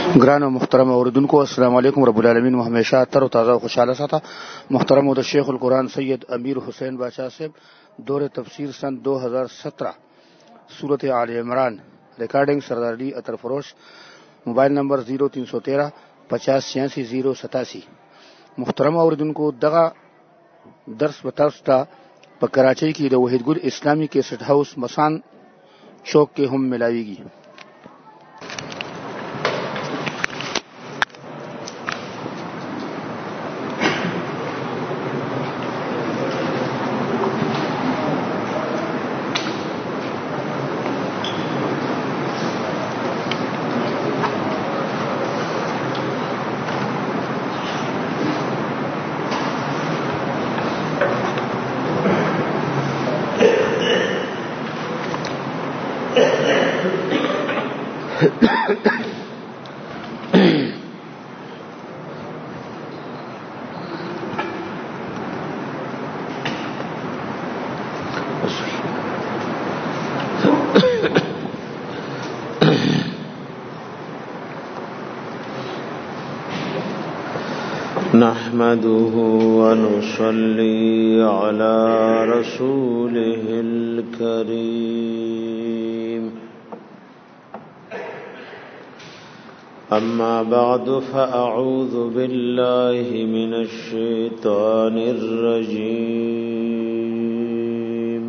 ګران او محترم اوردونکو السلام علیکم رب العالمین و همیشه تر او تازه او خوشاله ساته. محترم او د شیخ القرآن سید امیر حسین بادشاہ صاحب دور تفسیر سن 2017 سورۃ آل عمران ریکارڈنگ سردار علی عطر فروش موبایل نمبر 0313 5086087. محترم اوردونکو دغه درس وتاوس ته په کراچۍ کې د وحید ګل اسلامی کیسټ هاوس مسان چوک کې هم ملاويږي. نحمده ونصلي على رسوله الكريم. أما بعد فأعوذ بالله من الشيطان الرجيم.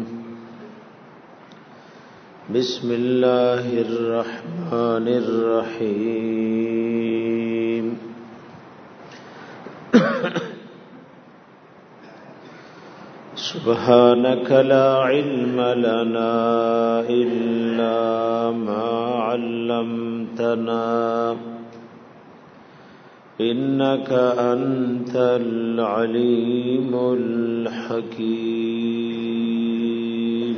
بسم الله الرحمن الرحيم. سبحانك لا علم لنا إلا ما علمتنا إنك أنت العليم الحكيم.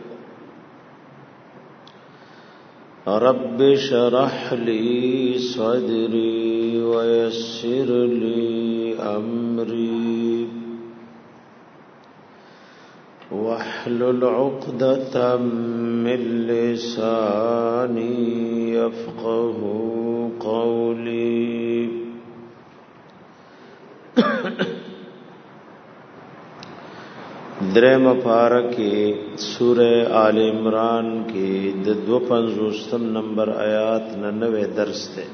رب اشرح لي صدري ويسر لي أمري واحلل عقدة من لساني يفقه قولي. درم پارکه سورہ آل عمران کے 250 نمبر آیات 99 درس تے.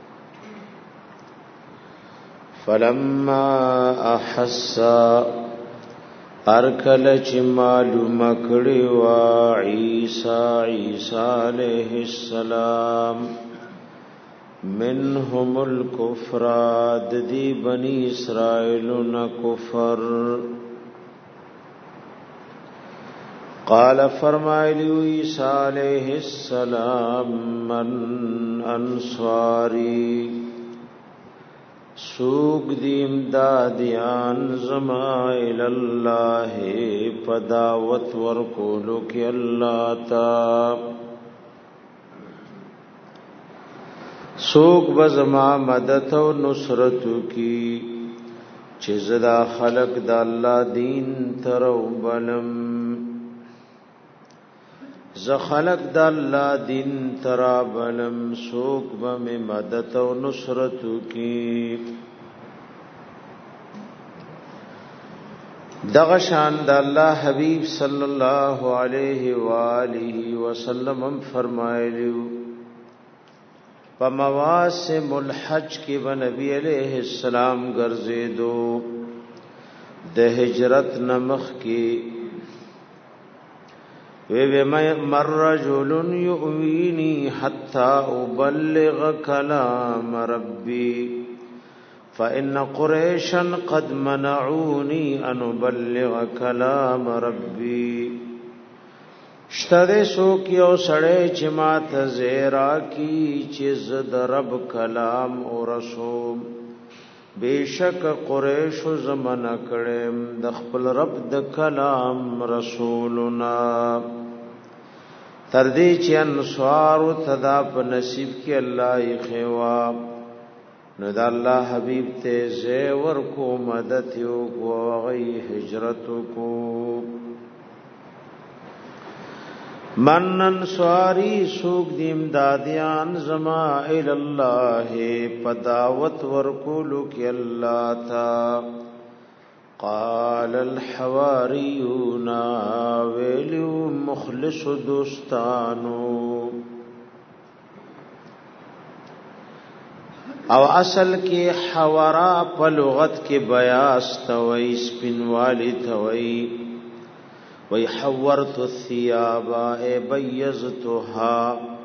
فلما احس ارکل چی معلوم کڑی و عیسی علیہ السلام منهم الکفر ددی بنی اسرائیلون کفر. قال فرمائلیو عیسی علیہ السلام من انصاری سوق دیم دادیان زما الاللہ پداوت ورکولو کی اللہ تا. سوق بزما مدد و نصرتو کی چیزدا خلق دا اللہ دین ترو بلم. ز خلق دا اللہ دین ترابلم سوک بم مدد و نصرتو کی. دغشان دا اللہ حبیب صلی اللہ علیہ وآلہ وسلم فرمائلیو پا مواسم الحج کی بنبی علیہ السلام گرزے دو د ہجرت نمخ کی مر رجل يؤويني حتى أبلغ كلام ربي فإن قريشا قد منعوني أن أبلغ كلام ربي. اشتدے سوک یو سڑے چمات زیرا کی چیز درب کلام او رسوم بیشک قریش زمن کڑیم دخپل رب د کلام رسولنا. تردی چی انسوار تدا پا نصیب کی اللہ خوا ندا اللہ حبیب تے زیور کو مددیو کو غی حجرتو کو. من انصاری سوق دی امدادیان زما الی الله پداوت ورکولو کی اللہ تا قال الحواریون ویلو مخلص دوستانو او اصل کې حورا په لغت کې بیاس توي سپینوالی توي وی حورت الثياب ای بیزتها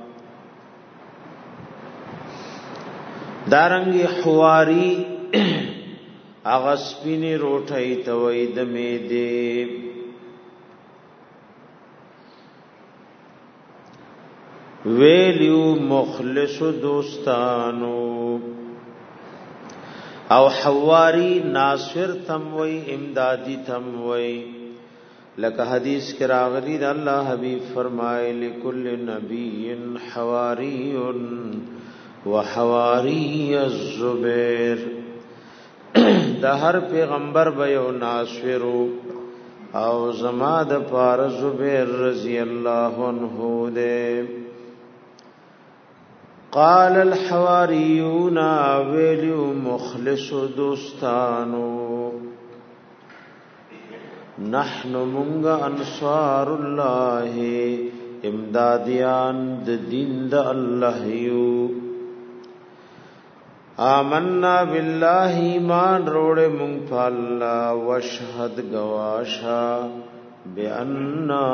دارنګي حواری اغه سپینی روټي توي د میده ویلیو مخلص دوستانو او حواری ناصر تم وی امدادی تم وی لکه حدیث کې راغلی د الله حبیب فرمایي لكل نبی حواری وحواری الزبیر د هر پیغمبر به یو ناصر او زما د پار زبیر رضی الله عنه دے قال الحواریون ویلو مخلص دوستانو نحن منغ انصار الله امدادیان د دین د الله یو آمنا بالله ایمان روڑے مونږ په الله وشهد گواشا بأننا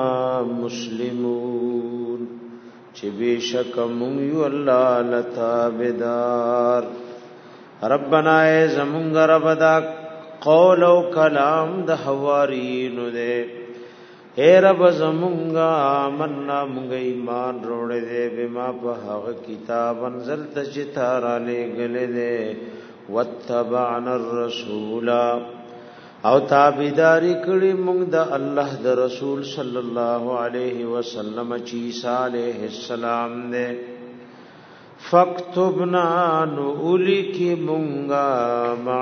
مسلمون چې بشک مونږ یو الله لتابدار ربنا ای زمونږ رب دا قول او کلام د حواریین دے اے رب زمونږه آمنا مونږ ایمان روړې دې بما په هغه کتاب انزلت چې تارا لګلې دې واتبعنا الرسول او تابعداري کړې مونږ د الله د رسول صلی الله علیه وسلم چې عیسی علیه السلام دې فاکتبنا نولی کی مونږه مع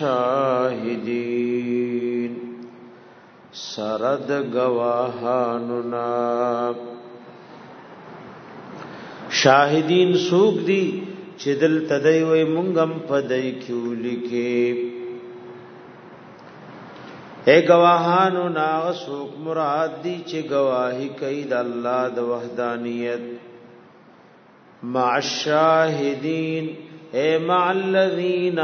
الشاهدین سرد گواهانو نا شاهدین سوق دی چې دل تدای وای مونږم پدای کیو لیکي اے گواهانو نا سوق مراد دی چې گواہی کوي د الله د وحدانیت مع الشاهدین اے مع الذین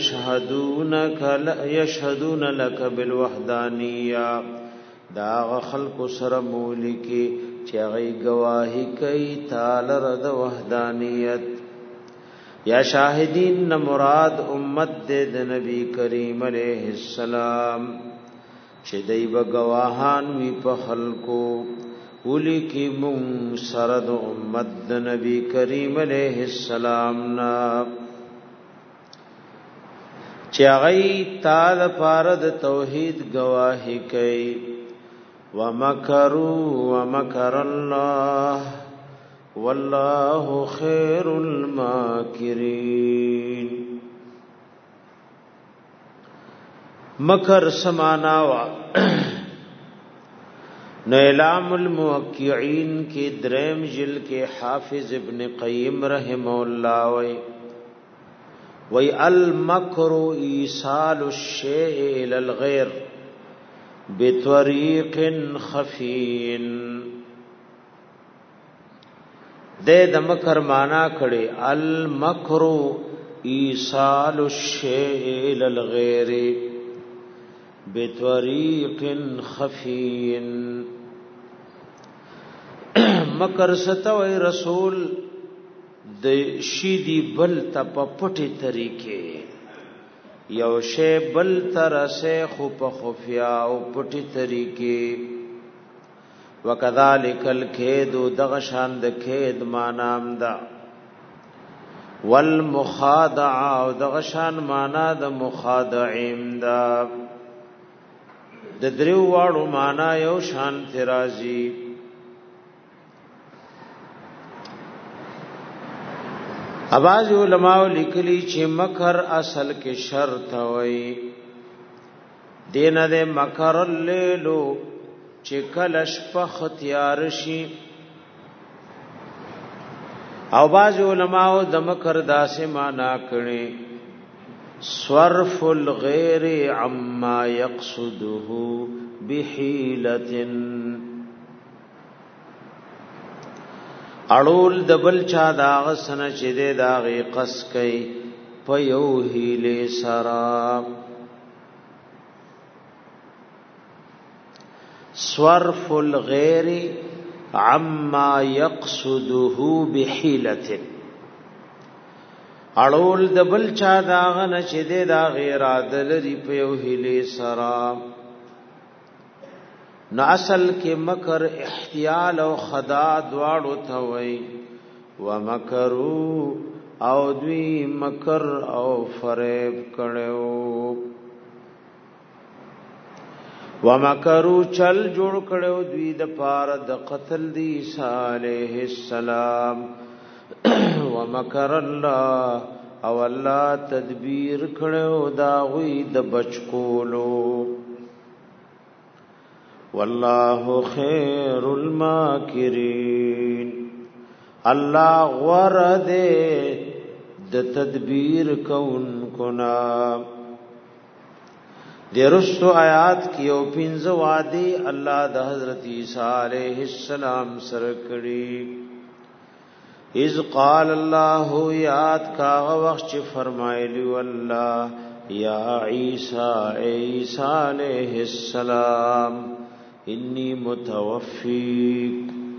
یشهدون لك بالوحدانیه دا خلق سره مولکی چې غي گواہی کوي تعالی د وحدانیت یا شاهدین نه مراد امت د نبی کریم علیہ السلام چې دای به گواهان وی په خلقو اولی کی مون سرد امت د نبی کریم علیہ السلام نا چاغی تال پارد توحید گواہی کئی ومکروا ومکر اللہ واللہ خیر الماکرین مکر سماناوا نو اعلام الموقعین کی دریم جل کے حافظ ابن قیم رحمہ اللہ وی المکر ایصال الشیء الى الغیر بطریق خفین دے د مکر مانا کړي المکر ایصال الشیء الى الغیر بطریق خفین مکر ستوي رسول د شیدی بل ته په پټي طریقې یو شی بل ترسه خو په خفیا او پټي طریقې وکذالک الکید دغه شان د کید معنام دا والمخادع او دغه شان معنا د مخادعیم دا د دریو واړو معنا یو شان ترازی اواز علماء لیکلی چې مکر اصل کې شرط وي دینه د مکر الليل چې کلش په ختیار شي او باز علماء د مکر داسې معنا کړي صرف الغیر عما يقصده بحیلة اړول د بل چا داغ سن چې د داغي قص کوي په یو هیله سرا صرف الغیر عما يقصده بحیلة اړول د بل چا داغ نه چې د داغي اراده لري په یو هیله سرا نو اصل کې مکر احتیال او خدا دواړو ته وای ومکروا او دوی مکر او فریب کړو ومکروا چل جوړ کړو دوی د پاره د قتل دی عیسی علیہ السلام ومکر الله او الله تدبیر کړو دا غوی د بچکولو والله خیر الماکرین الله ورد د تدبیر کون کنا درستو آیات کیو پنځه وعده الله د حضرت عیسی علیہ السلام سره کړی اذ قال الله یاد کا وخت چې فرمایلی والله یا عیسی علیہ السلام انی متوفیک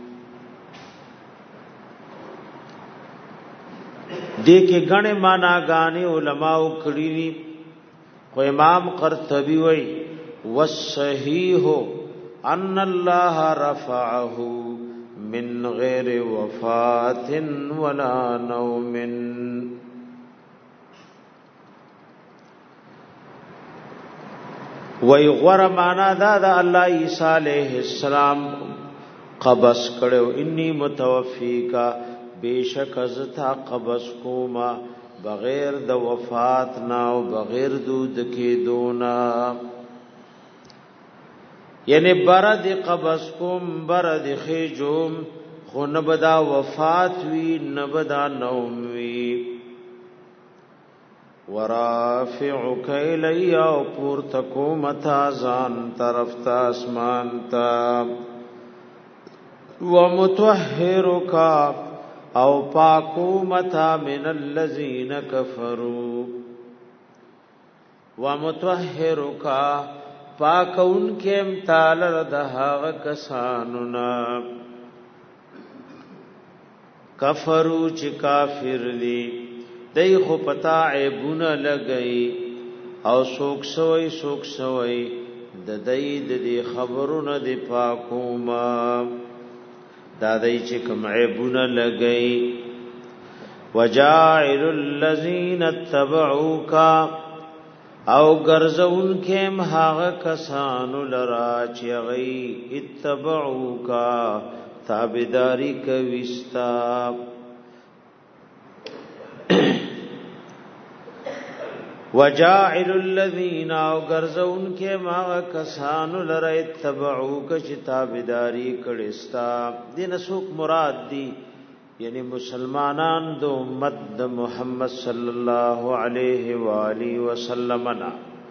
دیکھے گنے مانا گانے علماء کړي دي خو امام قرطبی وای والصحیح ان الله رفعه من غیر وفات ولا نوم وی غور معنا دا الله عیسی علیہ السلام قبض کړو انی متوفیکا بیشک ازتا قبض کوما بغیر د وفات نا او بغیر دود کې دونا یعنی برد قبض کوم برد خجوم خو نبدا وفات وی نبدا نوم وی ورافعک الی او پور تکو متا ځان طرف تا اسمان تا ومطهرک او پاکو متا من الذین کفروا ومطهرک پاکون کې امتال ردها کسانونا کفرو چې کافر دي دای خو پتا عیبونه لګئی او سوک سوئی د دای د دې خبرونه دی پاکوما دا دای چې کوم عیبونه لګئی وجاعل الذین اتبعوک او ګرځون کې مهاغه کسانو لرا چې غي اتبعوک تابعداری کويستا وجاعل الذین او غرزون کې ما کسانو لره اتبعوک چې تابعداری کړستا دین سوق مراد دی یعنی مسلمانان دو امت د محمد صلی الله علیه و آله وسلم نا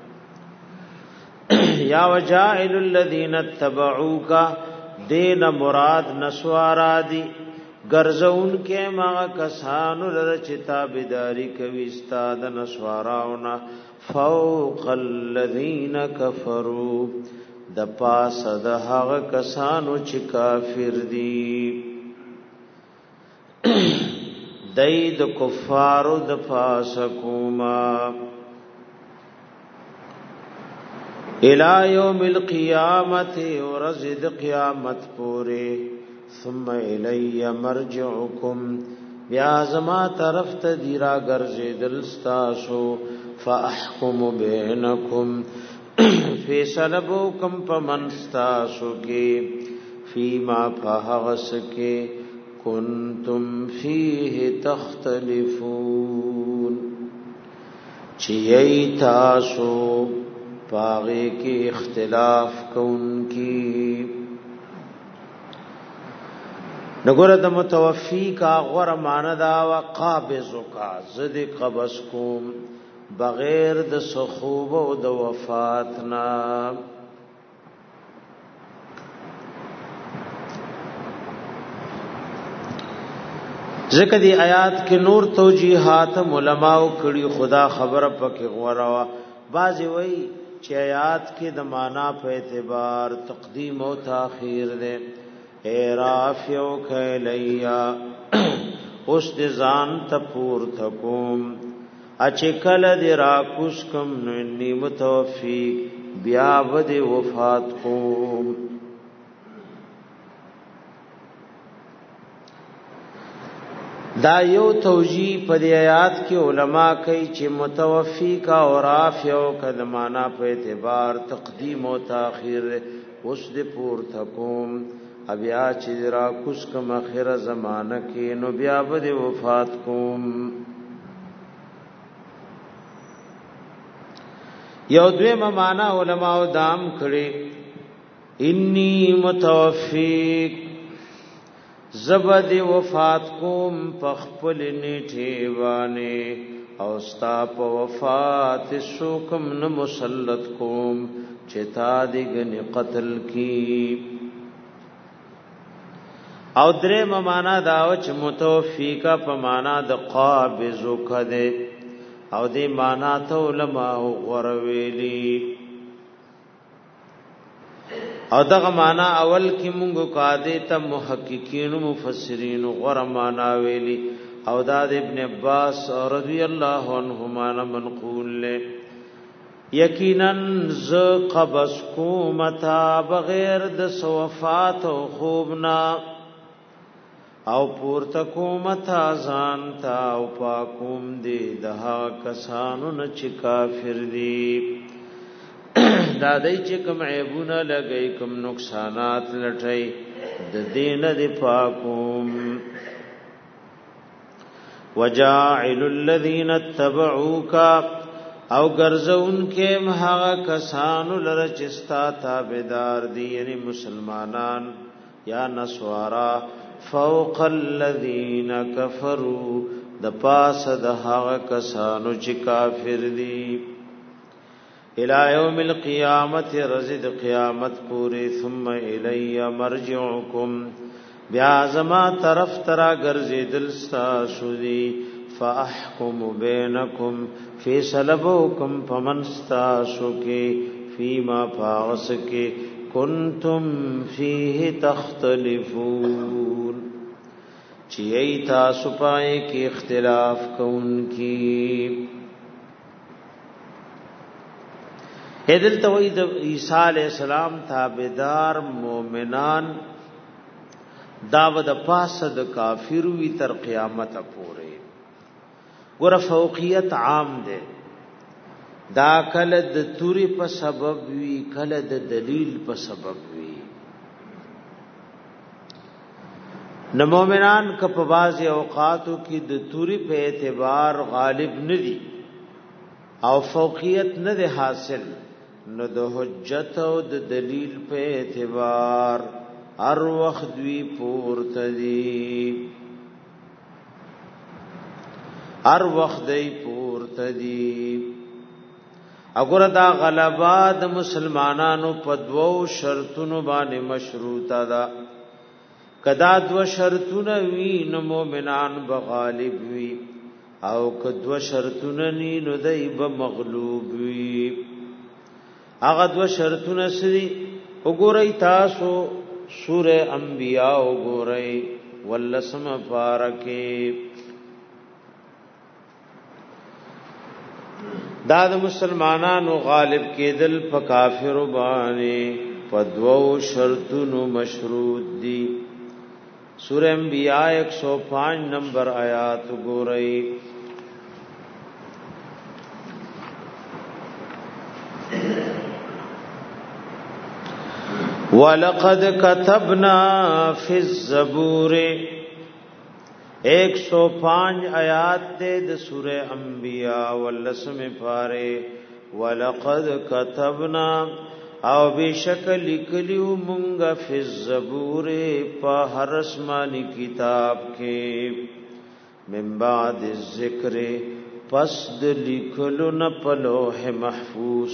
یا وجاعل الذین اتبعوک دین مراد نسوارا دی گرزون کې ما کسانو لره چې تابعداري کوي استاد نسواراونا فوق الذین کفروا د پاس د هغه کسانو چې کافر دي دای د کفارو د پاس کوما الى یوم القیامت ورزد قیامت پوره ثم الی مرجعکم بیا زما طرف ته دیرا ګرځیدل تاسو فاحکم بینکم فیصلبکم پمنستاسو کې فیما فهغس کې کنتم فیه تختلفون چی تاسو پاغه کې اختلاف کوونکی نګور د متوفی کا غور معنا دا وقابض کا زد قبض کوم بغیر د سخوب او د وفات نا ذکر دی آیات کې نور توجیحات علماء کړي خدا خبر پکې غورا بعضی وای چې آیات کې د معنا په اعتبار تقدیم او تاخير ده اے رافیو کلیا اوس د ځان ته پور تکوم اچکل دی راکوس کم نی متوفی بیا ود وفات کوم دا یو توجیه په آیات کې علما کوي چې متوفی کا او رافیو کلمانا په اعتبار تقدیم او تاخير اوس د پور تکوم بیا چې را کوس کم اخره زمانہ کې نو بیا به وفات کوم یو دویمه معنا علماء دام کړي انی متوفیک زبد وفات کوم پخپل نیټه وانه او ستا په وفات شوکم نه مسلط کوم چې تا دګن قتل کی او درې معنا دا چې متوفیکا په معنا د قابض کده او دې معنا ته علماء غورویلی او دغه معنا اول کې مونږه قاعده ته محققین او مفسرین غور معنا ویلی او دا د ابن عباس رضی الله عنهما منقول له یقینا ز قبض کومتا بغیر د وفات او خوبنا او پورته کومتا ځان تا او پاکوم دی دها کسانو نه چې کافر دي دا دای چې کوم عیبونه لګي کوم نقصانات لټي د دین دی پاکوم وجاعل الذين اتبعوك او ګرځون کې هغه کسانو لره چې ستا تابعدار دي یعنی مسلمانان یا نسوارا فوق الذين كفروا د پاس د هغه کسانو چې کافر دي الى يوم القيامت رزد قیامت پوری ثم الی مرجعکم بیا زما طرف ترا ګرځیدل تاسو دي فاحكم بينكم فیصلبوکم فمنستاسو کې فيما فاغس کې کنتم فیه تختلفون چی ایتا سپائے کی اختلاف کون کی ایدل توید عیسیٰ علیہ السلام تابدار مومنان داود پاسد کافر وی تر قیامت پورے ګور فوقیت عام ده دا کله د توري په سبب وی کله د دلیل په سبب وی نو مومنان ک په بعض اوقاتو کې د توري په اعتبار غالب ندي او فوقیت نه ده حاصل نو د حجت او د دلیل په اعتبار هر وخت وی پورته دي هر وخت دی پورته دي اگر دا غلبا د مسلمانانو په دوو شرطونو باندې مشروطه ده کدا دو شرطونه وی نو مومنان به غالب وی او کدو شرطونه نی نو دای به مغلوب وی هغه دو شرطونه سری وګورئ تاسو سوره انبیاء وګورئ ولسم فارکه دا د مسلمانانو غالب کېدل په کافر باندې په دوو شرطونو مشروط دي سورہ انبیاء 105 نمبر آیات ګورئ وَلَقَدْ كَتَبْنَا فِي الزَّبُورِ 105 آیات دے د سورہ انبیاء ولسم پارے وَلَقَدْ كَتَبْنَا او بشک لیکلیو مونږه فی الزبور په هر آسمانی کتاب کې من بعد الذکر پس د لیکلو نه په لوح محفوظ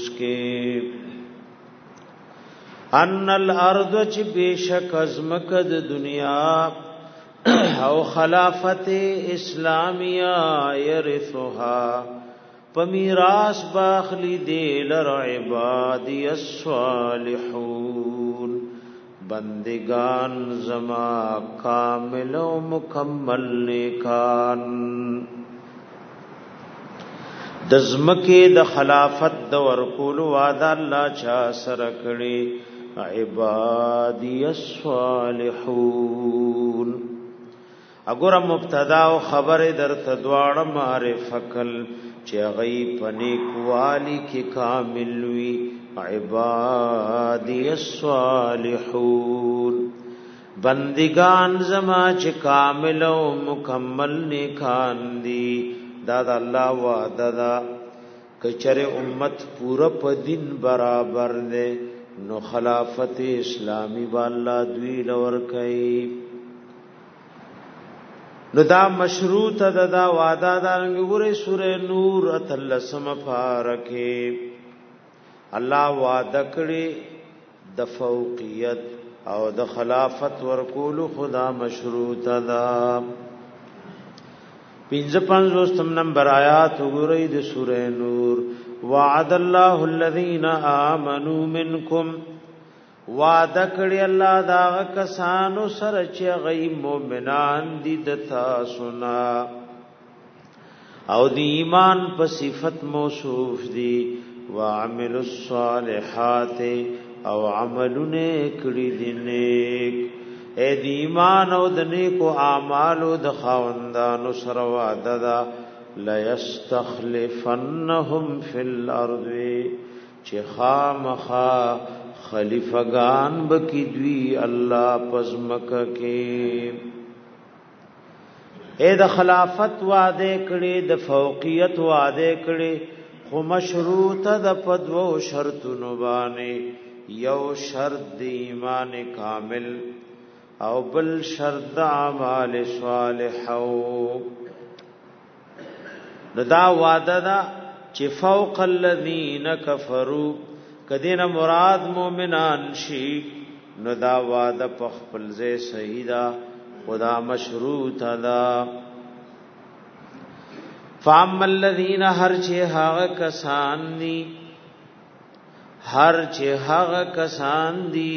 کې ان الارض چې بشک ازمکه د دنیا او خلافت اسلامیه يرثها پمیراس باخلی دی لر عبادی الصالحون بندگان زما کامل و مکمل نیکان دزمکی د خلافت د ورکول وعده الله چا سره کړي عبادی الصالحون اگر مبتدا او خبر در تدواړه معرفه کل چې غي پنیک والی کې کامل وی عبادی الصالحون بندگان زما چې کامل او مکمل نیکان دي دا د الله وعده ده کچره امت پورا په دین برابر ده نو خلافت اسلامی با الله دوی لور کوي نو دا مشروط ده دا وعده ده وګوره سوره نور اتلسم فارکه الله وعده کړی د فوقیت او د خلافت ورکول خدا مشروط ده 55 نمبر آیات وګورئ د سوره نور وعد الله الذين آمنوا منكم وعده کړی الله دا کسانو سره چې غي مؤمنان دي د تاسو نه او د ایمان په صفت موصوف دي وعملوا الصالحات او عملونه کړی دي نیک اے دی ایمان او د نیکو اعمالو د خاوندانو سره وعده ده لا یستخلفنهم فی الارض چې خامخا خلیفگان بکی دوی الله پزمکه کې اے د خلافت وعده کړي د فوقیت وعده کړي خو مشروط د پدو شرطونو باندې یو شرط د ایمان کامل او بل شرط اعمال صالحو دا وعده دا چې فوق الذین کفروا کدینا مراد مومنان شي نو دا وعده په خپل ځای صحیح ده خدا مشروط ده فاما الذین هر چې هغه کسان دي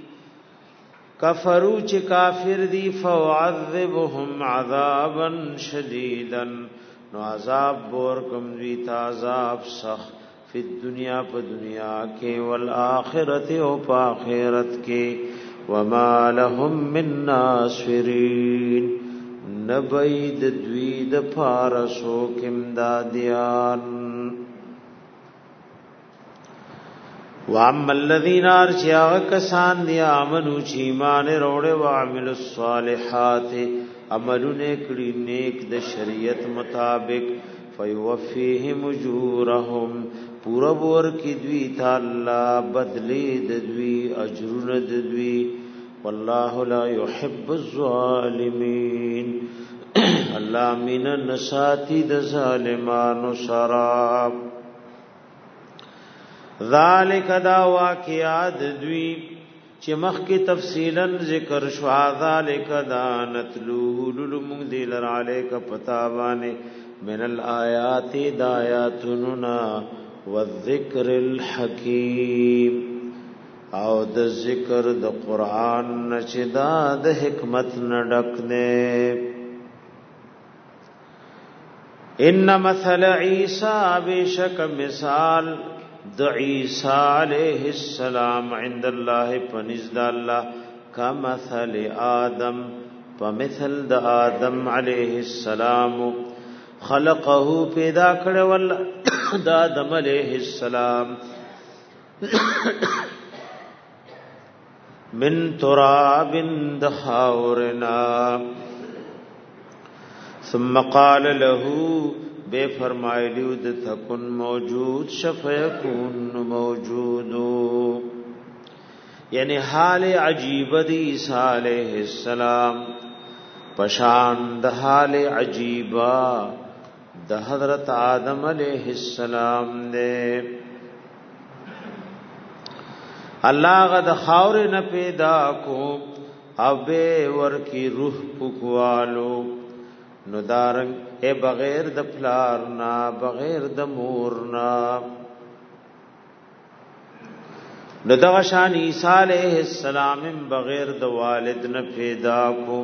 کفرو چې کافر دي فوعذبهم عذابا شديدا نو عذاب ورکم دوی ته عذاب سخت فی الدنیا په دنیا کې والآخرت او په آخرت کې وما لهم من ناصرین نبید دوی د پارسو کمدادیان واما الذین ارجع کسان دی امنو چې ایمان وروړي او عمل الصالحات عملونه کړي نیک د شریعت مطابق فیوفیهم اجورهم پورا ور کی دوی تعالی بدلی د دوی اجرونه د دوی والله لا يحب الظالمین الله من نساتی د ظالمانو شراب ذالک دا واقعات دوی چې مخکې تفصیلا ذکر شو ذالک دا نتلو للمون دی لر علیک پتاوانه من الآیات دا آیاتنا والذکر الحکیم او د ذکر د قران چې دا د حکمت نډک نه ان مثل عیسی بشک مثال د عیسی علیہ السلام عند الله پنځ د الله کمثل آدم فمثل د آدم علیہ السلام خلقه پیدا کړو ول د آدم علیہ السلام من تراب دخاورنا ثم قال له بے فرمایلیو د تکن موجود شفیکون موجودو یعنی حال عجیب دی عیسی علیہ السلام پشان د حال عجیبا د حضرت آدم علیہ السلام دے. الله غد خاور نه پیدا کو او به ور کی روح پکوالو نو دارنګ اے بغیر د پلار نا بغیر د مور نا نو دغه شان عیسی علیہ السلام بغیر د والد نه پیدا کو.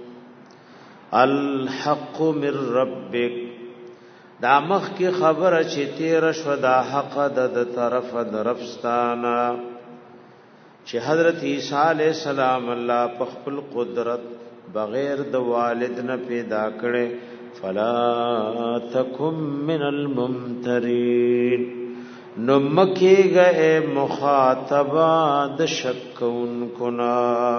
الحق من ربک دا مخ کی خبر چې تیر شو دا حق د طرف د ربستانا چې حضرت عیسی علیہ السلام الله په خپل قدرت بغیر د والد نه پیدا کړي. فلا تکم من الممترین نو مکی گئے مخاطبہ د شکون کنا.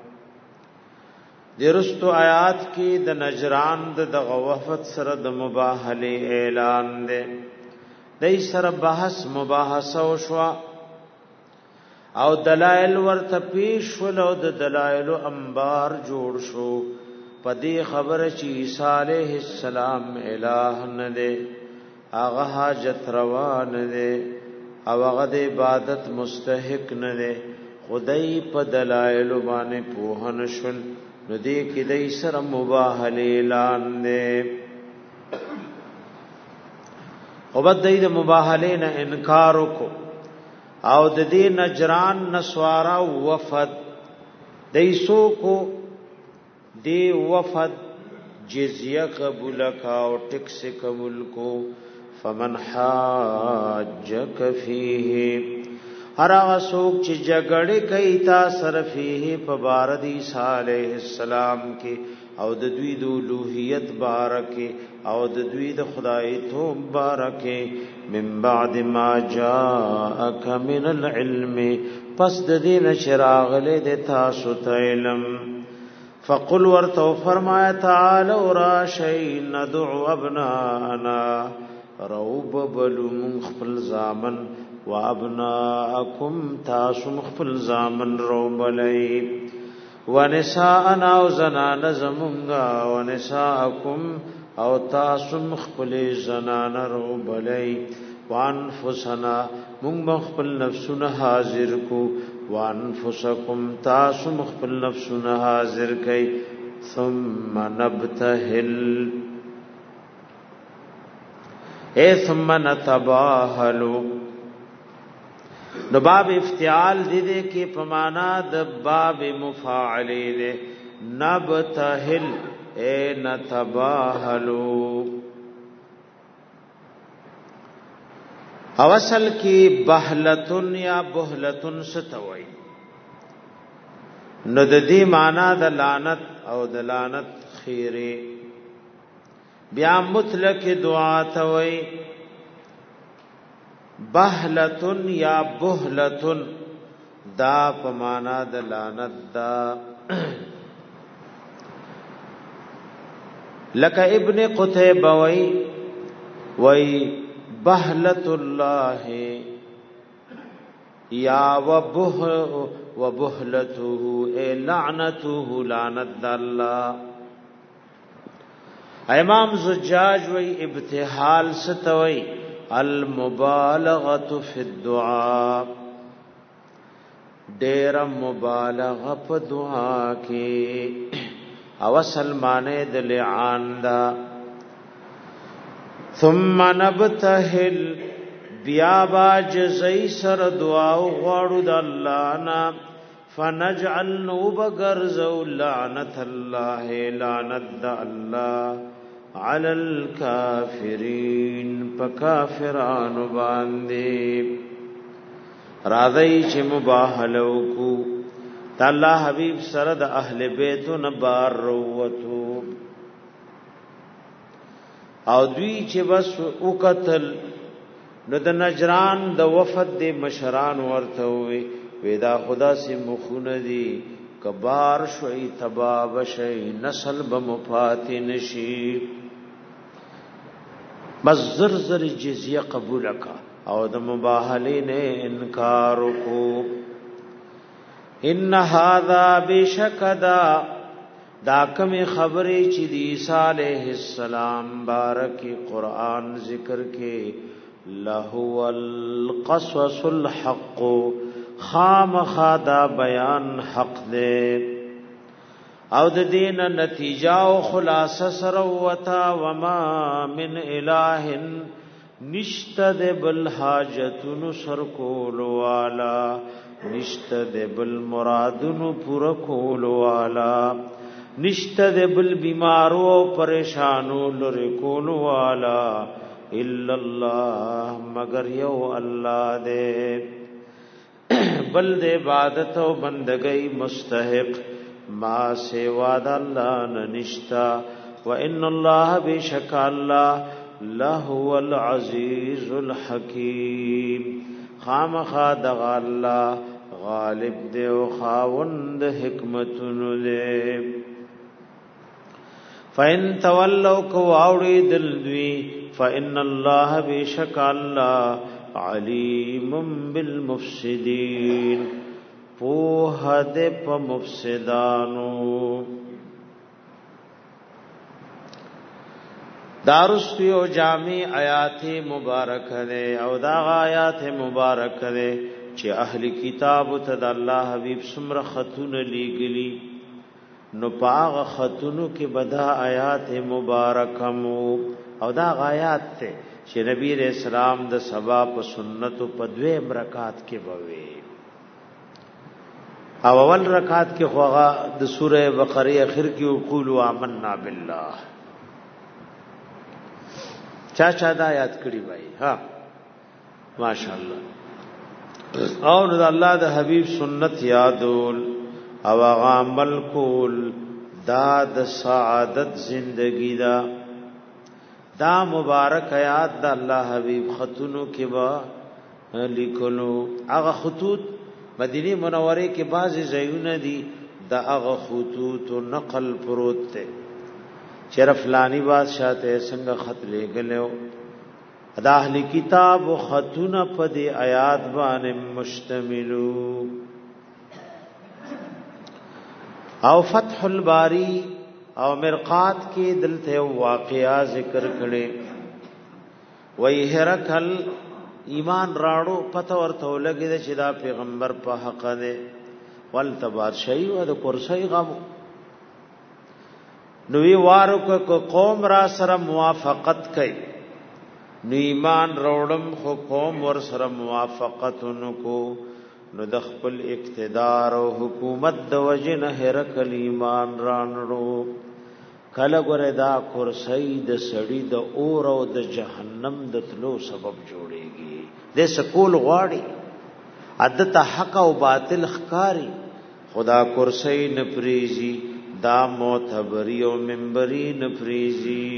درستو آیات کی د نجران د غوفت سره د مباهله اعلان دے دای سره بحث مباحثه وشوا او دلائل ورته پیش ول او د دلائل انبار جوړ شو پدې خبره چې عیسی علیہ السلام الہ نه دی هغه حاجت روا نه دی او هغه د عبادت مستحق نه دی. خدای په دلایل باندې پوهن شول نو دې کې دای سره مباهله اعلان دی او بد د مباهله نه انکار وکړو او د دې نجران نسوارا وفد دیسو کو دی وفد جزیه قبول کا او ټیکس قبول کو. فمن حاجک فیه هر هغه څوک چې جګړه کوي تا سره فیه په بار د عیسی علیہ السلام کې او د دوی د الوهیت بارکه او د دوی د خدای توب بارکه من بعد ما جاءک من العلم پس د دین چراغ له د تاسو ته علم. فقل ورتو فرمایا تعالوا راشی ندعو ابناءنا روب بلو مخفل زامن و ابناءکم تاسو مخفل زامن روب لئی و نساءنا و زنان زمونگا و نساءکم او تاسو مخفل زنان روب لئی و انفسنا مونگ مخفل نفسنا حاضر کو و انفسکم تاسو مخفل نفسنا حاضر کئی ثم نبتهل اے ثم نتباهلو نو باب افتعال دے کی پمانا د باب مفاعلی دے نبتهل اے نتباهلو اوصل کی بهلتن یا بهلتن ستوي نو د دې معنا د لعنت او د لعنت خیره بیا مطلق دعا توي بهلتن یا بهلتن دا پمانا د لعنت دا لکه ابن قتيبه وی بهلت الله یا وبهلته اے لعنته لعنت الله. امام زجاج وی ابتحال ستوي المبالغه فی الدعاء ډیر مبالغه په دعا کې او سلمانه د لعان دا. ثم نبتهل بیا باج زئی سر دعا غواړو د الله نا فنجعل نوبغرزو لعنت الله لعنت الله علی الکافرین پکافران باندې راځي چې مباهلو کو الله حبیب سره د اهل بیت نبار روتو او دوی چې بس وکتل نو د نجران د وفد د مشران ورته وي ودا خدا سي مخونه دي کبار شوي تباب شي نسل بمفات نشي بس زر جزيه قبول کا او د مباهله نه انکار کو ان هذا بشکدا دا کوم خبرې چې د عیسی علیه السلام بارکی قرآن ذکر کې لهو القصص الحق خامخا دا بیان حق دې او د دین نتیجه او خلاصه سره وتا وما من اله نشتد بل حاجتن سر کول والا نشتد بل مرادن پر کول والا نشتد بل بیمارو پریشانو لری کول والا الا الله مگر یو الله دې بل د عبادت او بندګۍ مستحق ما سوا د الله نه نشتا وان الله بشک الله لهو العزیز الحکیم خامخا د الله غالب دی او خاوند حکمتونو دی فَإِن تَوَلَّوْا كَوَاوْڑِي دِلْدُوِي فَإِنَّ اللَّهَ بِشَكَ اللَّهَ عَلِيمٌ بِالْمُفْسِدِينَ پوہ دے پا مفسدانو دارستی او جامع آیات مبارک دے او دا آیات مبارک دے چه اہل کتاب تد اللہ حبیب سمر خطون لیگلی نو پاغ خطونو کې بدا آیات مبارکمو او دا آیات ته چې نبی رسول الله د سبا په سنت په دوه رکعات کې بوي او اول رکعات کې خوغه د سوره بقره اخر کې وقولوا آمنا بالله چا دا آیات کړي وای ها ماشاءالله او د الله د حبیب سنت یادول او عمل کول دا د سعادت زندگی دا مبارک آیات د الله حبیب خطونو کې با لیکلو هغه خطوط مدینه منوره کې بعضی ځایونه دي دا هغه خطوط نقل پروت ته چر فلانی بادشاہ ته څنګه خط لګلو دا اهل کتاب خطونه په دې آیات باندې مشتملو او فتح الباری او مرقات کې دلته واقعا ذکر کړي وای هرکل ایمان راړو پته ورته لګی چې دا پیغمبر په حق دی ول تبار شی او د کرسی غم نو وی وارو کو قوم را سره موافقت کوي نو ایمان راوړم خو قوم ور سره موافقت نکو نو د خپل اقتدار او حکومت د وجنه هرکل ایمان رانړو کله ګره دا کرسی د سړی د اور او د جهنم د تلو سبب جوړيږي د سکول غواړي عدت حق او باطل ښکاری خدا کرسی نپریزي دا معتبری او منبری نپریزي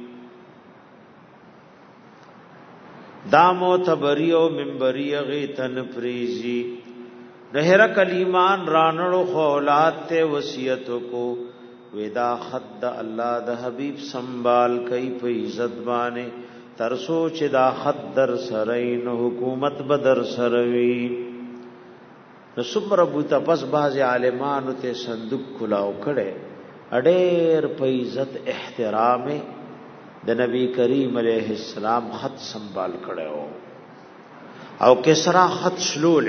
دا معتبری او منبری غیتن پریزی نهر کلیمان رانړو خولات ته وصیت کو ودا خد الله د حبیب سنبال کای په عزت باندې تر سوچ دا خد در سرین حکومت بدر سروي نصبر ابو تپس باز عالمانو ته صندوق کلاو کړي اډېر په عزت احترام د نبی کریم علیہ السلام خط سنبال کړو او کسرا خط شلول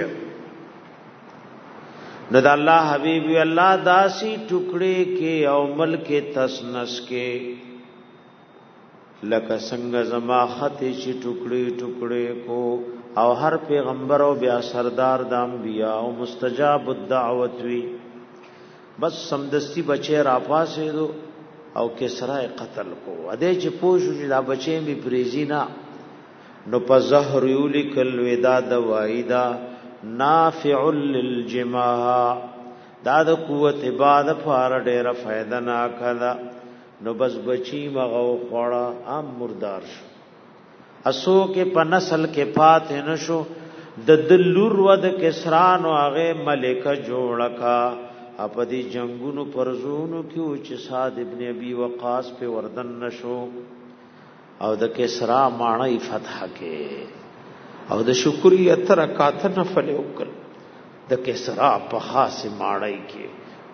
نو د الله حبیب الله داسی ټوکړي کې او ملک تسنس کې لکه څنګه زما خط چې ټوکړي ټوکړي کو او هر پیغمبر او بیا سردار د انبیاء او مستجاب الدعوت وی بس سمدستی بچی را پاسې دو او کسرا قتل کو اده چې پوښو چې دا بچی می پریزینا نو په زهر یلکل ودا د وایدا نافع للجماع دا د قوت عبادت فار ډېر فائدہ نا کړه نو بس بچی مغو خوړه ام مردار شو اسو کې په نسل کې پات نشو د دلور ود کسران او هغه ملکه جوړکا اپدی جنگونو پرزونو کیو چې صاد ابن ابي وقاص په وردن نشو او د کسرا ماڼۍ فتح کې او د شکرې اتر کاته نفل وکړ د کسرا په خاصه ماړی کې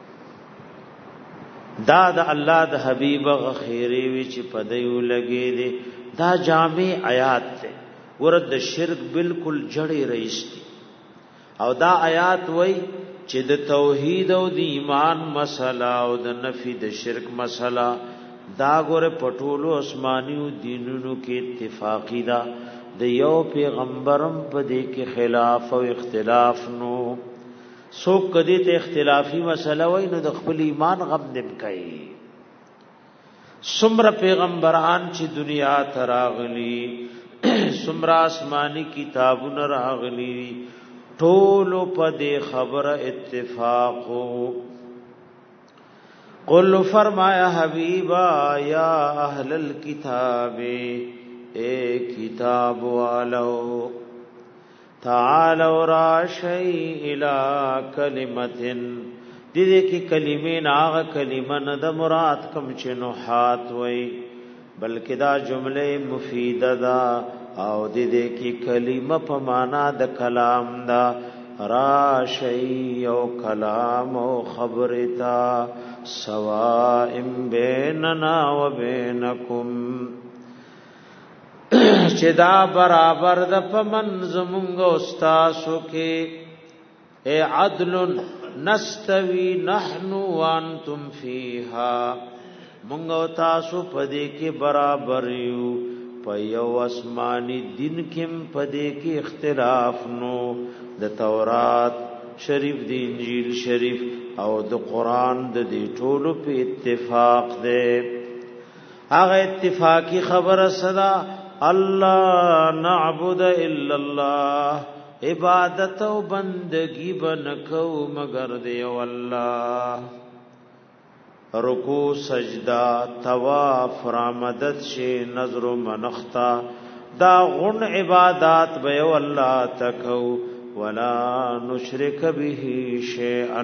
دا د الله د حبیب غخيري وی چې پدیو لګي دي دا جامع آیات ده ورته شرک بالکل جړې رئیستی او دا آیات وای چې د توحید او د ایمان مسله او د نفي د شرک مسله دا ګوره پټولو آسمانیو دینونو کې اتفاقی دا د یو پیغمبرم په دې کې خلاف او اختلاف نو سو کدی ته اختلافی مسله وای نو د خپل ایمان غم نم کوي سمره پیغمبران چې دنیا ته راغلي سمره آسمانی کتابونه راغلي ټول په دې خبره اتفاق قل فرمایا حبیبا یا اهل الكتاب اے کتاب والو تعالوا راشی الى کلمتن دې کې کلمې ناغه کلمه نه د مراد کم چې نحات وای بلکې دا جمله مفیده ده او دې کې کلمه په معنا د کلام دا راشی او کلام او خبرتا سواء بیننا و بینکم چې دا برابر د پمنځ مونږ او تاسو کې اے عدل نستوی نحن وانتم فیها مونږ او تاسو پدې کې برابر یو په یو آسمانی دین کې پدې کې اختلاف نو د تورات شریف د انجیل شریف او د قران د دې ټولو په اتفاق ده هغه اتفاقی خبره صدا الله نعبد الا الله عبادت او بندگی بنکو مگر دی الله رکوع سجدا طواف رامدد شي نظر منختا دا غن عبادت به الله تکو ولا نشرک به شیئا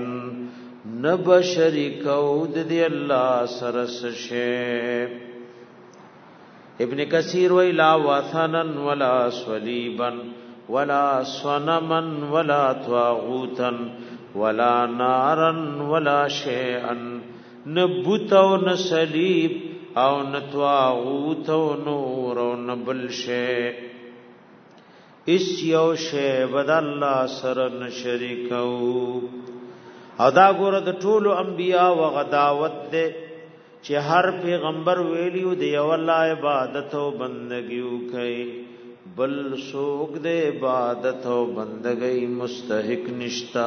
نبشرکو د دی الله سرس شی ابن کثیر وی لا وثنا ولا صلیبا ولا صنما ولا طاغوتا ولا نارا ولا شیئا نبوت او نصلیب او نطاغوت او نور او نبل شیء اس یو شیء بد الله سره نشریکو او دا ګور د ټولو انبیا او غداوت ده چې هر پیغمبر ویلیو دی او الله عبادت او بندگی کوي بل سوق دے عبادت او بندگی مستحق نشتا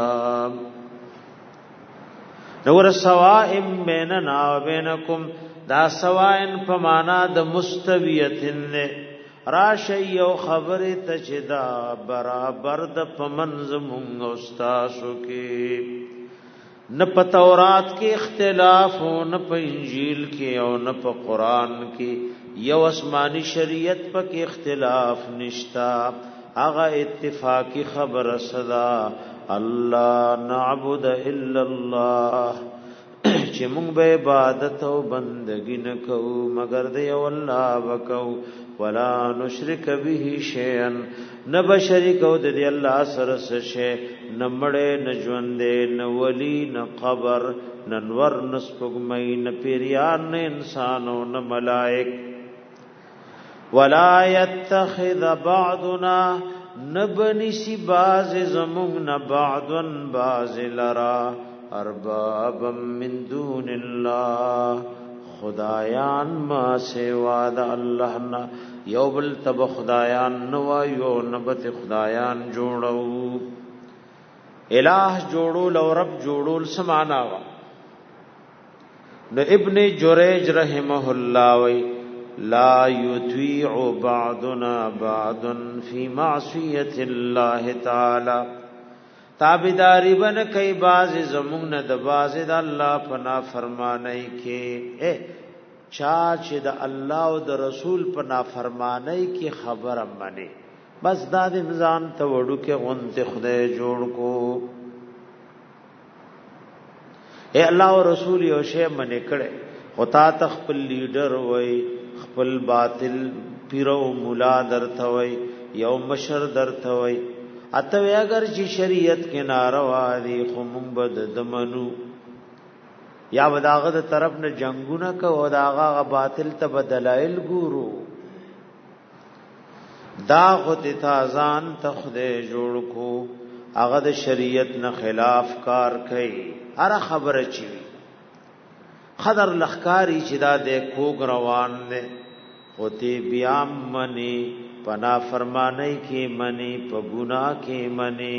نور سوائم بیننا و بینکم دا سوائن پمانا د مستویتن راشی او خبر تچدا برابر د پمنز مونږ استاسو کې نه په تورات کې اختلاف او نه په انجیل کې او نه په قران کې یو آسمانی شریعت پکې اختلاف نشتا هغه اتفاقی خبر صدا الله نعبد الا الله چې موږ به عبادت او بندګی نه کوو مگر دی الله وکاو ولا نشرک به شیئا نبشرک او د الله سره څه نمړې نجوندې نولی نه قبر ننور نسپګمې نه پیریان نه انسانو نه ملائک ولا يتخذ بعضنا نبنسی باز زمون بعضن باز لرا اربابا من دون الله خدایان ما سوا د الله نه یو بل تب خدایان نو یو نبت خدایان جوړو الہ جوړول او رب جوړول سمانا وا نو ابن جریج رحمه الله وی لا يطيع بعضنا بعضا في معصيه الله تعالى تابعداري بن کای باز زمون د باز د الله پنا فرمانای کې چا چې د الله او د رسول پنا فرمانای کې خبر منی بس دا د نظام ته وړو کې غونته خدای جوړ کو الله او رسول یو شی منی کړي وتا تخپل لیډر وای خپل باطل پیرو مولا درته وای یو مشر درته وای اته اگر چې شریعت کې ناروا دي خو مونږ بد دمنو یا وداغه د طرف نه جنگونه کو او داغه باطل ته بدلایل ګورو دا خود تازان تخده جوړ کو هغه د شریعت نه خلاف کار کوي هر خبره چی خضر لخکاری چې دا د کوګ روان نه ہوتی بیا منی پنا فرمانی کی منی په ګناه کې منی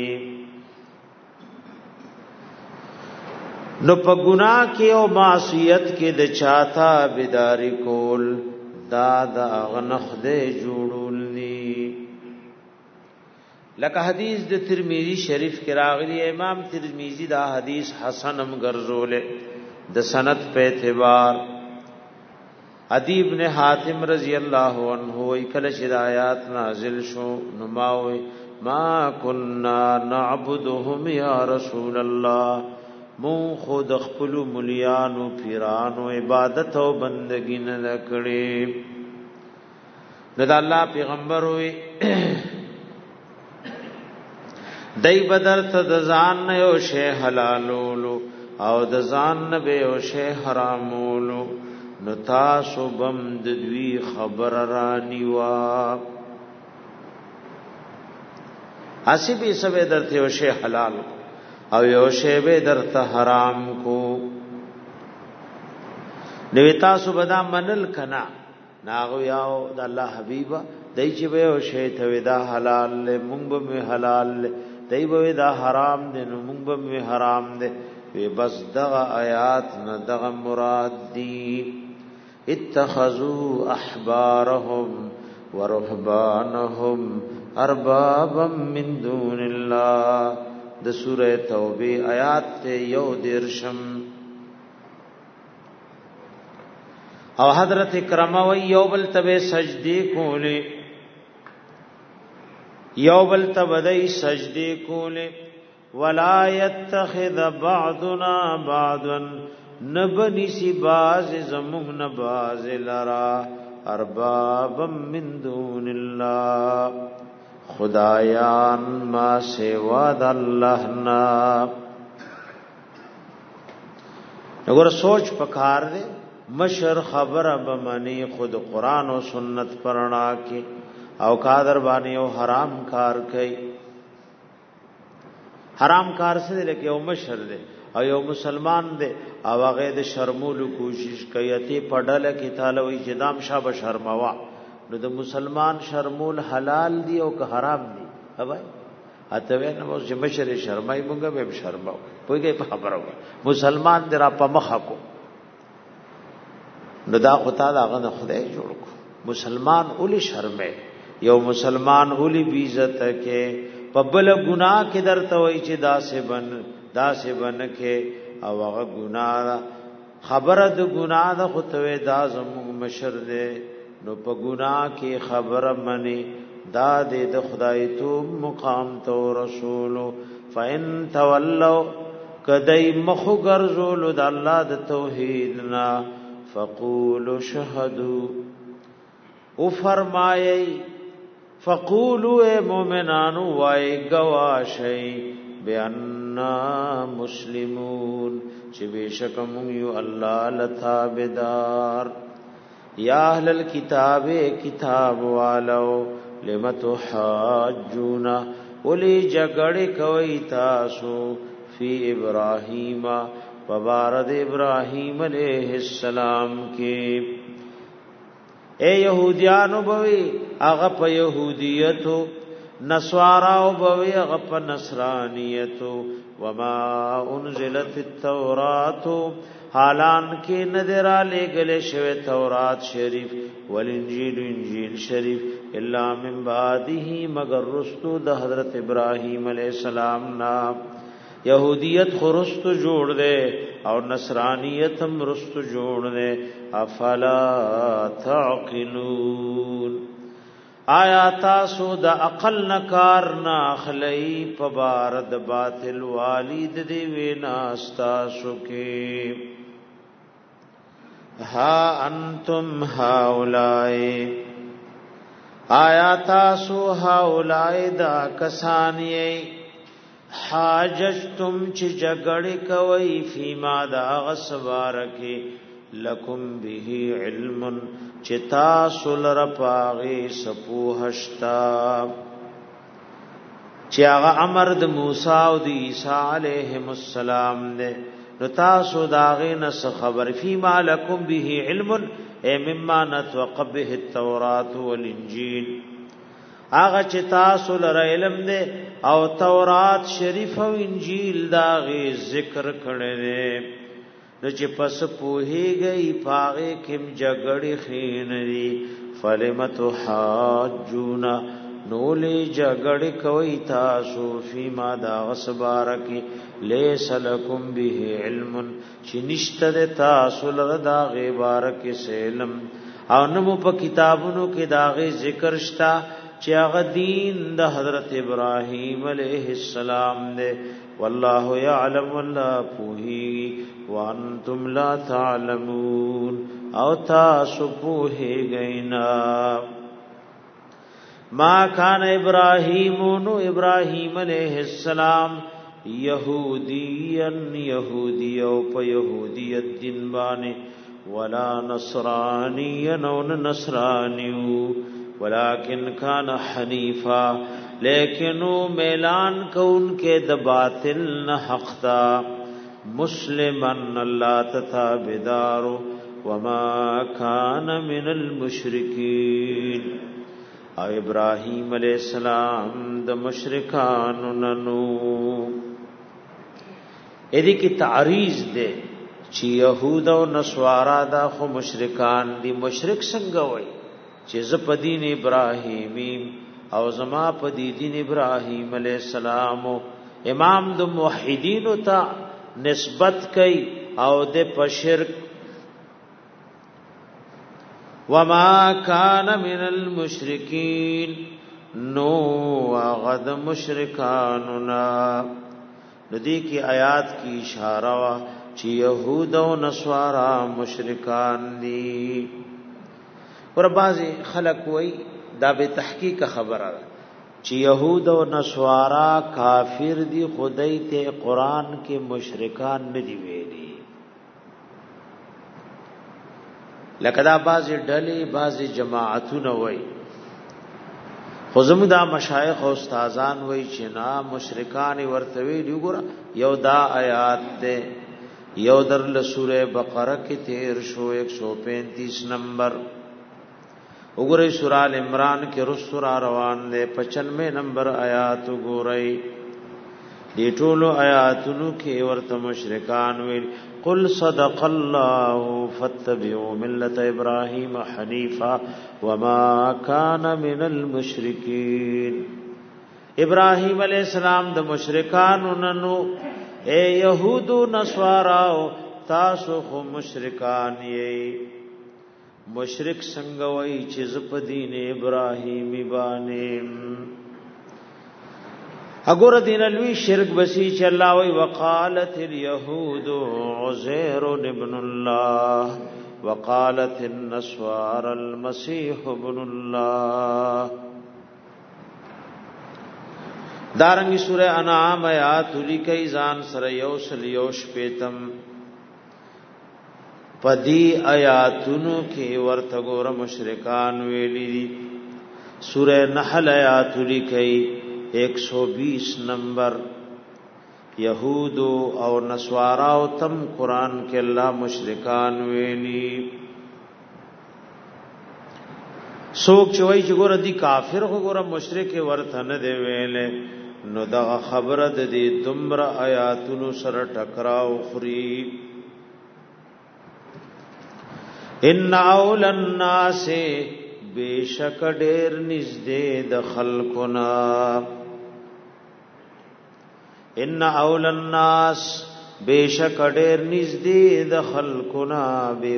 نو په ګناه کې او معصیت کې د چاته بیداری کول دا د غنخده جوړول دي لکه حدیث د ترمذی شریف کې راغلی امام ترمذی دا حدیث حسنم ګرځول د سند په اعتبار عدی ابن حاتم رضی الله عنه کله چې آیات نازل شو نماوي ما كنا نعبدهم یا رسول الله مون خود خپل مليانو پیرانو عبادت او بندگی نه کړې د الله پیغمبر وي دای بدر ته د ځان نه یو شی حلالولو او د ځان نه به یو شی حرامولو نو تاسو بم د دوی خبر رانی وا حسبی سبه درته یو شی حلال او یو شی به درته حرام کو نو تاسو بدا منل کنا ناغو یاو د الله حبیبا دای چې به یو شی ته ودا حلال له مونږ به حلال له دای به دا حرام دي نو مونږ به حرام دي وی بس دغه آیات نه دغه مراد دي اتخذوا احبارهم ورهبانهم اربابا من دون الله د سوره توبه آیات ته یو درشم او حضرت کرامه و یوبل تبه سجدی کولی یوبل تبدی سجدی کولی ولا يتخذ بعضنا بعضا نبني سی باز زمون باز لرا اربابا من دون الله خدایان ما سوا د الله نا وګوره سوچ پکار دے مشر خبره بمنی خود قران او سنت پرنا کې او قادر باندې او حرام کار کوي حرام کار سره لکه او مشر دے او یو مسلمان دے او هغه د شرمولو کوشش کوي ته پډل کې تعالی وي چې دام شابه شرموا نو د مسلمان شرمول حلال دی او که حرام دی هوای اته نو چې مشر شرمای مونږه به شرماو پوهیږي په خبرو مسلمان درا په مخه کو نو دا خدای داغه نه خدای جوړ کو مسلمان اولی شرمه یو مسلمان اولی بی عزت کې په بل ګناه کې درته وای چې داسې بن کې او هغه ګناه خبره د ګناه د خطوه دا زموږ مشر دی نو په ګناه کې خبره منی دا د خدای تو مقام تو رسول فین تولوا کدی مخ ګرځول د الله د توحید نا فقولوا شهدوا او فرمایي فقولوا اے مومنانو وای گواشی بیاننا مسلمون چې بشک مون یو الله لتابدار یا اهل الكتاب کتاب والو لمتو حاجونا ولی جګړه کوي تاسو فی ابراهیم وبارد ابراهیم علیہ السلام کې اے یهودیانو بوي هغه په يهودیتو نصاراو بوي هغه په نصرانیتو وما انزلت التوراۃ حالان کې نذرا لګل شوی تورات شریف والانجیل انجیل شریف الا من بعده مگر رستو د حضرت ابراهیم علیہ السلام نا یہودیت خرست جوړ دے او نصرانیت هم رست جوړ دے افلا تعقلون آیا تاسو د عقل نکار نا اخلی پبارد باطل والد دی وینا استاسو کې ها انتم هاولای آیا تاسو هاولای دا کسانی حاججتم چې جګړې کوي فيما دا غسبارکه لکم به علم چې تاسو لره پاغي سپوهشتا چې هغه امر د موسی او د عیسی علیهم السلام نه نو تاسو داغه نس خبر فيما لکم به علم اي مما نطق به التوراۃ والانجیل هغه چې تاسو لره علم ده او تورات شریف او انجیل داغه ذکر کړي نو چې پس پوهیږي پاغه کم جګړې خینري فلمت حاجونا نولې جګړې کوي تاسو فيما دا غسبارکی ليس لكم به علم چې نشته تاسو لره دا غیبارک علم او نو په کتابونو کې داغه ذکر شتا چې هغه دین د حضرت ابراهیم علیه السلام دی والله يعلم ولا پوهی وانتم لا تعلمون او تاسو پوهیږئ نه ما کان ابراهیم نو ابراهیم علیہ السلام یهودی او په یهودیت دین باندې ولا نصرانی نو نصرانیو ولکن کان حنیفا لیکنو میلان کون کے د باطل نہ حق تا مسلمن اللہ تتابدار وما کان من المشرکین او ابراہیم علیہ السلام د مشرکان ننو ایدی کی تعریض دے چې یهود او نصارا دا خو مشرکان دی مشرک څنګه وای چې ز په دین ابراهیمی او زما په دین ابراهیم علیہ السلام امام د موحدین ته نسبت کوي او د پشرک وما کان من المشرکین نو غد مشرکاننا ندی کی آیات کی اشارہ وا چې یهود او نصارا مشرکان دي ور بعضی خلق وای دا به تحقیق خبره چې يهود او نصارا کافر دي خدای ته قران کې مشرکان نه دی ویلي لکه دا بعضی ډلې بعضی جماعتونه وای خو زموږ دا مشایخ او استادان وای چې نا مشرکان ورته ویلي ګور یو دا آیات ده یو در له سوره بقره کې 135 نمبر وګورئ سورہ ال عمران کې رسول روان دي 95 نمبر آیات وګورئ دې ټولو آیاتونو کې ورته مشرکان ویل قل صدق الله فاتبعوا ملة ابراهيم حنيفا وما كان من المشركين ابراهيم عليه السلام د مشرکانو ننو اے يهود نصارا تاسو خو مشرکان یې مشرک څنګه وای چې ز په دین ابراهیمی باندې اګور دین الوی شرک بسی چې الله وای وقالت اليهود عزير ابن الله وقالت النصارى المسيح ابن الله دارنګي سوره انعام آیات لیکي ځان سره یوش پیتم پدی آیاتونو کې ورته ګور مشرکان ویلي دي سوره نحل آیات لیکي 120 نمبر یهود او نصارا او تم قران کې الله مشرکان ویلي سوک چوي چې ګور دي کافر خو ګور مشرک ورته نه دی ویلې نو دا خبره د دې دمر آیاتونو سره ټکراو خوري ان اول الناس بیشک ډیر نږدې د خلقنا ان اول الناس بیشک ډیر نږدې د خلقنا به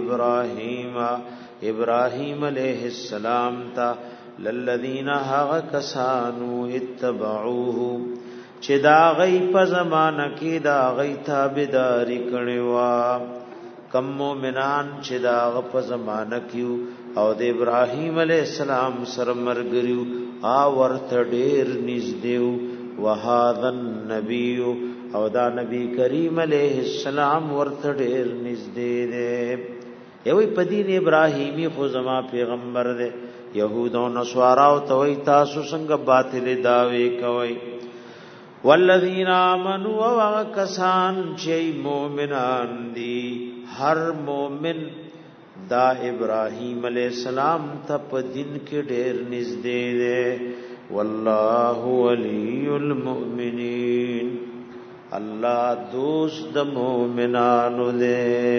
ابراهیم علیہ السلام تا للذین ها کسانو اتبعوه چې دا غي په زمانہ کې دا غي تابعداري کړي وا کم مومنان چې دا په زمانہ کې او د ابراهیم علیہ السلام سره مرګریو ورته ډیر نږدې وهذا النبی او دا نبی کریم علیہ السلام ورته ډیر نږدې دی یوې په دین ابراهیمی خو زما پیغمبر دی یهود او نصارا او توي تاسو څنګه باطل دعوی کوي والذین آمنوا وکسان چې مؤمنان دي هر مؤمن دا ابراهیم علیہ السلام ته په دین کې ډېر نږدې دی والله ولی المؤمنین الله دوست د مؤمنانو دی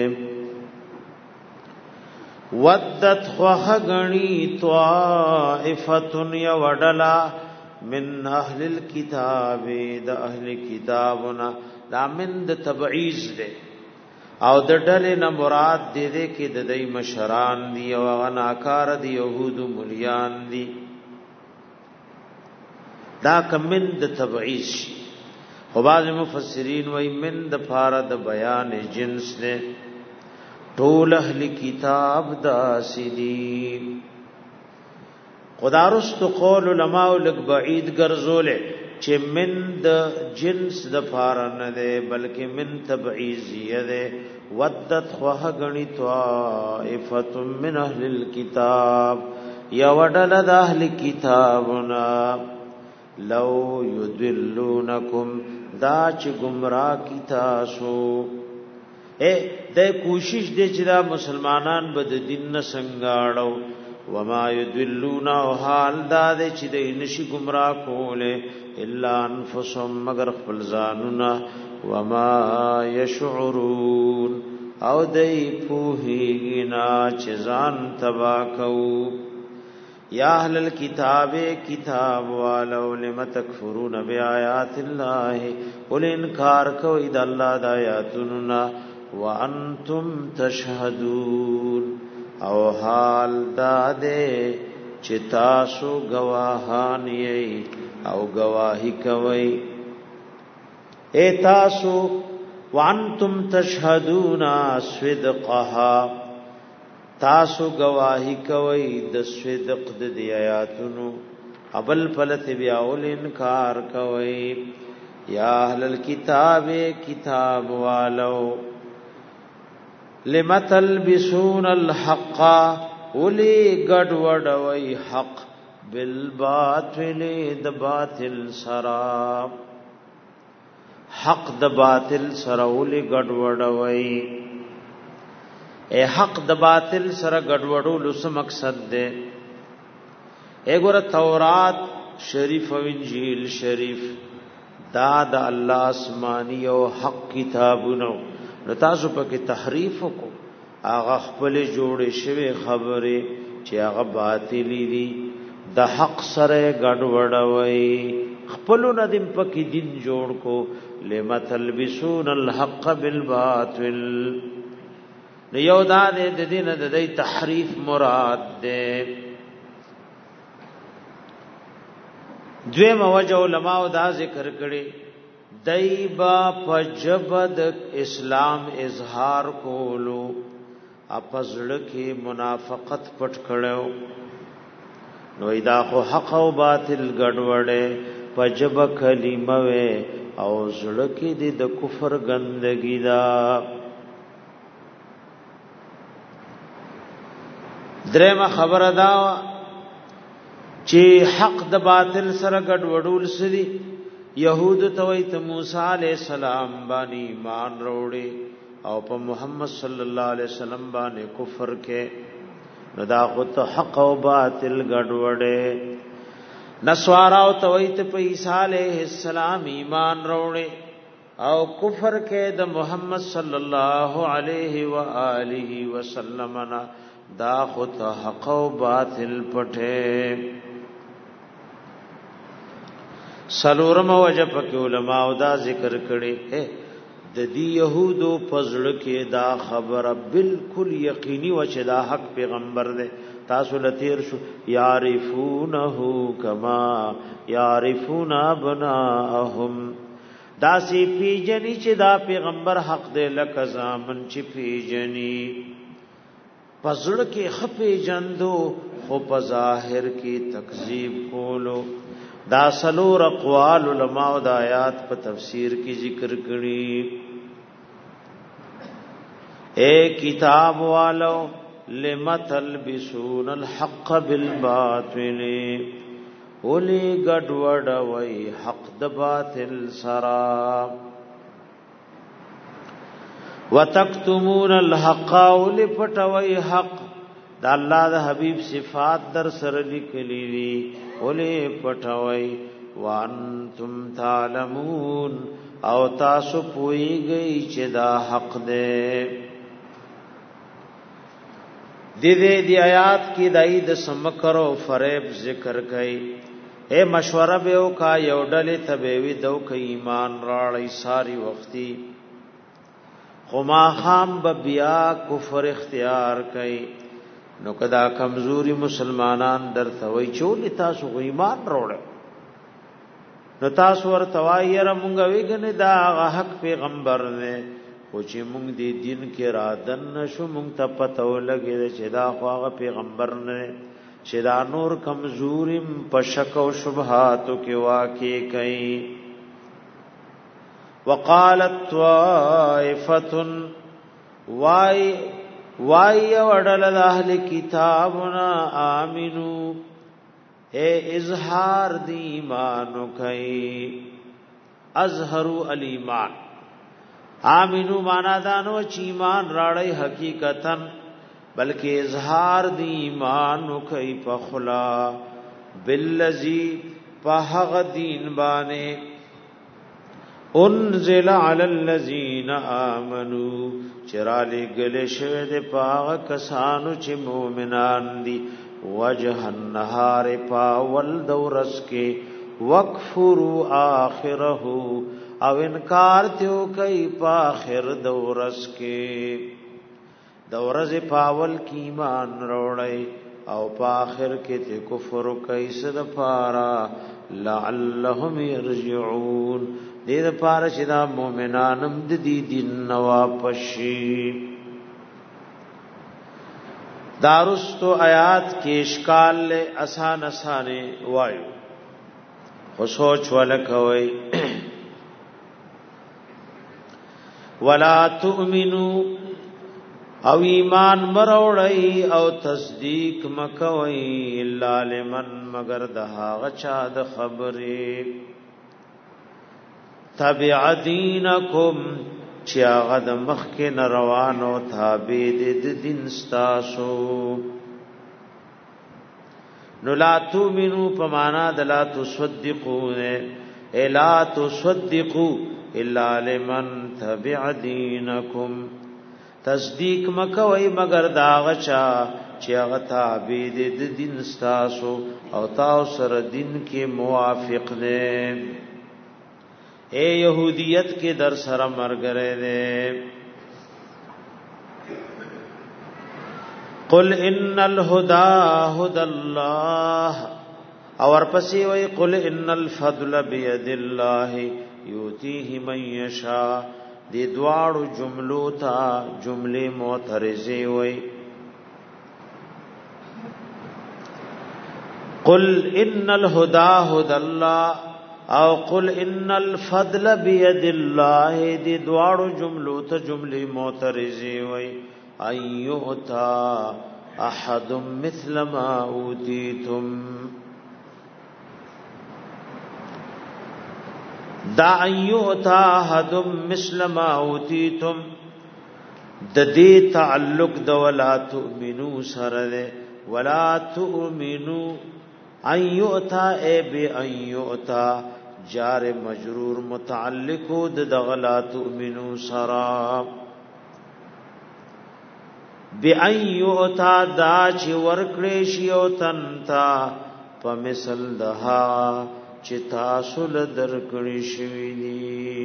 ودت خوغنی طائفه یودلا من اهل الكتاب د اهل کتابنا دا من د تبعیض دی او د ډلې نه مراد دې کې د دې مشران دی او غناکار دی يهود مليان دي دا کمن د تبعیض شي خو بعض مفسرین وایي من د فار د بیان جنس نه ټول اهل کتاب دا سیدی خدارست قول علماء لک بعید ګرځولې چې من د جنس د فار نه ده بلکې من تبعیضیه ده ودت خوه غنی طائفه من اهل الكتاب یا وډل د اهل کتابنا لو یذلونکم دا چې گمراه کی تاسو د کوشش دې چې دا مسلمانان به د دین نه څنګه وما يدلون حال دا دې چې د نشي گمراه کوله الا انفسهم مگر خپل ځانونه وما يشعرون او دې پوهیږي چې ځان تبا کو یا اهل الكتاب کتاب والو لم تکفرون بیاات الله ول انکار کوي د الله د آیاتونو وانتم تشهدون او حال داده چې تاسو گواهان یې او گواہی کوي اے تاسو وانتم تشهدون صدقها تاسو گواہی کوي د صدق د آیاتونو ابل فلت بیا ول انکار کوي یا اهل الكتاب کتاب والو لم تلبسون الحق ولي گډ وډوي حق بالباطل د باطل سرا حق د باطل سرا ولي گډ وډوي اے حق د باطل سره گډ وډول څه مقصد ده اګوره تورات شریف او انجیل شریف دا د الله آسمانی او حق کتابونو نو تاسو پکې تحریف کو هغه خپل جوړې شوی خبره چې هغه باطلی دي د حق سره ګډوډوي خپل ندیم پکې دین جوړ کو لمتلبسون الحق بالباطل یو دا د دین د دې تحریف مراد ده دوی موجه علماء دا ذکر کړي دایبا پجبد اسلام اظهار کولو اپزړ کې منافقت پټ کړو نو دا خو حق او باطل ګډوډه پجب کلمه وې او زړه کې د کفر ګندګی دا درېمه خبره دا چې حق د باطل سره ګډوډول سړي یهود تویت موسی علیہ السلام باندې ایمان وروړي او په محمد صلی الله علیه وسلم باندې کفر کې ندا خو ته حق او باطل ګډوډه نسوارا او تویت په عیسی علیہ السلام ایمان وروړي او کفر کې د محمد صلی الله علیه و آله وسلم دا خو ته حق او باطل پټه سلورم وجه پک علماء دا ذکر کړي د دې يهودو پزړه کې دا خبره بالکل یقیني و چې دا حق پیغمبر دی تاسو لتیر شو یعرفونه کما یعرفون ابناهم دا سی پیجنی چې دا پیغمبر حق دی لکه زامن چې پیجنی پزړه کې خپې جندو خو په ظاهر کې تکذیب کولو. دا سلور اقوال علماء د آیات په تفسیر کې ذکر کړي. اے کتاب والو لم تلبسون الحق بالباطل، اولی گډوډ وای حق د باطل سرا. وتکتمون الحق، اولی پټوي حق. د الله د حبیب صفات در سره لیکلي وي، اولی پټوي. وانتم تعلمون، او تاسو پوهیږئ چې دا حق دی. دی آیات کی دای د سمکر او فریب ذکر کئ. اے مشوره به او کا یو ډلې تبوی دو ک ایمان راړی ساری وختي، خما خام بیا کفر اختیار کئ. نو کدا کمزوري مسلمانان درته وای چول تاسو ایمان راړل، نو تاسو ورته وای را مونږ ویګنه دا حق پیغمبر نه، او چې مونږ دې دین کې را دن نشو مونږ ته پته ولګي چې دا خواغه پیغمبر نه، چې دا نور کمزوریم په شک او شبهاتو کې واقع کئ. وقالت طائفه، وای وړل د اهل کتابنا امنو، اے اظهار دی ایمان کئ. اظهروا الایمان، آمینو مانا دانو چې ایمان راړی حقیقتا، بلکې اظهار دی ایمان کوي په خلا. بالذی په هغه دین باندې انزل علی الذین آمنو، چرالی گله شوه د پاغه کسانو چې مؤمنان دي. وجه النهار پاول دورس کې، وکفروا آخره، او انکار تیو کئی پا آخر دورس کے. دورز پاول کی ایمان روڑی، او پا آخر کے تی کفر کئی صد پارا لعلهم یرجعون، دید پارا چدا مومنانم دی دین نواپشی. دارستو آیات کے اشکال لے آسان آسانے وایو، خو سوچ ولکوئی. ولا تؤمنو، او ایمان مروڑی او تصدیق مکوئی، الا لمن مگر دہا غچا د خبری. تبع دینکم، چیا غد مخکن روانو تابع د دین ستاسو. نو لا تؤمنو پمانا د لا تصدقون، الا تصدقو الا لمن تبع دینکم. تصدیق مکوئی مگر داغچا چی اغتا بید دین ستاسو، او تاو سر دین کے موافق دے. اے یہودیت کے در سر مرگرے دے. قل ان الہدا ہد اللہ، اور پسی وی قل ان الفضل بید اللہ یوتیه من یشاء. دی دوارو جملو تا جملے معترضی وی. قل ان الہدا ہد اللہ، او قل ان الفضل بید اللہ، دی دوارو جملو تا جملے معترضی وی. ان یؤتا احد مثل ما اوتیتم، دا ایوتا حدم مثل ما اوتیتم، د دې تعلق د ولا تؤمنو سره ده. ولا تؤمنو ایوتا ای بی ایوتا جار مجرور متعلق د ولا تؤمنو سره. بی ایوتا دا چې ورکړې شی او تنتا په مثل دها چې تاسو له درکړې شوی دي.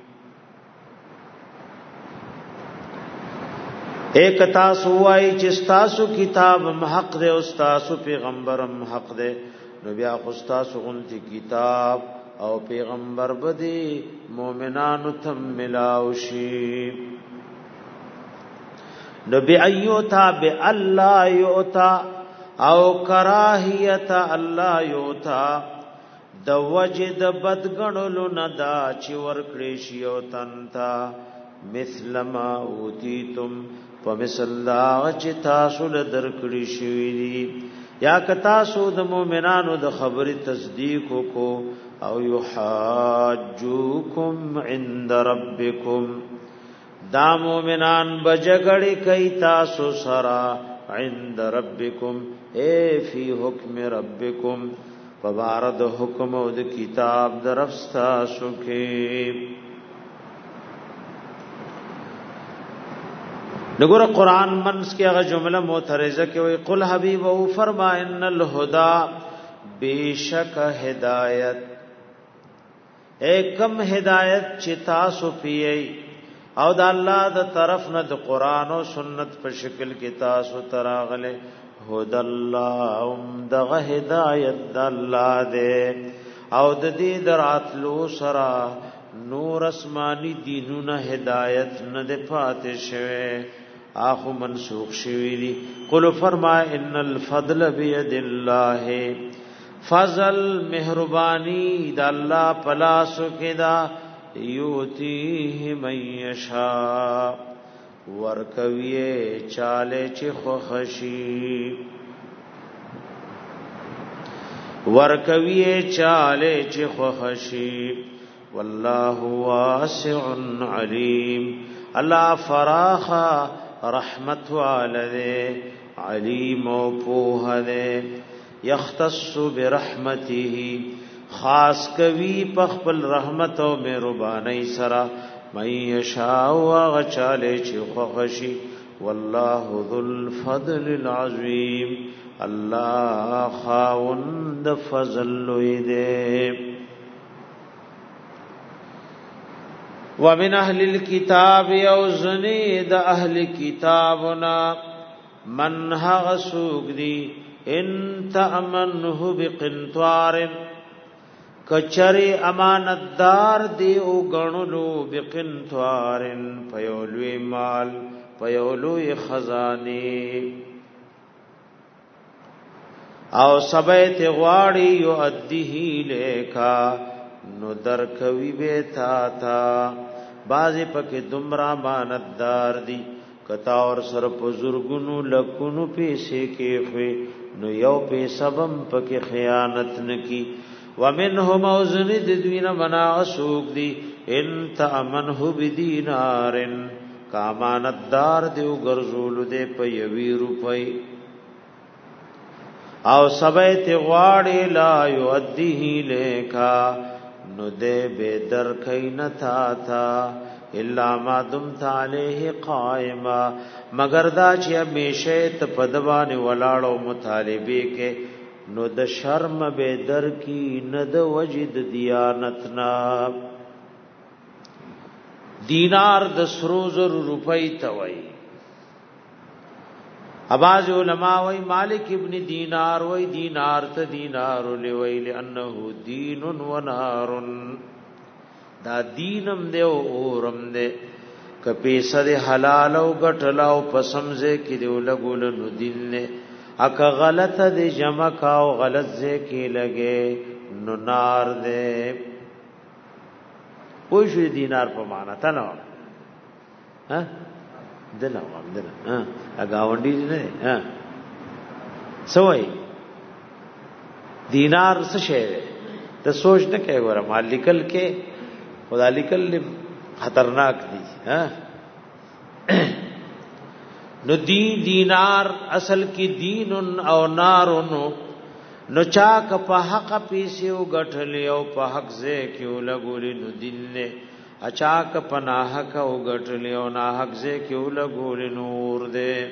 ایک تاسو وای چې تاسو کتاب حق دی او تاسو پیغمبرم حق دی، نو بیا خو تاسو غونتی کتاب او پیغمبر بدی مؤمنانو تم ملاو شي. نو بأیوتا بألا یوتا او کراهیت الله یوتا د وجد بدګنلو ندا چې ورکړې شی او تنتا مثل ما اوتیتم فمثل دا چې تاسو له درکړې شوی دي یا ک تاسو د مؤمنانو د خبرې تصدیق کو او یحاجوکم عند ربکم دا مؤمنان بجګړې کوي تاسو سره عند ربکم اے فی حکم ربکم فبارد حکم او د کتاب درفستا سوکې نګور قران منس کې هغه جمله معترضه کې وي قل حبیب او فرما ان الهدى بیشک هدایت ایکم هدایت چې تاسو پیي او د الله د طرف نه د قران او سنت په شکل کې تاسو تراغله هدى الله دغه هدایت د الله دې او د دې دراتلو سرا نور اسماني دینونه هدایت نه د پاتې شوه اخو منسوخ شوی دی قل فرما ان الفضل بيد الله فضل مهربانی د الله پلاسو کې دا یوتیه من یشاء ورکوی چاله چې خوشی ورکوی چاله چې خوشی والله واسع علیم الله فراخا رحمت والده علیم او پوه ده یختص برحمته خاص کوي پخپل رحمت او مهرباني سره مَن يَشَاءُ وَغَچَالَ چِ خوشي والله ذو الفضل العظيم الله خاوند فضل لوی دے. ومن اهل الكتاب يوزني د اهل کتابنا من هغ سوق دي ان تأمنه بقنطار کچری امانتدار دی او غنلو بقنطار فیولوی مال فیولوی خزانی او سبیت غواړي یو ادیه لیکا نو درکوي به تا بازي پکې دمرا امانتدار دی کتا اور سر بزرګونو لکونو پیسې کې خو نو یو په سبم پکې خیانت نکی ومنهم اوزند دوینا منا اسوق دی ان تامنه بدینار کامانتدار دیو ګرځول دی په یوی روپۍ او سبیت غواړي لا یؤدیه لیکا نو دې به در کین تا الا ما دمت علیه قائما مگر دا چې همیشه ته پدوانه ولاړو مطالبه کې نو د شرم به در کی نه د وجد دیانتنا دینار د سروزر روپۍ توي اباظ علماء وی مالک ابن دینار وی دینار ته دینار لوی لانه دین و نار دا دینم دی او اورم دی کپی سره حلال او غټلاو پسمزه کې دی لګول نو دین نه اک غلط دی جمع کاو غلط زه کې لګې نو نار دی پوه شو دینار په معنا ته نو ها دلا ها اگاونډي نه ها سوې دینار څه شی ته سوچ نه کوي ور مال لیکل کې خدا لیکل خطرناک دي ها نو دینار اصل کې دین او نار نو چاک په حق پیسې او غټلې او په حق زه کې لګولې نو دین نه اچاک پناہ کا وګټلې او نا حق زه کې ولګول نور دې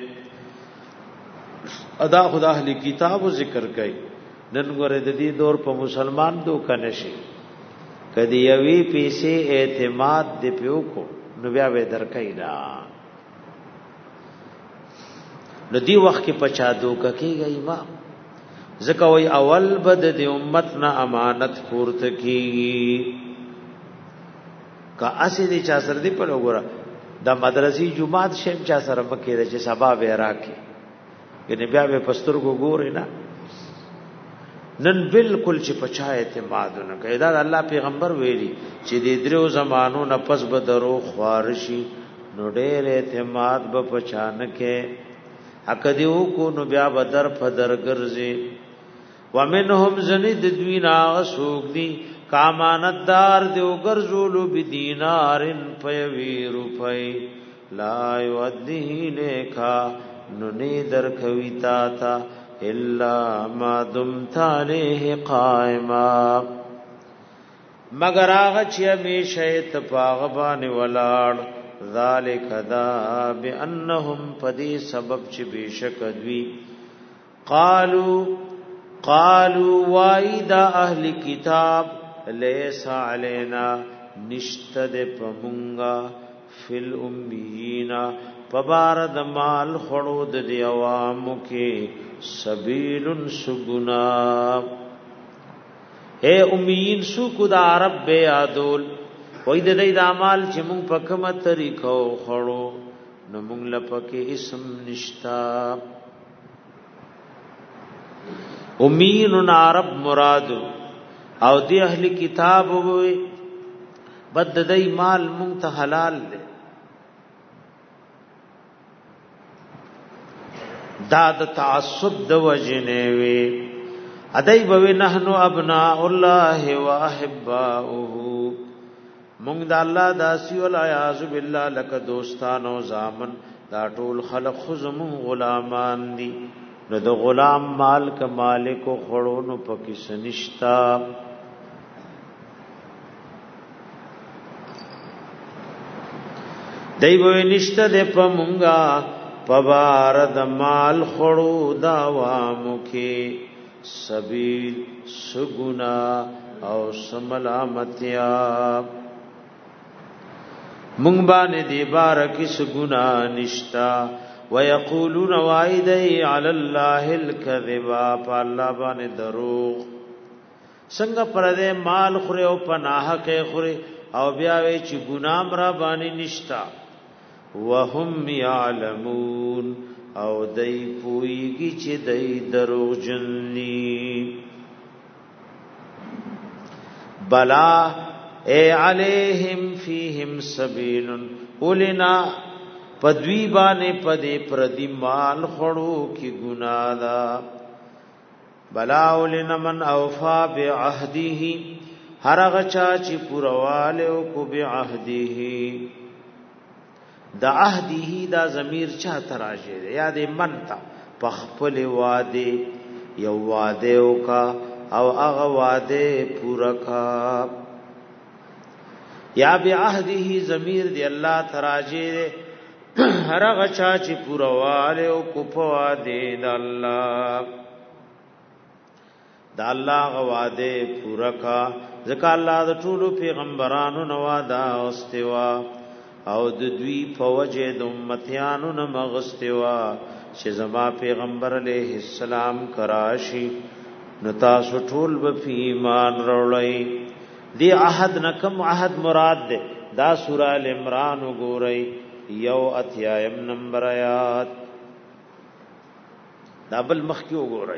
ادا خدا اهل کتاب ذکر کوي نن غره د دې دور په مسلمان دو کنه شي کدی یوی پیسې اعتماد دې پیو کو نو بیا به درکې دا نو دی وخت کې پچا دو کېږي امام زکه وی اول بد د امت نه امانت پورته کیږي کا اسی دی چا سر دی په وګړه د مدرسې جمعات شیم چا سره مکه چې سبا به راکې یعنی بیا به پسترګو ګورې نه نن بالکل چې پچا اعتماد نه کوي دا الله پیغمبر ویلي چې د درو زمانو نه پس به درو خوارشي نو ډېر اعتماد به پچا نه کې اکدیو کو نو بیا بدر فدر ګرځي ومنهم زنید دوینا غسوق دی کامانتدار دیو ګرځولو بدینارن پوی روپای لا یودیه لیکا نو نه در کویتا تا الا ما دمت علیه قائما مگر هغه چې همیشه ته پاغه باندې ولاړ ذالک دا بانهم پدی سبب چې بشک دوی قالوا وایدا اهل کتاب لیس علینا نشتد پمونگا فل امیینا پبارد مال خړود دی عوامو کې سبیل سگنا اے امیین سو کو دا عرب بے عدول وای د دې د اعمال چې مونږ په کومه طریقو خړو نو مونږ لپاره اسم نشتا امیین عرب مراد او دی اهل کتاب وي بد دای مال مونږ ته حلال دی دا د تعصب د وجنه وي ادای به نحنو ابناء الله واحباؤه مونږ د الله داسی ول اعاذ بالله لک دوستانو زامن دا ټول خلق خزم غلامان دي نو د غلام مال ک مالک خړو نو پکې سنشتا دیو نشته د پمونګه پبارد مال خړو دا وامو کې سبیل سګنا او سملامتیا مونږ باندې دی بارکی سګنا نشتا ويقولون وایدی علی الله الکذب فالله باندې دروغ څنګه پر دې مال خوري او پناه کې خوري او بیا وی چې ګنام را باندې نشتا وهم یعلمون او دای پویږي چې دای دروغ جننی بلا اے علیہم فیہم سبیل اولنا پدوی بانے پدے پردی مال خڑو کی گناہ دا بلا اولنا من اوفا بعہدیہ ہر غچا چی پوروالو کو بعہدیہ دا عہدیہ دا ضمیر چا تراجے دے یاد من تا پخپل وعدے یو وعدے کا او اغ وعدے پورا کا یا بعہدہ ضمیر دی اللہ تراجے دے ہر غچا چی پورواله او کوپوا دے دا اللہ غواده پورا کا ځکه الله د ټولو پیغمبرانو نو وعده واستوا او د دوی په وجه د امتیانو نه مغستوا چې زما پیغمبر علیه السلام کراشي نو تاسو ټول به ایمان وروړی دی عہد نکم عہد مراد دے دا سورہ العمران وګورئ یو اتیایم نمبر آیات دا بل مخکی وګورئ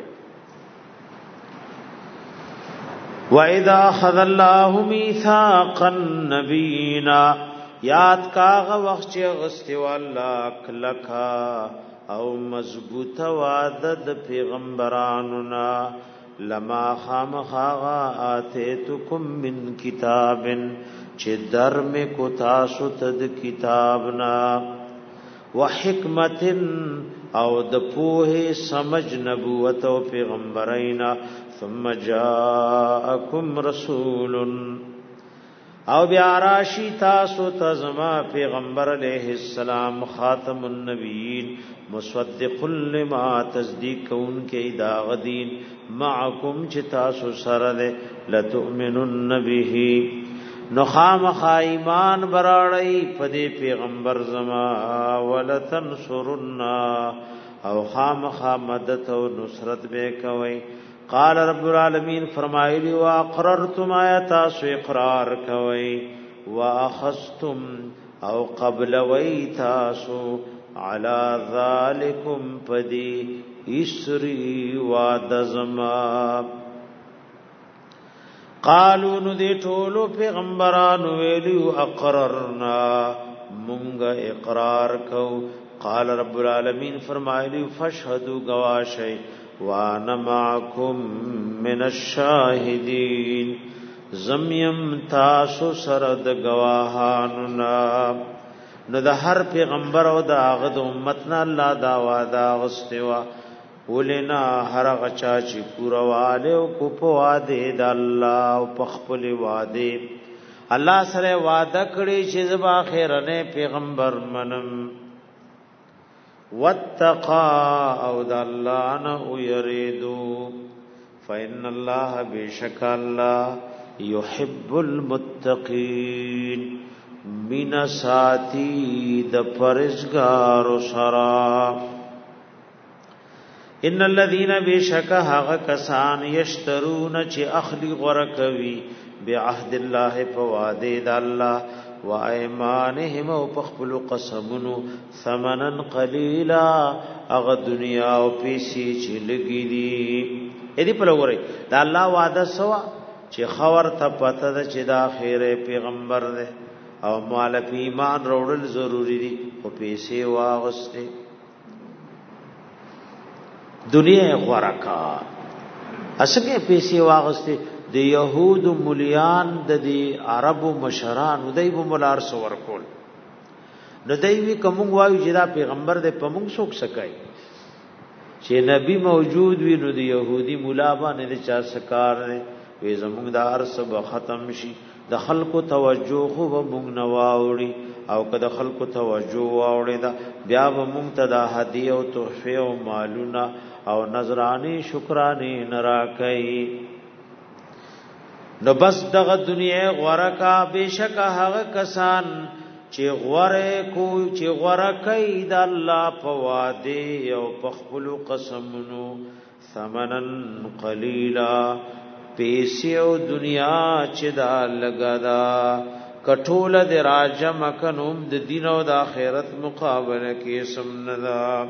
وَإِذَا أَخَذَ اللَّهُ مِيثَاقَ النَّبِيِّينَ یاد کاغه وخت چې غستو الله کلکا او مضبوطه وعده د پیغمبرانو نا لما خامخاغا آتیتکم من کتابن چه در میں کو تاسو تد کتابنا وحکمتن او د پوه سمج نبوت او پیغمبرینا ثم جاءکم رسول او بیا راشی تاسو تزما پیغمبر علیہ السلام خاتم النبیین مصدق لما تصدیق ان کے داغ دین معکم چتاسو سرد لتؤمنن به نخام خایمان براړی پدی پیغمبر زما ولتنصرن او خام مدد او نصرت به کوي قال رب العالمین فرمایلی واقررتم آیات سو اقرار کوي واخذتم او قبل ویتاسو علی ذالکم پدی اسری وادزما قالو نو دی ټولو پیغمبرانو ویلو اقررنا مونږ اقرار کو قال رب العالمین فرمایلی فاشهدوا گواشی وانا معکم من الشاهدین زمیم تاسو سره د گواهانو نو د هر پیغمبر او د هغه د امتنا الله دا وعده غستوا ولنا هر غچا چې پورواله او کو په وعده د الله او په خپل وعده الله سره وعده کړی چې زبا خیرنه پیغمبر منم واتقا او د الله نه یریدو فإن الله بشک الله يحب المتقين من ساتی د پرزگار سرا ان الذين بشک هغه کسان یشترون چې اخلی غرکوي بعهد الله فواده د الله وایمانهم او پخپل قسمونو ثمنا قليلا اغه دنیا او پیسې چې لګی دي اې دې په لوري د الله وعده سوا چې خبر ته پته ده چې دا خیره پیغمبر ده او مال په ایمان وروړل ضروری دي او پیسې واغسته دنیا غورکا اسکه پیسې واغسته د يهود مليان د عربو مشران دایو ملار سور کول نو دایوی کوم وایو چې دا پیغمبر د پمنګ څوک سکای چې نبی موجود وي نو د يهودي مولا باندې چا سکار نه وي زموږ د ارس به ختم شي د خلکو توجه خو به مونږ نه واوړي او که د خلکو توجه واوړي دا بیا به مونږ ته د هدیه او تحفه او مالونه او نظرانی شکرانی نراکای نو بس دغه دنیا غورکا بشک هغه کسان چې غوره کو چې غوره کوي د الله په وعده او په خپل قسمونو ثمنن قلیلا پیسې او دنیا چې دا لګا دا کټوله د راجم کنوم د دین او د آخرت مقابله کې سمندا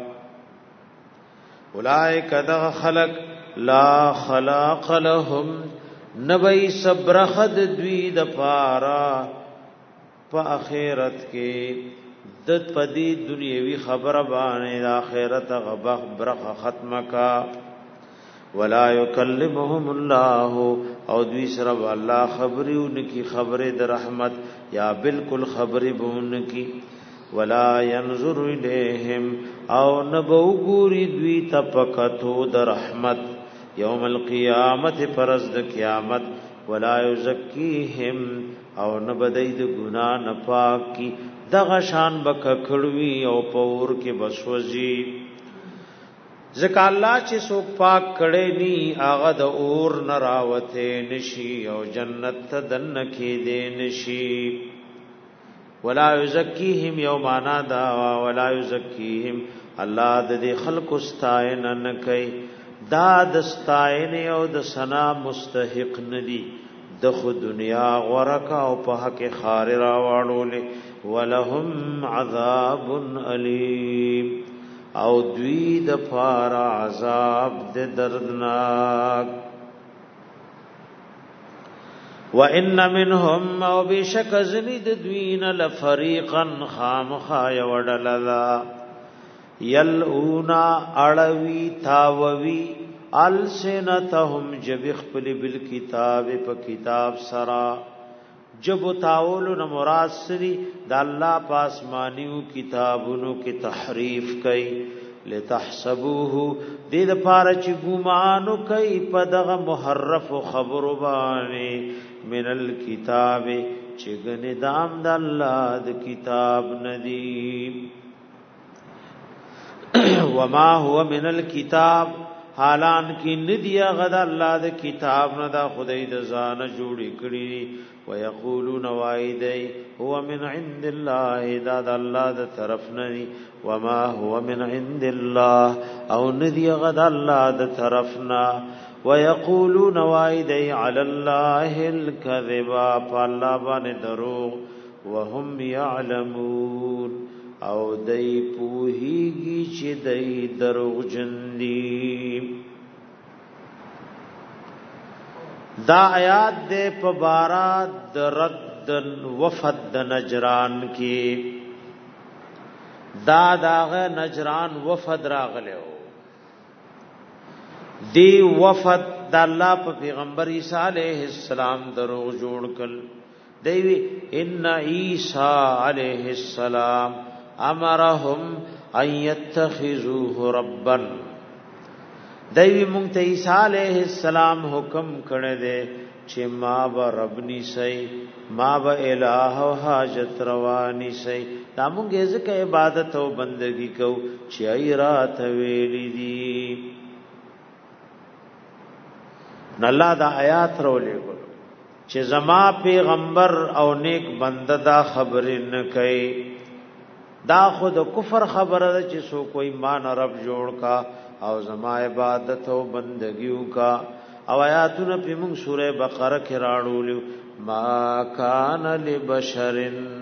اولائک دغ خلق لا خلاق لهم نبی صبر خد دوی د پارا په آخرت کې د پدی دنیوي خبره باندې د آخرت غبخ برخه ختمه کا ولا يكلمهم الله او دوی سره الله خبرونه کی خبره د رحمت یا بالکل خبره بون کی ولا ينظر اليهم او نبو ګوري دوی تپکتو د رحمت یوم القیامت پرز د قیامت ولا یزکیهم او نبدید ګنا نه پاک کی دغه شان بک کړوي او پور کې بسوځي ځکه الله چې څوک پاک کړي ني هغه د اور نراوته نشي او جنت ته دن کې دي نشي ولا یزکیهم یومانا دا ولا یزکیهم الله د خلق استاین نه کوي دا د استاین او د ثنا مستحق ندي د خو دنیا غورکا او په حق خار را واړول ولهم عذاب الیم او دوی د پار عذاب د دردناک وان منهم او بشک زنید دوین لفریقا خامخا یوډللا یلونا اړوی تاووی السنتهم جبخ پل بالکتاب په کتاب سرا جب تاول نہ مراد سری د الله پاسمانیو کتابونو کې تحریف کئ لتحسبوه دې د پاره چې ګمانو کئ په دغه محرف خبر باندې من الكتاب چې ګنې دام د الله د کتاب ندی وما هو من الكتاب حالان کی ندیا غدا الله د کتاب نه دا خدای د ځان جوړی کړی ويقولون وایدی هو من عند الله دا د الله د طرف نه وما هو من عند الله او ندیا غدا الله د طرف نه ويقولون وایدی علی الله الكذب فالله باندې دروغ وهم يعلمون او دای پوهیږي چې دای دروغجن دي. دا آیات دې په بارا د رد وفد د نجران کې دا داغه نجران وفد راغلو. دی وفد د الله په پیغمبر عیسی علیه السلام دروغ جوړ کړ. دی ان عیسی علیه السلام امرهم ان يتخذوه ربا. دی مونږ ته عیسی علیه السلام حکم کړی دی چې ما به رب نیسي، ما به الہ او حاجت روا نیسي. دا مونږ ځکه عبادت او بندگی کو چې ای رات ویلې دي. الله دا آیات رولې ګل چې زما پیغمبر او نیک بنده دا خبرې نه کوي. دا خود کفر خبره ده چې سو کوئی مان رب جوړ کا او زما عبادت او بندگیو کا. او آیاتونه په موږ سوره بقره کې راړو. ما کان لبشر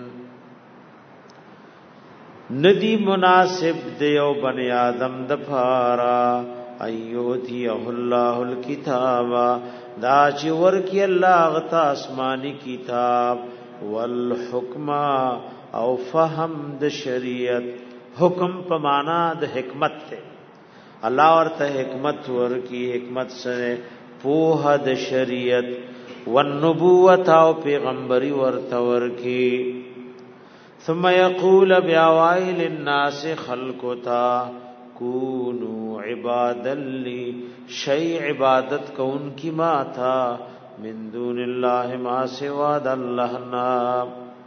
ندی مناسب دیو بنی آدم دفارا ایوتیه الله الکتاب دا چې ورکی الله غتا آسمانی کتاب والحکم او فهم د شریعت. حکم په معنا د حکمت ته الله ورته حکمت ورکی. حکمت سره پوهه د شریعت والنبوت او پیغمبري ورته ورکی. ثم يقول بیاوای للناس خلقتا کونو عبادا لی شیء عبادت کون کی ما تھا من دون اللہ ما سوا د اللہ نا.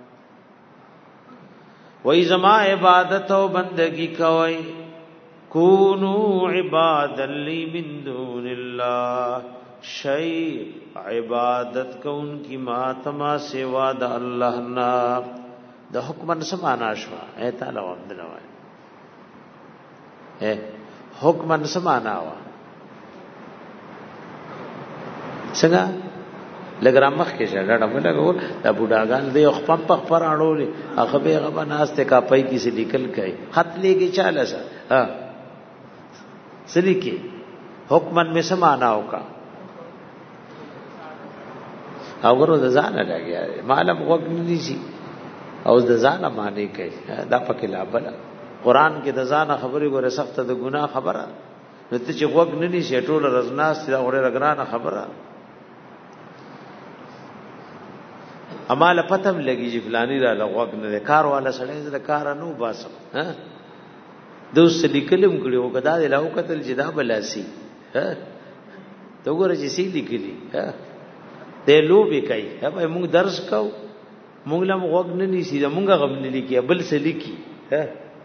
وای زما عبادت او بندگی کوي. کونو عبادا لی من دون اللہ شیء عبادت کون کی ما تما سوا د اللہ نا. د حکمن سمانا شوا اے تعالی عبد الله اے حکمن سمانا وا څنګه لګرامخ کې شړډه موږ لګول د بوډاګان دی خپل پر اړولې هغه به هغه ناشته کا پای کې سې لیکل کوي خط لګي چاله سره ها سلی کې حکمن میں سمانا وکا او ګورو د ځان لګیا معلوم وګ نه شي او د ځان معنی کوي دا پکې لا بل قران کې د ځان خبرې ګوره سخت د ګناه خبره نو ته چې وګ نه نشي ټول رزناس دا وړه رګرانه خبره اماله پتم لګي چې فلانی را لغوګ نه کار والا سړی د کار نه وباسم ها دوس لیکلم کړي وګدا د لاو قتل جدا بلاسي ها تو ګوره چې سي لیکلي ها د لوبي کوي هغه موږ درس کو موږ له وګ نه نشي موږ غو نه لیکي بل څه لیکي ها.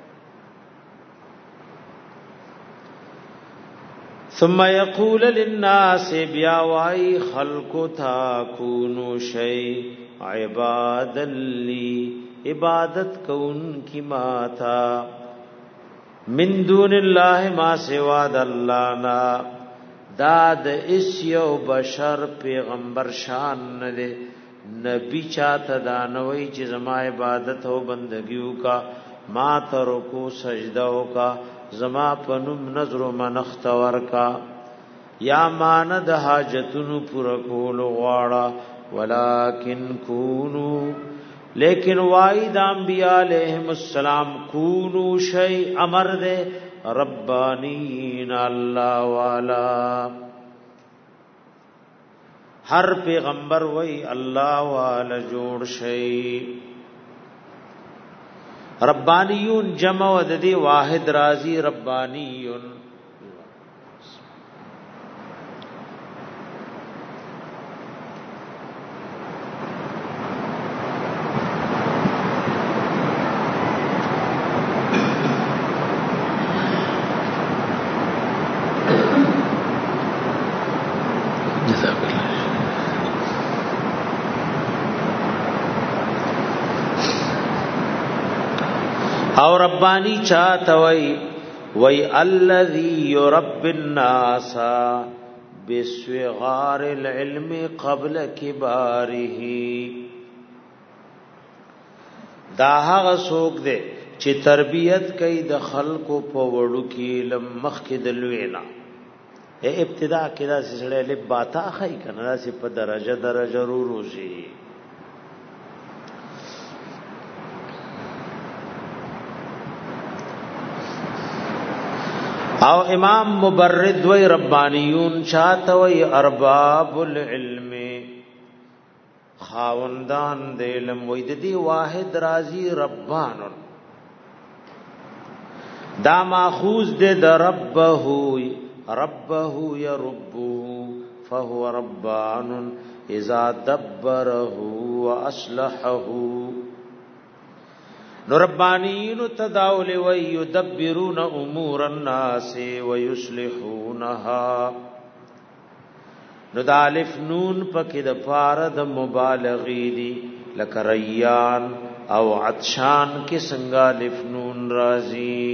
ثم يقول للناس بیاوای خلق تکونو شی عبادا لی عبادت کون کی ما تھا من دون الله ما سوا د الله نا. داد اس یو بشر پیغمبر شان نه دی نبی چاته دانوي چې زما عبادت او بندگیو کا ما ترکو سجدو کا زما پنوم نظر منخت ورکا یا مان د حاجتونو پر کول غواړه. ولکن کونو لیکن وای د انبیاء علیهم السلام کونو شی امر دے ربانین اللہ والا. ہر پیغمبر وای اللہ والا جوړ شی. ربانیون جمع د دې واحد راضی ربانیون. او ربانی چاہتا وی الذی یرب الناس بسوغار العلم قبل کباره. دا هغه څوک دی چې تربیت کوي د خلکو په وړو کې لم مخکې د لوینا ابتدا کې دا سړی له باتا خای کنه دا سي په درجه روزي او امام مبرد وی ربانیون چاته وی ارباب العلم خاوندان د علم وی د دی واحد رازی ربان دا ماخوذ د ربه يربه فهو ربان اذا دبره واصلحه نو ربانیون تداول و یدبرون امور الناس و یصلحونها نو دا الف نون پکې د پاره د مبالغې دي لکه ریان او عطشان کې څنګه الف نون راځي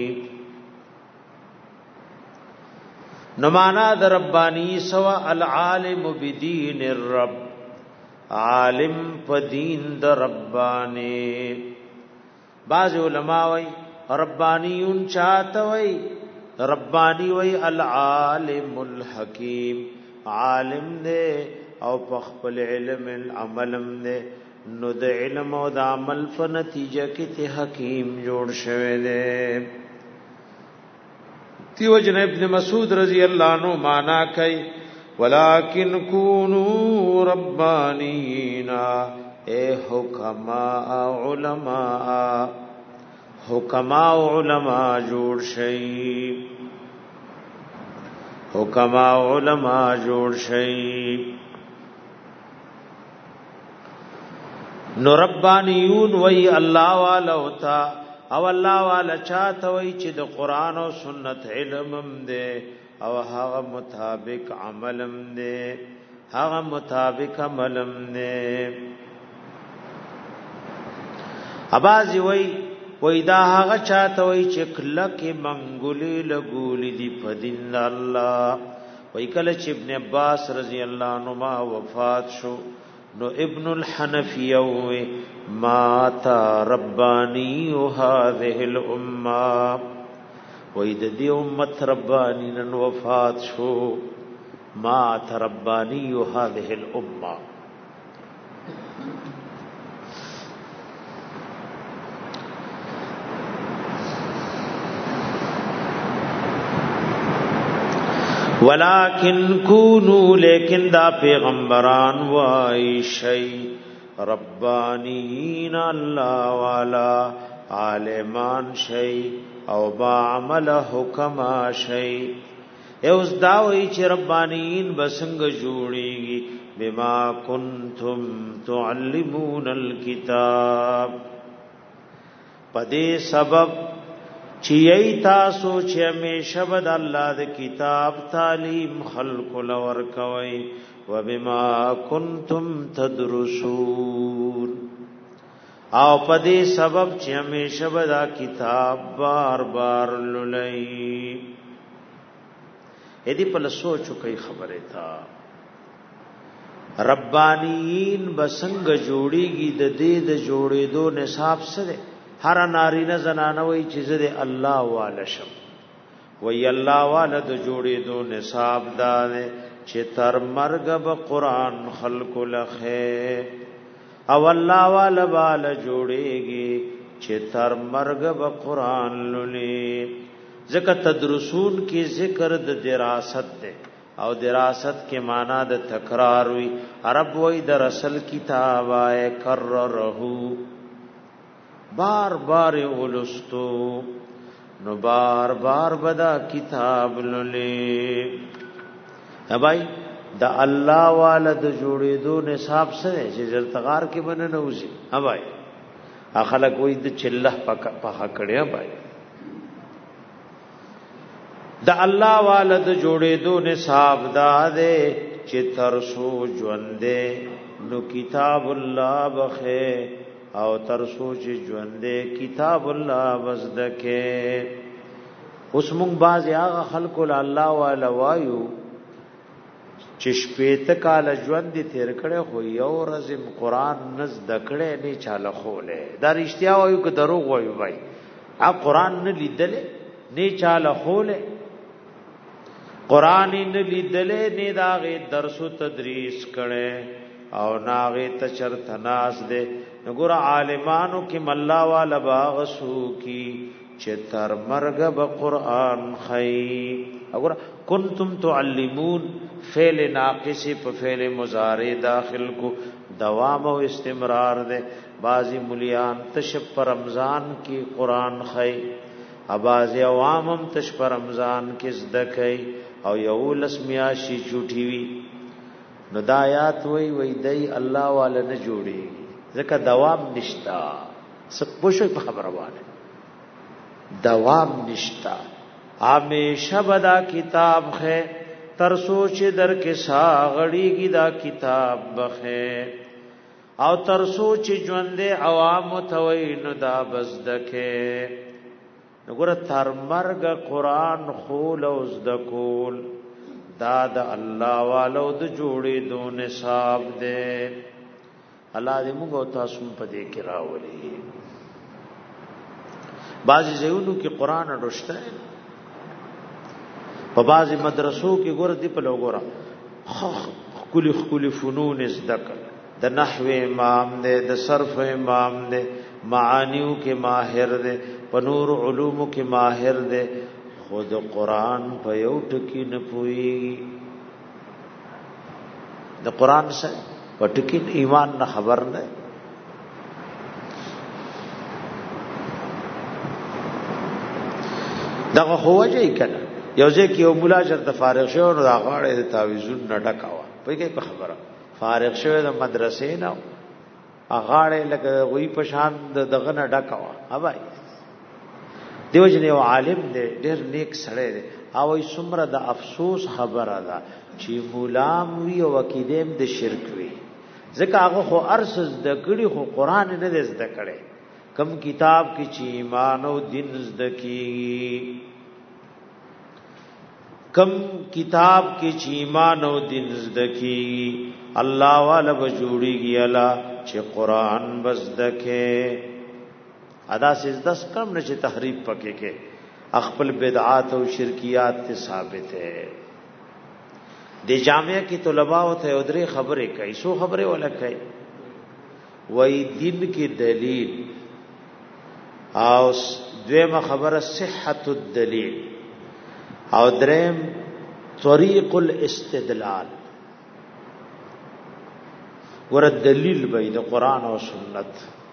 نو معنا د ربانی سوا العالم بدین الرب عالم په دین د ربانی بعض علماء وی ربانیون چاہتا وی ربانی وی العالم الحکیم عالم دے او پخپل علم عملم دے نو د علم او د عمل په نتیجه کې ته حکیم جوړ شوه دے تیو جن ابن مسعود رضی اللہ عنہ مانا کئی ولکن کونوا ربانینا اے حکماء علماء جوړ شي نو ربانیون وی الله والا ہوتا او الله والا چاته وی چې د قران او سنت علمم دے او هغه مطابق عملم دے هغه مطابق عملم دے ابازي وای دا هغه چاته وای چې کلکه منګولې لګولې دی په دین الله وای کله چې ابن عباس رضی الله عنهما وفات شو نو ابن الحنفیه مات ربانی هذه الامه وای د دې امت ربانی نن وفات شو مات ربانی هذه الامه ولکن کونو لیکن دا پیغمبران وای شی ربانین اللہ والا عالمان شی او با عمل حکما شی اوس دا وای چې ربانین بسنګ جوړیږي بما کنتم تعلمون الكتاب پدې سبب چی تاسو چې همیشه بد الله د کتاب تعلیم خلق لور کوي وبما کنتم تدرسون او پدې سبب چې همیشه بد کتاب بار بار لولای اې دې په سوچو کوي خبره تا ربانیین بسنګ جوړیږي د دې د جوړېدو نصاب سره هر نارینه زنانه وای چې زه الله والا شم وای الله والا د جوړېدو نصاب دار چې تر مرګ به قران خلق لخه او الله والا والا جوړېږي چې تر مرګ به قران لولي ځکه تدرسون کې ذکر د دراست ده او دراست کې معنا د تکرار وي عرب وای د رسل کتاب آئے کررہو بار بار اولستو نو بار بار بدا کتاب للی بھائی دا الله والا د جوړېدو نصاب سره چې زرتغار کې بنه نوځي بھائی اخلق وې د چله په کړیا بھائی دا الله والا د جوړېدو نصاب دا ده چې ترسو ژوندې نو کتاب الله بخه او ترسو چې ژوندې کتاب الله وزدکه اوس مونږ باز هغه خلق الله والا وایو چې چې شپېته کال ژوند دې تیر کړي خو یو ورځ قرآن نز دکړې نه چاله خوله دا رښتیا وایو که دروغ وایو وای قرآن نه لیدلې نه چاله خوله قرآن نه لیدلې نه داغه درس او تدریس کړي او ناغه تچرت ناس دې وګور عالمانو کې ملا والا باغ سو کی چې تر مرګ به قرآن خی وګور کنتم تعلمون فعل ناقص په فعل مضارع داخل کو دوام او استمرار دے بعضی مليان تشب پر رمضان کی قرآن خی اباز عوامم تش پر رمضان کی زدکای او یول اسمیاشی چوټی وی نو دایات وی دی الله والا نه جوړي ځکه دوام نشتا سب پوښي په خبره باندې دوام نشتا همیشه بدا کتاب ہے تر سوچ در کے ساغڑی گی دا کتاب بخے او تر سوچ ژوند عوام توین دا بزدکے نګور تر مرګ قران خول او زدکول دا د الله والو د جوړې دو نصاب دے الله دې موږ تاسو په دې کې راولي بعضی ځایونو کې قران اډوشته په بعضی مدرسو کې ګور دی په لوګورا خکلی فنون ذکر د نحو امام دے د صرف امام دے معانیو کې ماهر دے په نور علوم کې ماهر دے خود قران په یو ټکی نه پوي د قران سره په ټکی ایمان نه خبر نه دغه هوځي کنه یو ځکه یو مولا چې فارغ شو نو دا غاړه د تعویذون نه ډکاوه په کې په خبره فارغ شو د مدرسې نه غاړه لکه وی په شان دغه نه ډکاوه هاوای دیو جن یو عالم دی ډېر نیک سړی دی او ای څومره د افسوس خبره ده چې غلام وی او عقیدم د شرک وی ځکه هغه خو ارسز د کړي خو قران نه د زده کړي کم کتاب کې چې ایمان او دین زده کی کم کتاب کې چې ایمان او دین زده کی الله والا بجوړيږي الله چې قران بزدکه ادا سجدس کم نه چې تحریف پکې کې خپل بدعات او شرکیات ته ثابت ہے د جامعہ کې طلباء او ته درې خبرې کوي سو خبرې ولا کوي وای دین کې دلیل او دویمه خبره صحت الدلیل او دریم طریق الاستدلال ور دلیل به د قران او سنت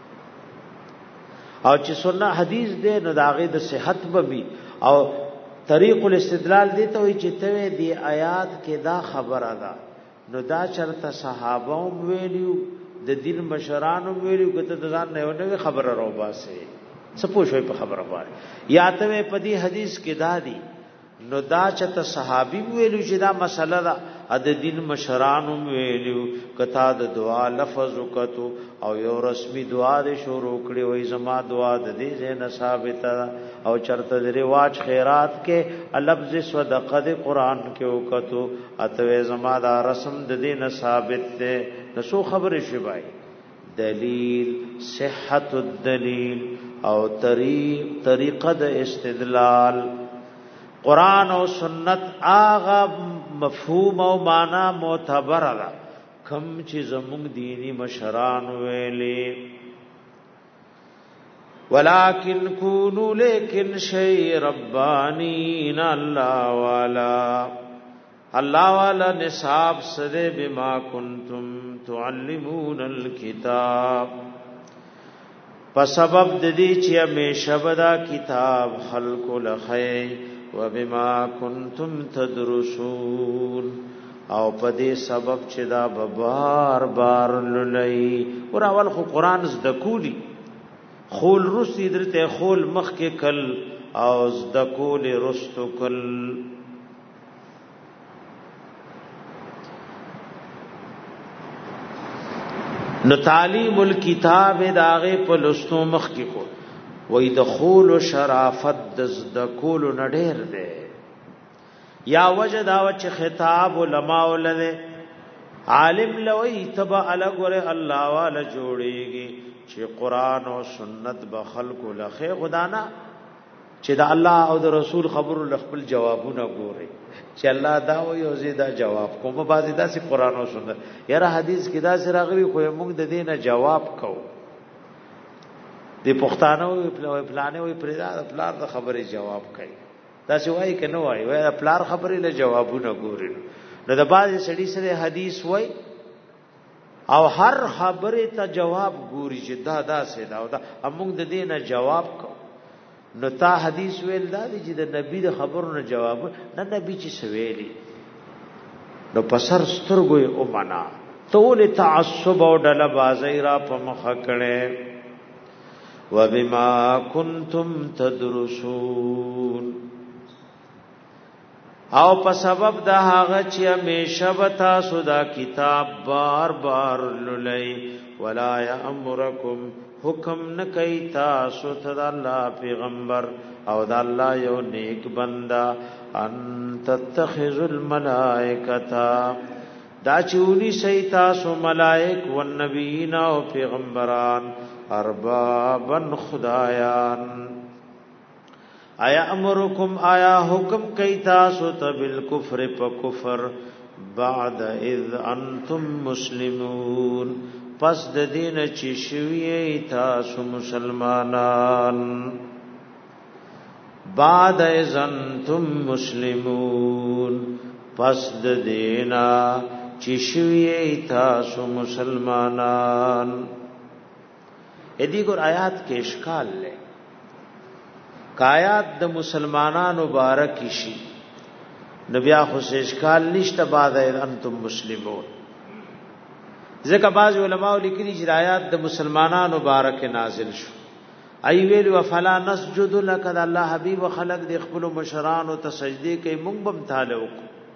او چې سنت حدیث دې نو داغه د صحت به وي او طریق الاستدلال دې ته وي چې ته دې آیات کې دا خبره ده نو دا چرته صحابه ویلو د دین مشرانو ویلو کته ځان نه ونه خبره راو باسه سپوږی په خبره وای یا ته په دې حدیث کې دادی نو دا چته صحابي ویلو چې دا مسله ده د دین مشرانو ویلو کتا د دعا لفظ وکتو او یو رسمي دعا دې شروع کړي وای زما دعا د دې نه ثابت او چرته د رواج خیرات کې لفظ صدقه د قران کې وکتو اتوي زما دا رسم د دې نه ثابت ده نو خبره شوی دلیل صحت الدلیل او طریقه د استدلال قران او سنت آغا مفهوم او معنا معتبر ده کم چې زموږ دینی مشران ویلي ولکن کونوا لیکن شی ربانین الله والا نصاب سره بما کنتم تعلمون الكتاب په سبب د دې چې همیشه بدا کتاب خلق لخی وبما کنتم تدرسون او په دې سبب چې دا بار بار للی اور اول خو قران زده کولی خول رسی درته خول مخ کې کل او زده کول رستو کل نو تعلیم الکتاب داغه په لستو مخ کې کو وې دخول شرافت د کول نډیر ده یا وجدا چې خطاب علماء ولله عالم لوی تبا الګره الله والا جوړيږي چې قران او سنت به خلق لخه خدانا چې دا الله او د رسول خبرو لخپل جوابونه ګوري چې الله دا وی او زیدا جواب کوم بعضی دا سي قران او سنت یاره حدیث کې دا سره غوي خو موږ د دینه جواب کوو د پښتانه او پلانې او پلار د خبرې جواب کوي دا څه وایي کنه وایي پلار خبرې له جوابونه ګوري نو د بعضی سړي سره حدیث وای او هر خبره ته جواب ګوري چې دا سه دا موږ د دینه جواب کوو نو تا حدیث ویل دا چې د نبی د خبرونو جواب نه نبی چې سویلی نو پسر سترګو او معنا ټول تعصب او ډله بازی را په مخ کړي وبما کنتم تدرسون او په سبب د هغه چې همیشه وتا سودا کتاب بار بار للی ولا یامرکم حکم نکئی تاسو ته د الله پیغمبر او د الله یو نیک بندا ان تتخذوا الملائکه دا چونی سي تاسو ملائک و نبیین او پیغمبران اربابن خدایان آیا امرکم آیا حکم کئی تاسو ته بالکفر په کفر بعد اذ انتم مسلمون پس د دین چې شوی تاسو مسلمانان بعد اذ انتم مسلمون پس د دینا چې شوی تاسو مسلمانان ادي ګور آیات کې اشکال لې کایات د مسلمانانو مبارک شي نبي خو اشکال نشته بعد انتم مسلمون ځکه بعض علماء لیکلي چې آیات د مسلمانانو مبارک نازل شو ای ویل وفلا نسجد لك الله حبيب خلق د خپل مشران او تسجدي کوي مونږ بم تعالی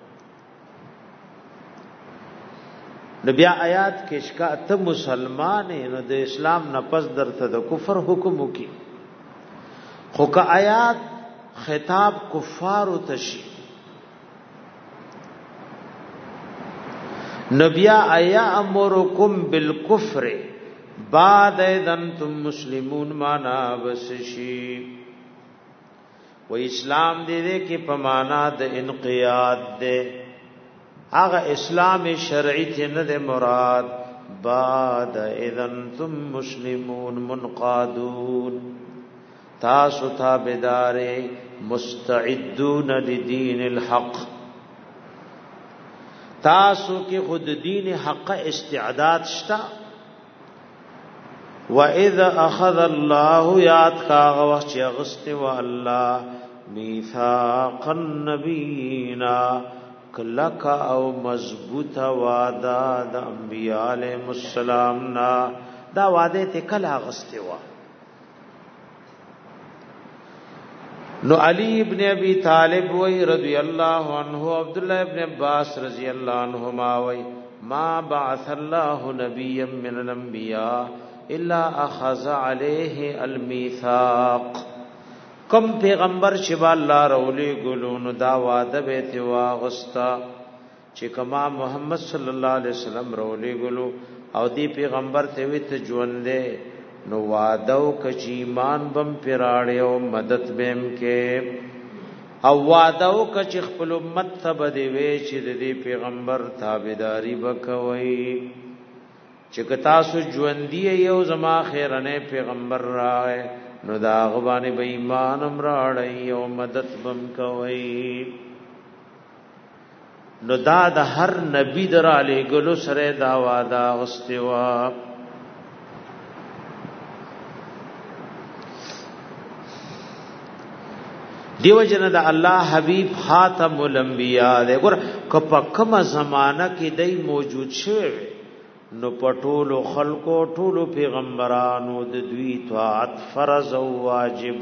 نبي آیات کې اشکا ته مسلمان نو د اسلام نه پس درته د کفر حکم وکي خو که آیات خطاب کفار او تشی نبی ایا امرکم بالکفر بعد انتم مسلمون معنا وسشی و اسلام دې کې پمانا د انقیاد دې هغه اسلام شرعی ته نه مراد بعد انتم مسلمون منقادون تاسو تابعدار مستعدون لدین الحق تاسو کی خود دین حق استعداد شتا واذا اخذ الله یاد کا وخت غست و الله میثاق النبینا کلک او مضبوط وعده د انبیاء علیهم السلام نا دا وعده ته کلا غست و نو علی ابن ابی طالب وی رضی اللہ عنہ عبد الله ابن عباس رضی اللہ عنہما وی ما بعث الله نبیا من الانبیاء الا اخذ علیہ المیثاق کم پیغمبر چې الله رولي ګلون دا وعده به تی واغستا چې کما محمد صلی الله علیه وسلم رولي ګلو او دی پیغمبر ته وی ته ژوندې نو وعدو کچ ایمان بم پیراړې او مدد بهم کې او وعدو کچ خپل امت ته بده وی چې د دې پیغمبر تابعداري وکوي چې تاسو ژوندۍ یو زما خیرنه پیغمبر راغی نو دا غبانې به ایمان امراړی او مدد بم کوي نو دا د هر نبی دراله ګلو سره دا وعده واستوا دیو جن د الله حبیب خاتم الانبیاء له ګور کپا کما زمانہ کې دای موجود شوی نو پټولو خلقو ټولو پیغمبرانو د دوی طاعت فرض او واجب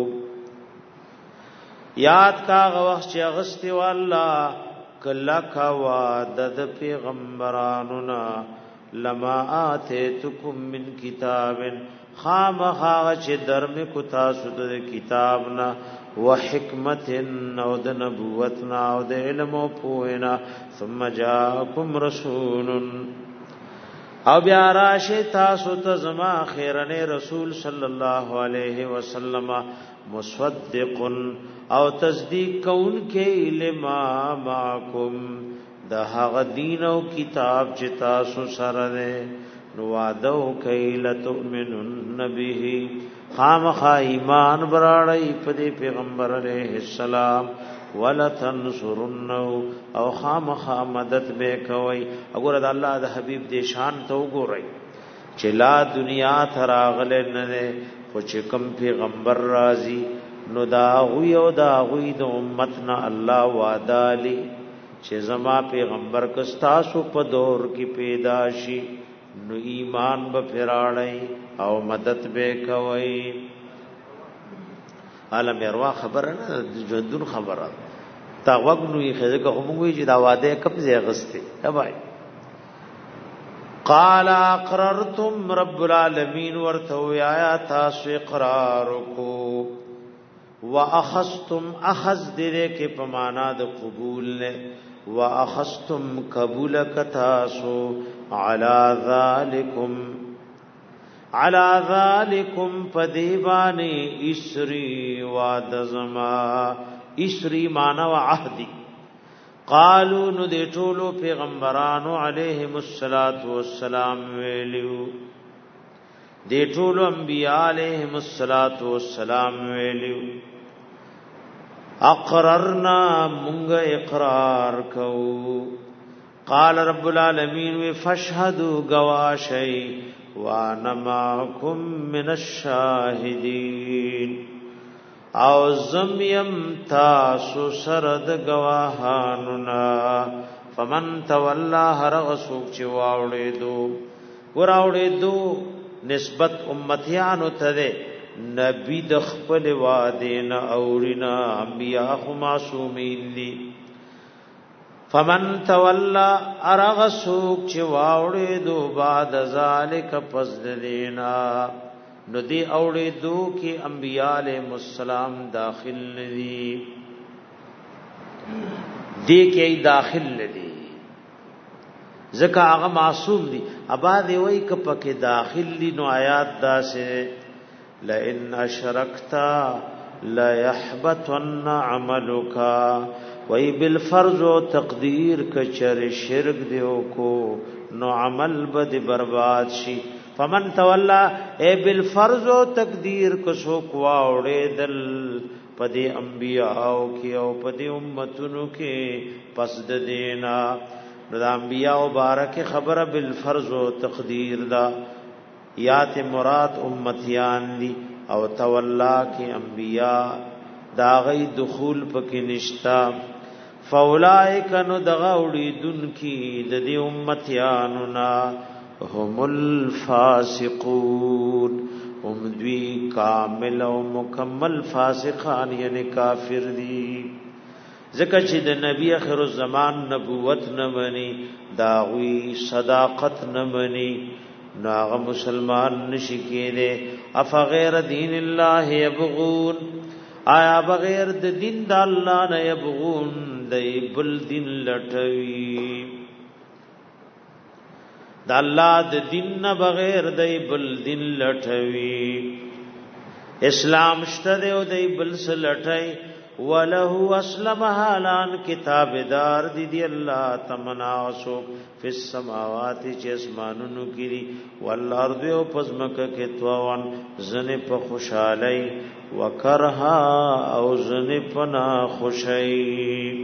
یاد کا وخت چې اغستی والله کلا کا وعده د پیغمبرانو نا لما اتیتکم من کتاب خامخا چې درم کو تاسو د کتاب نا وحکمت او د نبوتنا او د علم او پوهنا ثم جاءکم رسول او بیا راشه تاسو ته زما خیرنه رسول صلی الله علیه وسلم مصدق او تصدیق کون کې لما معکم د هغه دین او کتاب چې تاسو سره ده نو وعده کوي لتؤمنن به خامخا ایمان براړی په دې پیغمبر علیه السلام ولتنصرنه او خامخا مدد به کوي وګوره د الله د حبیب دې شان ته وګورئ چې لا دنیا تراغله نه خو چې کوم پیغمبر راضي نو دا غوی او دا غوی د امتنا الله وعده لي چې زما پیغمبر کستاسو په دور کې پیدا شي نو ایمان به پراړی او مدد به کوي عالم اروا خبره نه ژوندون خبره تا وګنوي خزه کوم وی چې دا وعده کم ځای غسته هبای قال اقررتم رب العالمین ورته یا تاسو اقرار کو واخذتم اخذ دې کې په معنا د قبول نه واخذتم قبول کتاسو على ذالکم پدیوانی اسری وادزما اسری معنا وعهدی قالو نو دې ټولو پیغمبرانو علیهم الصلاۃ والسلام ویلو دې ټولو انبیاء علیهم الصلاۃ والسلام ویلو اقررنا مونږ اقرار کو قال رب العالمین فاشهدوا گواشی وانا معکم من الشاهدین او زمیم تاسو سرد گواهانونا فمن تولا هرغسوک چی واوڑی دو نسبت امتیانو تده نبی د خپل وادین اورینا انبیاء خو معصومین دي فمن تولا ارغسوک چې واوړې دو بعد ذالک پس دینا نو دی اوړې دو کې انبیاء علیهم السلام داخل ندي دی کې داخل ندي ځکه هغه معصوم دي ابا دی وای ک پکې داخل دي نو آیات داسه لئن اشرکتا لا يحبطن عملك وای بالفرض و تقدیر کچر شرک دیو کو نو عمل بد برباد شي فمن تولا اے بالفرض و تقدیر کو سو کوا وړې دل پدی انبیاء او کی او پدی امتونو کې پس د دینا د انبیاء مبارک خبره بالفرض و تقدیر دا یات مراد امتیان دی او تولا کی انبیاء دا غی دخول پکې نشتا فاولائک نو دغاوڑی دن کی ددی امتیانو نا هم الفاسقون هم دوی کامل او مکمل فاسقان یعنی کافر دی ذکر چې د نبی اخر الزمان نبوت نه مني داوی صداقت نه مني ناغه مسلمان نشی کېده اف غیر دین الله یبغون آیا بغیر د دین د الله نه یبغون دای بل دین لټوي د الله د دین نه بغیر دای بل دین لټوي اسلام شته او دای بل څه لټای وله اسلم حالان کتابدار دی الله تمناسو فی السماوات چې اسمانونو کې والارض او پزمک کې توان زنه په خوشالۍ وکرها او زنه په نا خوشی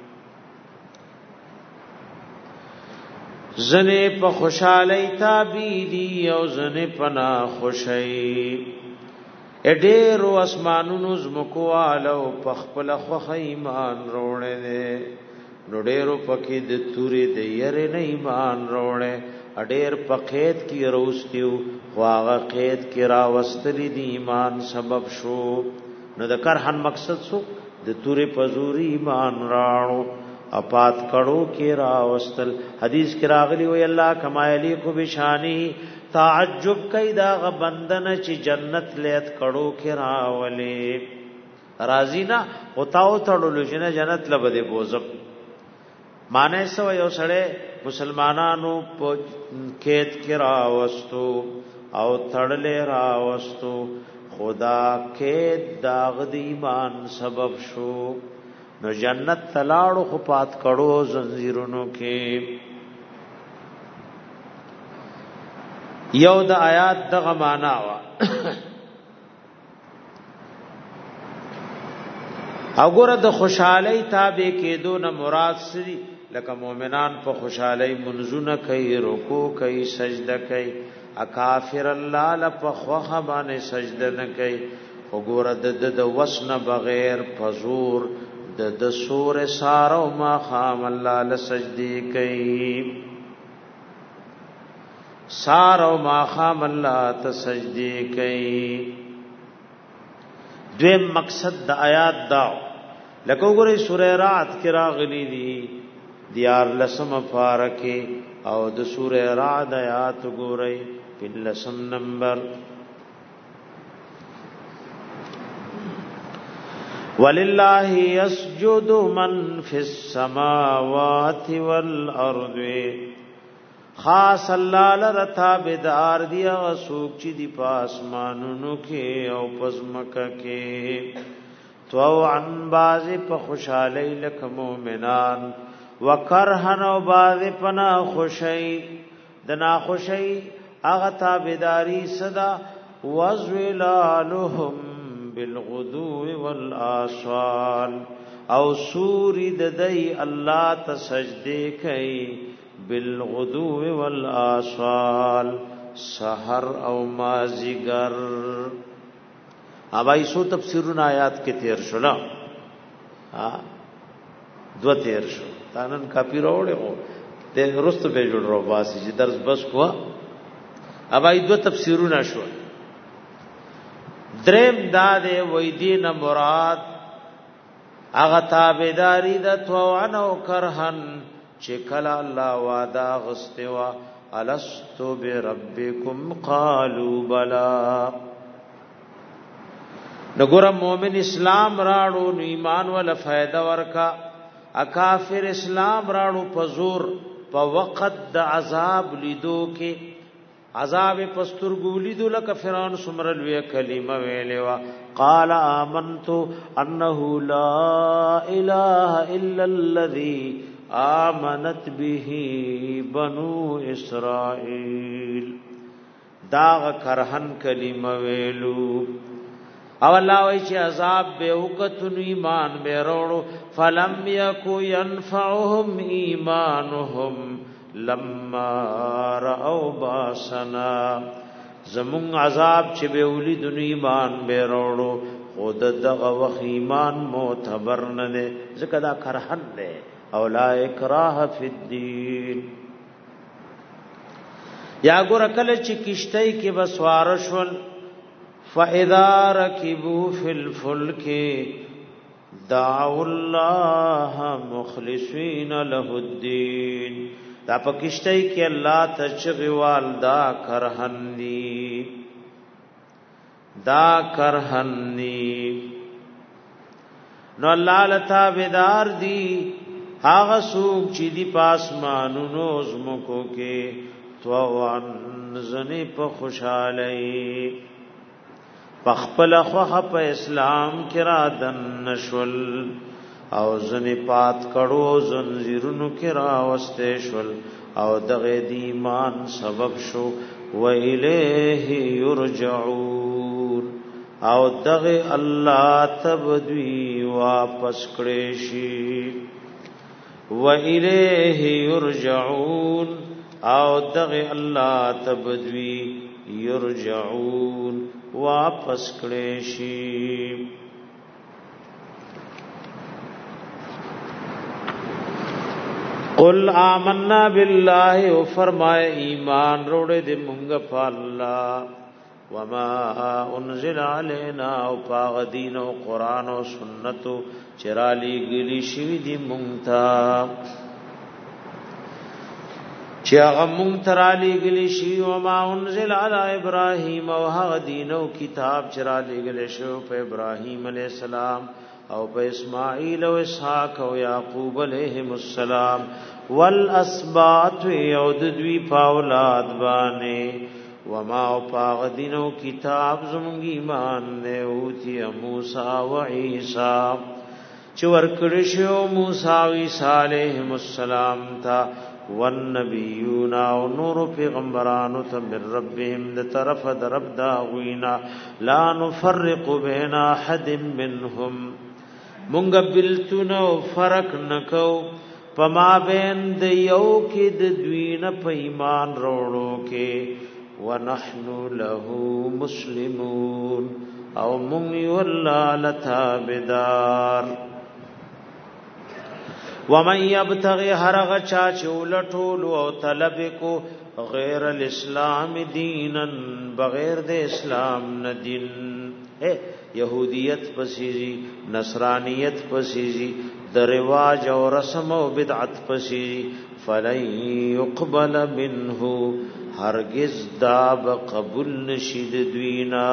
زنه په خوشالۍ تابیدی او زنه په نا خوشی اډیرو اسمانونو زمکوالو پخپل خو ایمان روړې دي نو ډیرو پکې د تورې د یری نه ایمان روړې اډیر پخېت کی روستیو واغه قید کی راوستلی دی ایمان سبب شو نو د کرهن مقصد سو د تورې پزوري ایمان راړو اپات کړو کی راوستل حدیث کی راغلی وی الله کمایلی کو بشانی تعجب کیدا غ بندن چې جنت لیت کړو کې راولې راضی نه اوتاو تړلو چې نه جنت لبه دې بوزم معنی سو یو سړی مسلمانانو په کېد کې راوستو او تړلې راوستو خدا کې داغ د ایمان سبب شو نو جنت تلاړو خو پات کړو زنجیرونو کې یو د آیات دغه معنا وا وګوره د خوشحالي تابع کېدو نه مراد سری لکه مؤمنان په خوشحالي منځونه کوي رکوع کوي سجده کوي اکافر الله لپخوخه باندې سجده نه کوي وګوره د وسنه بغیر فزور د سور سارو ما خام الله لسجدي کوي سارو ما خام الله تسجدي کوي دویم مقصد د آیات دا لکه وګورئ سوره رعد کې راغلي دي دیار لسم فارکه او د سوره رعد آیات وګورئ لسم نمبر وللہ یسجد من فی السماوات والارض خاص الله لرتا بدار دی غسوک چې دی پاسمانونو کې او پزمکه کې تو عن باز په خوشاله لک مومنان وکرهن او باز پنا خوشی دنا خوشی اغه تابعداري صدا وزلالهم بالغدو والآصال او سوری ددی الله تسجدی کوي بالغدو والآصال سحر او مازیګر اوبای سو تفسیرون آیات کې تیر شولا دو تیر شو تانن کاپی راوړې هو د رست به جوړ رو باسي چې درس بس کو اوبای دو تفسیرونه شو دریم داده وې دین مراد اغه تابعداري د توان او کرهن چې کله الله وعده غستوا الستو بربکم قالوا بلا نګور مؤمن اسلام راړو نو ایمان ول فائدہ ورکا اکافر اسلام راړو پزور په وخت د عذاب لیدو کې عذاب پستر ګولی دو لک فرعون سمرل وی کلمه ویلوا قال آمنت انه لا اله الا الذي آمنت به بنو اسرائيل داغ کرهن کلمه ویلو او الله وی چې عذاب به وکتن ایمان به وروړو فلم يكو ينفعهم ایمانهم لما رأوا باسنا زمون عذاب چې به ولید ایمان به وروړو خود دغه وخت ایمان معتبر نه ده ځکه دا کرهن ده او لا اکراه فی الدین یا ګور کله چې کشتۍ کې بسوار شول فاذا ركبوا في الفلك دعوا الله مخلصين له الدين دا پکشتای کې الله تچغوال دا کرهنی نو الله لتا بدار دی هغه سوق چې دی پاسمانونو زمکو کې توان زنی په خوشالۍ پخپل خوخه په اسلام کې را دن نشول او زنی پات کړو زنجیرونو کې را وسته شول او دغه دی ایمان سبب شو و الیه یرجعون او دغه الله تبدوی واپس کړي شي و الیه یرجعون او دغه الله تبدوی یرجعون واپس کړي شي قل آمنا بالله او فرمائے ایمان روڑے دے مونږ په الله وما انزل علينا او پاغ دین او قران او سنت چرالی گلی شوی دی مونږ ته چې هغه مونږ ترالی گلی شی او ما انزل علی ابراهیم او هغه دینو کتاب چې را لګل شو په ابراهیم علیه السلام او په اسماعیل او اسحاق او یعقوب علیهم السلام والاسباط یود دوی پاولاد باندې وما پاغ دینو کتاب زمونږ ایمان نه اوتی موسی او عیسی چې ورکړی شو موسی او عیسی علیهم السلام تا والنبیون او نور پیغمبرانو ته من ربهم د طرف د رب دا غوینا لا نفرق بین احد منهم مونږ بلتونو فرق نکو پما بین د یو کې د دوی نه په ایمان وروړو کې ونحن له مسلمون او مونږ والله لتابدار ومن يبتغي هرغ چا چولټول او طلب کو غیر الاسلام دینا بغیر د اسلام نه دین یهودیت پسیزی نصرانیت پسیزی د رواج او رسم او بدعت پسیزی فلن يقبل منه هرگز دا قبول نشید دوینا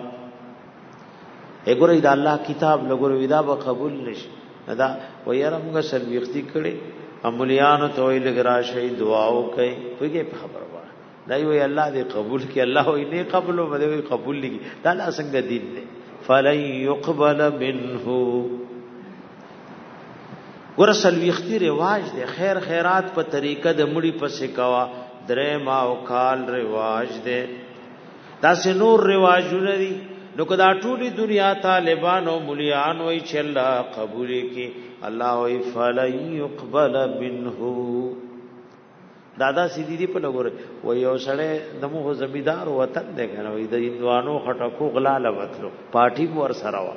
اګورې دا الله کتاب لګورې دا به قبول نشي دا ويرمغه سلويختي کړي امليانو ته ویل ګرا شي دعاو کوي پوهیږي په خبره وای دا وی الله دې قبول کړي الله وی نه قبول وي قبول لګي دا لا څنګه دین دی فلن يقبل منه ګور سلويختي رواج دی خیر خیرات په طریقه د مړي پسې کوا درې ما او کال رواج دی دا سه نور رواجونه دي نو کدا ټولي دنیا طالبان او مليان وای چې الله قبول کړي الله وای فلن يقبل منه دادا سیدی دی په لګور وای یو سړی دمو زمیدار وطن دی کنه وای د هندوانو خټکو غلا لوتلو پارٹی ور سره وا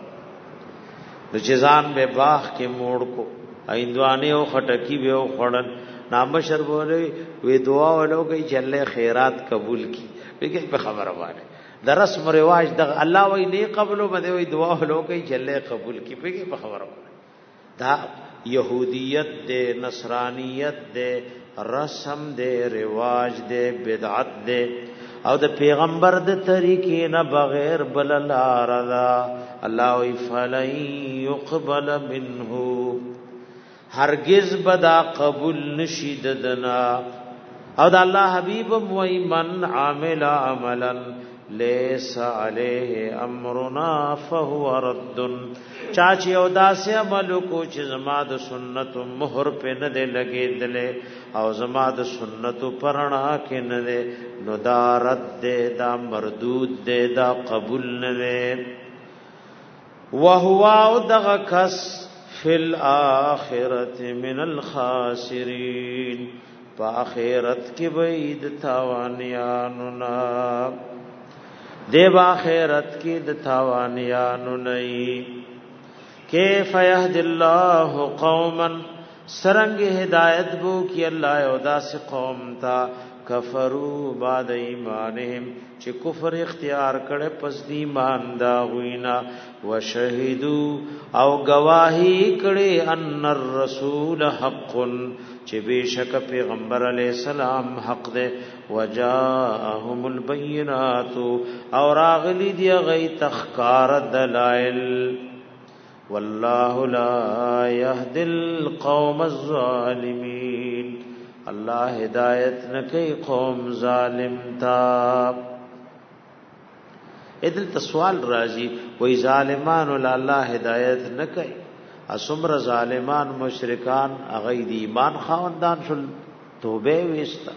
د جزان به باغ کې موړ کو هندوانه او خټکی به خړن نام شربولې وی دعا ولوګي چې الله خیرات قبول کړي بګي په خبره واره د رسم رواج د الله وی نه قبول بده وی دعا ولوګي چې الله قبول کړي بګي په خبره واره دا يهوديت دې نصرانيت دې رسم دې رواج دې بدعت دې او د پیغمبر د طریقې نه بغیر بل لار الله وی فلن يقبل منه هرگز بدا قبول نشید دنا او دا الله حبیب موی من عامل عملا لیس علیه امرنا فهو رد چاچی او داسی عمل کو چې زما د سنت مہر په نه دی لګیدلې او زما د سنت پرنا کې نه دی نو دا رد دی دا مردود دی دا قبول نه دی وهو او دغه کس فی الاخرت من الخاسرین پا آخرت کی بید تاوانیانو نا دیب آخرت کی دتاوانیانو نئی کیف یهد اللہ قوما سرنگ ہدایت بو کی اللہ یودا سے قوم تا کفرو بعد ایمانهم چې کفر اختیار کړي پس دی ایمان دا غوینا وشهدو او گواہی کړي ان الرسول حق چې بشک پیغمبر علی السلام حق ده وجاءهم البينات او راغلی دی غی تخکار دلائل والله لا يهدي القوم الظالمين الله ہدایت نکي قوم ظالم تا ادل تسوال راضی وای ظالمان ول الله ہدایت نکي اسمر ظالمان مشرکان اغه دی ایمان خواندان شل توبه وستا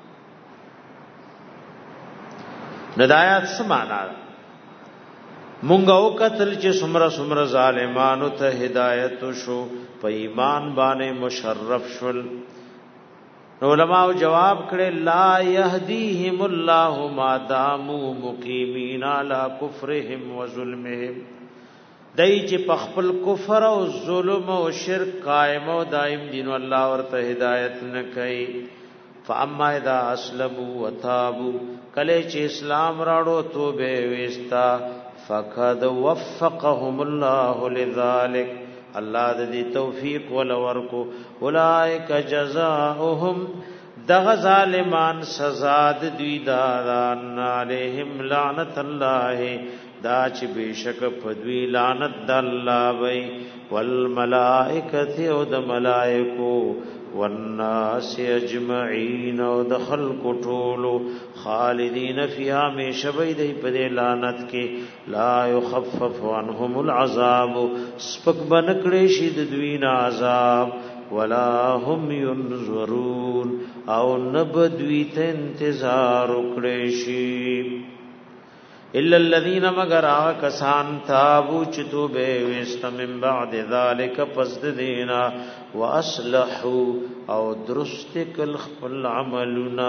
ندایات سمانا مونږ او قتل چې سمر ظالمانو ته هدایت شو په ایمان باندې مشرف شل علماء جواب کړي لا يهديهم الله ما داموا مقيمين على كفرهم وظلمهم دای چې په خپل کفر او ظلم او شرک قائم او دائم دین الله ورته هدایت نه کوي فاما اذا اسلموا وتابوا کله چې اسلام راړو توبه وستا فقد وفقهم الله لذلك الله دې توفیق ول ورکو اولائک جزاؤهم دغ ظالمان سزا د دوی داران علیہم لعنت الله دا چې بشک پدوی لعنت د الله وی والملائکه او د ملائکو والناس اجمعین او د خلق ټولو خالدین فیها همیشه دی په لعنت کې لا یخفف عنهم العذاب سپک بنکړي شي د دوی نه عذاب ولا هم ينظرون او نبدوی ته انتظار وکړي شي الا الذين مگر کسان تابو چتوبه وست من بعد ذلك پس دینا واصلحوا او درست کل خپل عملنا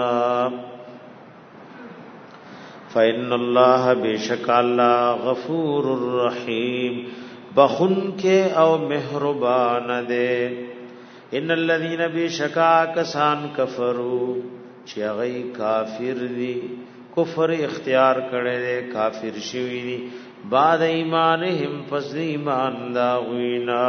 فإن الله بشک الله غفور الرحیم بخن کې او مهربان دے ان الذين بشکا کسان کفروا چې غي کافر دي کفر اختیار کړي دي کافر شوی دي بعد ایمانهم پس ایمان دا وینا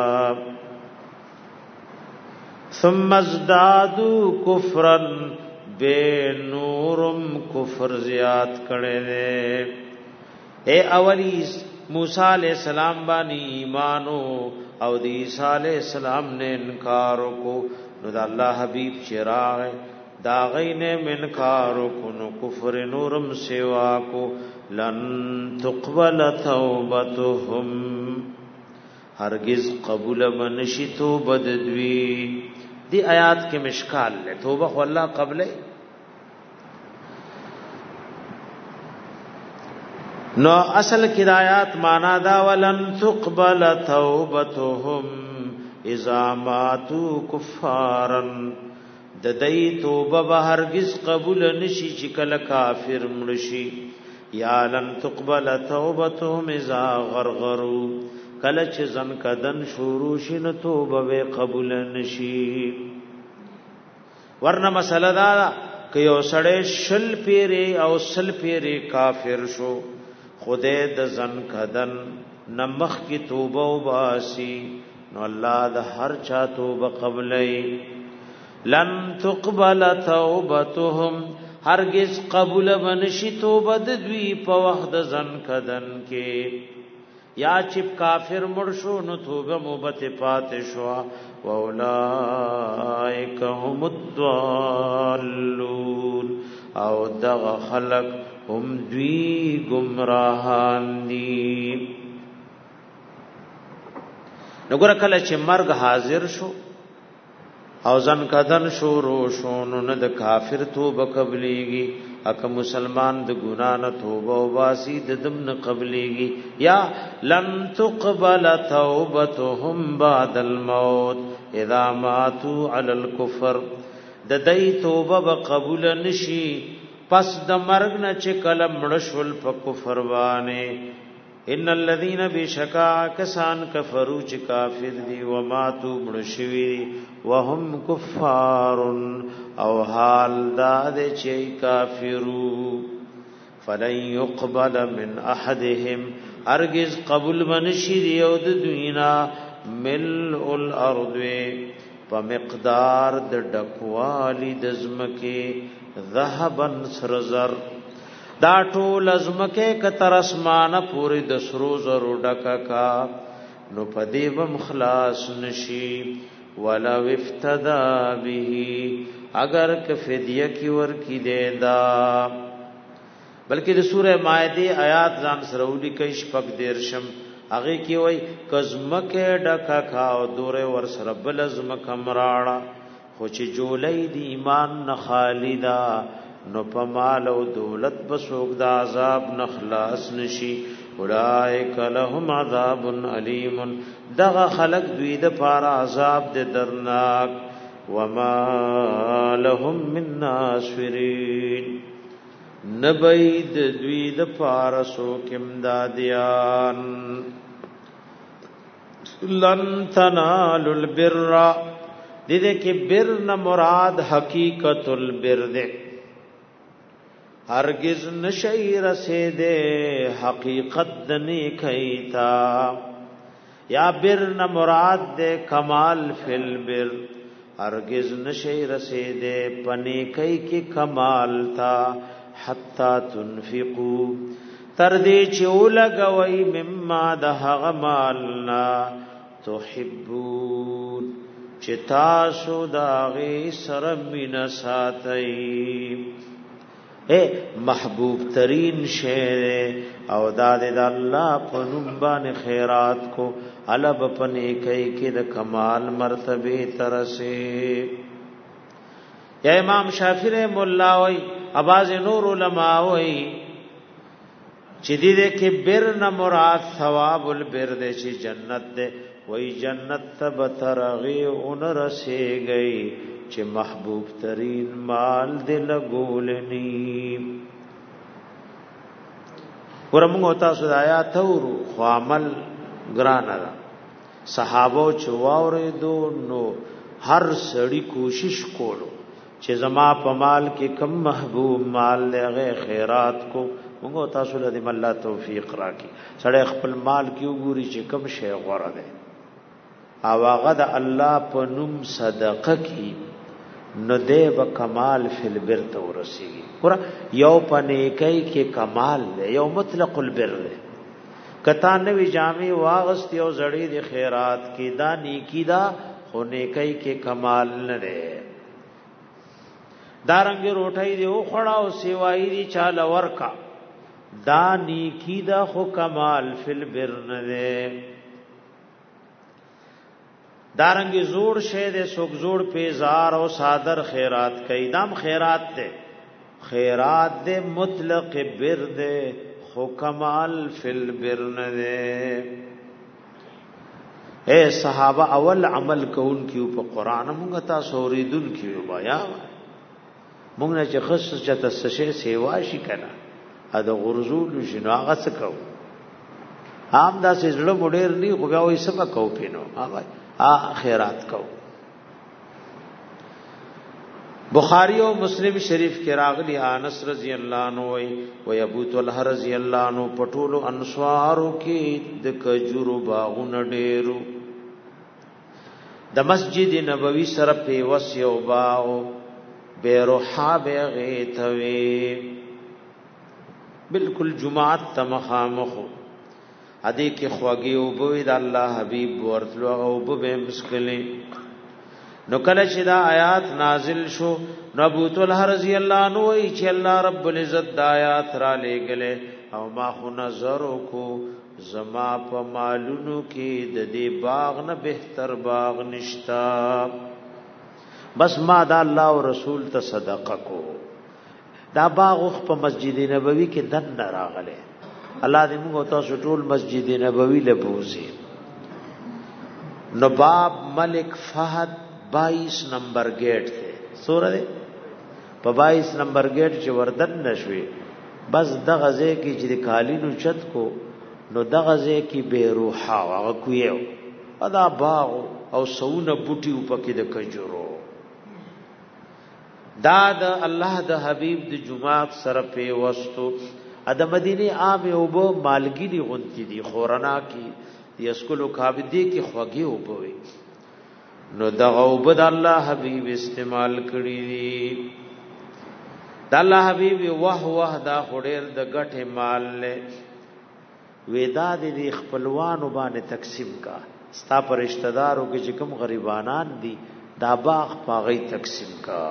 ثم ازدادوا کفرا بے نورم کفر زیات کړي دي اے اولی موسی علیہ السلام باندې ایمانو او د عیسی علیہ السلام نے انکار کو نو د الله حبیب چراغ دا غین انکار کو نو کفر نورم سوا کو لن تقبل توبتهم هرگز قبول منشی توبه دوی دی آیات کې مشکال ہے توبه خو الله قبل نو اصل کی آیات معنا دا ولن تقبل توبتهم اذا ماتوا کفارا د دې توبه به هرگز قبول نشي چې کله کافر مړشي یا لن تقبل توبتهم اذا غرغروا کله چې ځن کدن شروع شي نو توبه به قبول نشي ورنه مسله دا که یو سړی شل پیری او سل پیری کافر شو خدای د ځن کدن نمخ کی توبه وباسي نو الله د هر چا توبه قبلې لن تقبل توبتهم هرگز قبول بنشي توبه د دوی په وخت د ځن کدن کې یا چې کافر مړ شو نو توبه موبت پاتې شو واولائک هم الضالون او دغ خلق هم دوی گمراهان دي نګور کله چې مرګ حاضر شو او ځن کدن شروع شو نو نه د کافر توبه قبليږي اک مسلمان د ګنا نه توبه او واسي د دم نه قبليږي یا لن تقبل توبتهم بعد الموت اذا ماتوا على الكفر د دې توبه به قبول نشي پس د مرګ نه چې کله مړشول په کفر باندې ان الذين بشکا کسان کفروا چې کافر دي و ماتوا مړشوي وهم کفار او حال دا چې کافرو فلن يقبل من احدهم ارجز قبول منشي یو د دوینا ملء الارض په مقدار د ډکوالی د زمکه ذهبن سرزر دا ټول ازمکه کتر اسمانه پوری د سرو زرو ډکا کا نو پدی بم خلاص نشي ولا افتدا به اگر ک فدیه کی ور کی دیدا بلکې د سوره مائده آیات ځان سرولي کې شپږ دیرشم هغه کی وای کزمکه ډکا کا او دوره ور سره بل ازمکه مراړه خو چې جولای دی ایمان نه خالدا نو په مال او دولت بسوګ د عذاب نخلاص نشي اولائک لهم عذاب علیم دغه خلق دوی د پار عذاب د درناک وما لهم من ناصرین نبید دوی د پار سو کمدادیان لن تنالوا البر دې کې بر نه مراد حقیقت البر دې هرگز نشي رسیدې حقیقت د نیکیتا یا بر نه مراد دې کمال فل بر هرگز نشي رسیدې پنی کوي کې کمال تا حتا تنفقوا تر دې چې ولګوي مما د هغه مالنا تحبون چې تاسو داغه سره مینا ساتي محبوب ترین شی او داد د الله په نوم باندې خیرات کو علب پنه کوي کې د کمال مرتبه ترسه یا امام شافعی مولا وای اباظ نور علماء وای چې دې کې بر نه مراد ثواب البر دې چې جنت دې وای جنت تب ترغي اون رسېږي چې محبوب ترین مال دې لګولنی ورمغه تاسو د آیات ورو خو عمل ګران را صحابه چواورې دو نو هر سړی کوشش کولو چې زما په مال کې کم محبوب مال لغه خیرات کو موږ تاسو له دې الله توفیق راکړي سړی خپل مال کې وګوري چې کم شی غوړه ده او هغه د الله په نوم صدقه کی نو دې به کمال فل بر ته ورسیږي ګور یو پنه کوي کې کمال ده یو مطلق البر ده کتا نوی جامع واغست یو زړی د خیرات کې دا نیکی دا خو نیکی کې کمال نه ده دارنګ روټي دی او خړا او سیوای دی چاله ورکا دا نیکی دا خو کمال فل بر نه ده دارنګ زوړ شه دې سوک زوړ پیزار او صادر خیرات کای دام خیرات ته خیرات دې مطلق بر دې خو کمال فل بر نه ده اے صحابه اول عمل کون کیو په قران موږ تاسو اوریدل کیو بیا موږ نه چې خص چته سشه سیوا شي کنه ا د غرزول شنو هغه څه کو عام دا سجړه مډیر نه خو بیا وې سبا کو پینو خیرات کو بخاری او مسلم شریف کې راغلی انس رضی الله عنه او ابو طلحه رضی الله عنه پټولو انصارو کې د کجورو باغونه ډېرو د مسجد نبوي سره په وسیو باغ بیروحا بیغیتوی بالکل جماعت تمخامخو ادی کی خواگی او بوی دا اللہ حبیب ورتلو او بوی مسکلی نو کله چې دا آیات نازل شو نو ابو طلحه رضی الله عنه وی چې الله رب العزت دا آیات را لګله او ما خو نظر کو زما په مالونو کې د دې باغ نه بهتر باغ نشتا بس ما دا الله او رسول ته صدقه کو دا باغ په مسجد نبوي کې دن راغله الله دې موږ تاسو ټول مسجد نبوي له بوزي نواب ملک فهد 22 نمبر گیٹ ته سورہ په 22 نمبر گیٹ چې وردن نشوي بس د غزه کې چې کالینو چت کو نو د غزه کې بیروحا هغه کویو ادا باغ او سونه بوټي په کې د کجورو دا د الله د حبیب د جمعات سره په وستو د مدینه عام او بو مالګری غونتی دي خورنا کی یسکلو کابدی کی خوږی او بوي نو دغه وبد الله حبیب استعمال کړی دي د الله حبیب واه دا خډیر د غټه مال له ودا دي خپلوانو باندې تقسیم کا ستا پر رشتہ دارو کې چې کوم غریبانان دي دا باغ پاغي تقسیم کا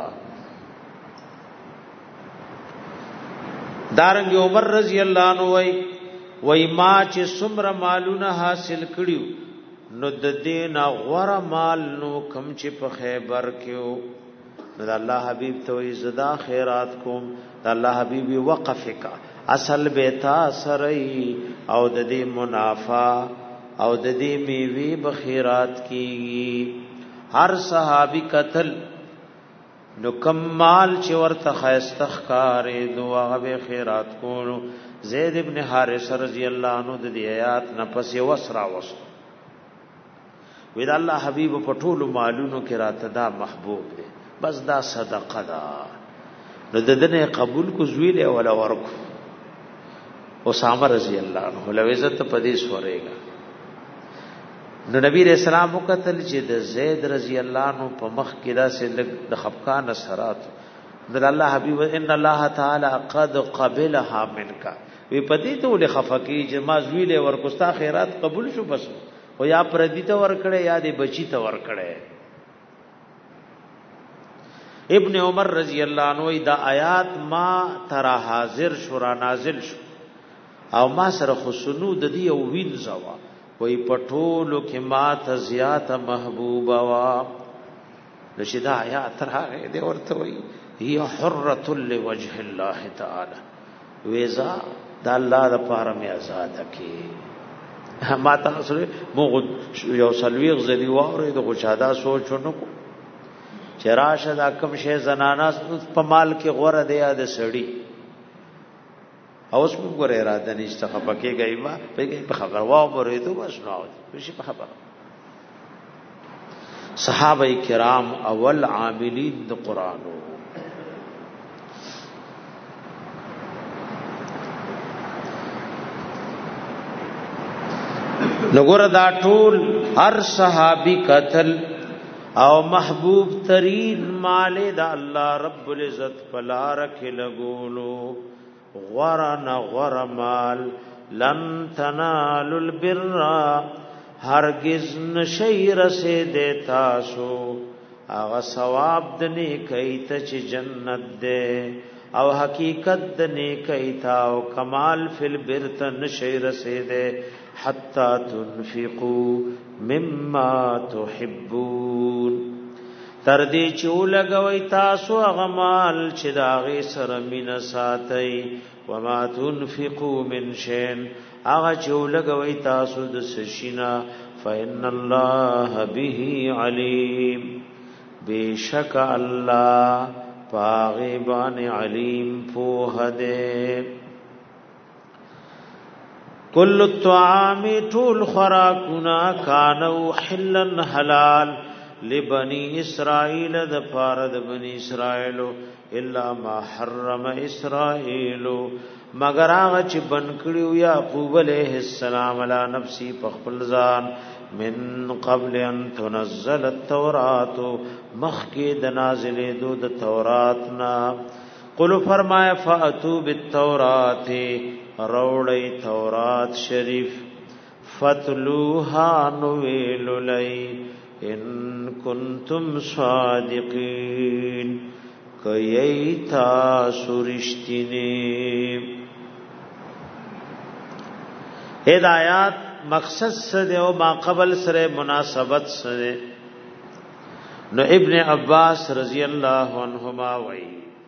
دارنګ عمر رضی الله عنه وای ما چې څومره مالونه حاصل کړیو نو د دین غوړه مال نو کم چې په خیبر کېو نو د الله حبیب ته زدا خیرات کوم د الله حبیب وقف کا اصل بیتا سرئی او د دې منافع او د دې میوي بخیرات کی هر صحابي قتل نو کمال چې ورته خاستخکارې دوه به خیرات کولو زید ابن حارث رضی الله عنه د دې آیات نه پس وسرا وست وید الله حبیب په ټولو مالونو کې راته دا محبوب دی بس دا صدقه ده نو د دې قبول کو زویل ولا ورکو اسامه رضی الله عنه لو عزت په دې سورېګا نو نبی رسول الله وکتل چې د زید رضی الله عنه په مخ کې داسې د خفقان اثرات د الله حبیب ان الله تعالی قد قبلها منک وی پدې ته ول خفقی چې ما زویله ورکستا خیرات قبول شو بس او یا پردی ته ور کړه یا دې بچی ته ور کړه. ابن عمر رضی الله عنه دا آیات ما ترا حاضر شورا نازل شو او ما سره خصنو د دې او وین زوا وی پټولو کې ما ته زیات محبوبا وا رشدا آیات راغې دې ورته وی هي حرة لوجه الله تعالی ویزا د الله لپاره مې آزاد کی ما تاسو مو یو سلویغ زدي واره د غشادا سوچونو کو چراشه دا کم شی زنانا په مال کې غوړه دی د سړی اوس موږ غره اراده نشته خپکه گئی ما په خبر واو مورې ته بس نو شي په خبر. صحابه کرام اول عاملین د قران نګور دا ټول هر صحابي قتل او محبوب ترین مال دا الله رب العزت پلار کې لګولو غورنا غور مال لن تنالوا البر هرگز نشی رسه دیتا سو اغه ثواب د نیکۍ ته چې جنت ده او حقیقت د نیکۍ ته او کمال فل بر ته نشی رسه ده حتا تنفقوا مما تحبون تر دې چې لګوي تاسو هغه مال چې داغه سره مینه ساتي وما تنفقوا من شيء هغه چې لګوي تاسو د سشینا فإن الله به عليم بشک الله پاغبان علیم په دې کل الطعام طول خراکنا کانو حلا حلال لبنی اسرائیل د فارد بنی اسرائیل الا ما حرم اسرائیل مگر هغه چې بنکړیو یعقوب علیہ السلام علی نفسی په خپل ځان من قبل ان تنزل التوراۃ مخکې د نازلې دو د تورات نا قل فرمایا فاتو بالتوراۃ روڑی تورات شریف فتلوها نویل لئی ان کنتم صادقین کئیتا سرشتینی. ہدایات مقصد سره او ما قبل سره مناسبت سره نو ابن عباس رضی اللہ عنہما وئی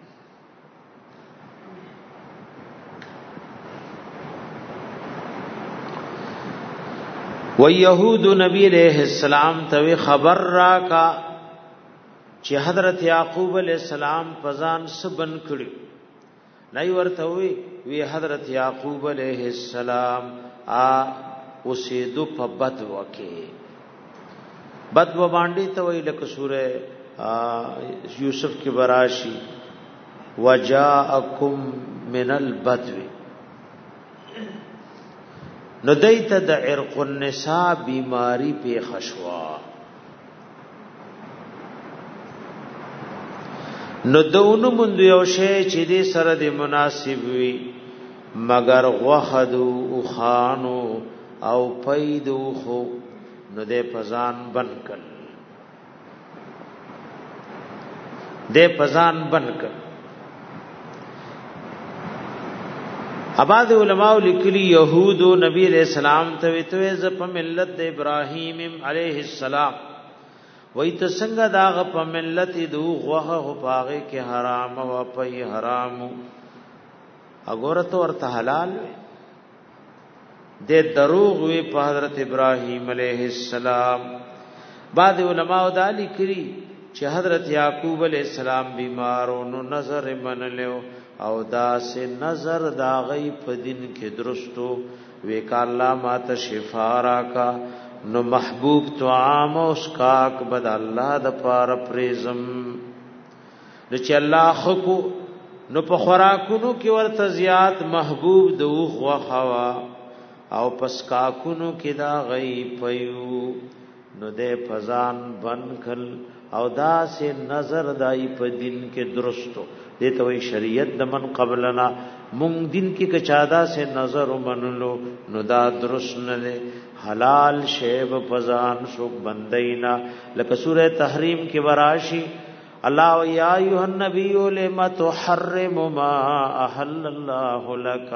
و یہود نبی علیہ السلام ته خبر را کا چې حضرت یعقوب علیہ السلام پزان سبن کړي لای ورته وی حضرت یعقوب علیہ السلام اوسېدو په بدو کې بدو باندې ته وی لکه سوره یوسف کې براشي وجاءکم من البدو نو دیت د عرق النساء بیماری په خشوا نو دونو مند یو شی چې دې سره د مناسب وي مگر غوخدو او خانو او پیدو خو نو دې پزان بنکل دې پزان بنکل. اباد علماء لیکلی یهود نبی علیہ السلام ته ز په ملت د ابراهیم علیہ السلام وای ته څنګه داغ په ملت دو غوغه پاغه کې حرام او په حرام اګورته ورته حلال د دروغ وی په حضرت ابراهیم علیہ السلام. بعد علماء دا لیکلی چې حضرت یعقوب علیہ السلام بیمارو نو نظر منلو او دا سے نظر دا غی په دین کې درستو ویکا الله ماته شفا راکا نو محبوب طعام او اسکاک بد الله د پار پریزم د چې الله خو نو په خوراکونو کې ورته زیات محبوب د وخوا او پس کاکونو کې دا غي پيو نو دې فزان بنکل او دا سه نظر دای په دین کې درستو دې ته وی شریعت د من قبلنا مونږ دین کې کچادا سه نظر منلو نو دا درست نه حلال شیب فزان شو بندینا لکه سوره تحریم کې وراشي الله یا ایها النبی لما تحرم ما احل الله لك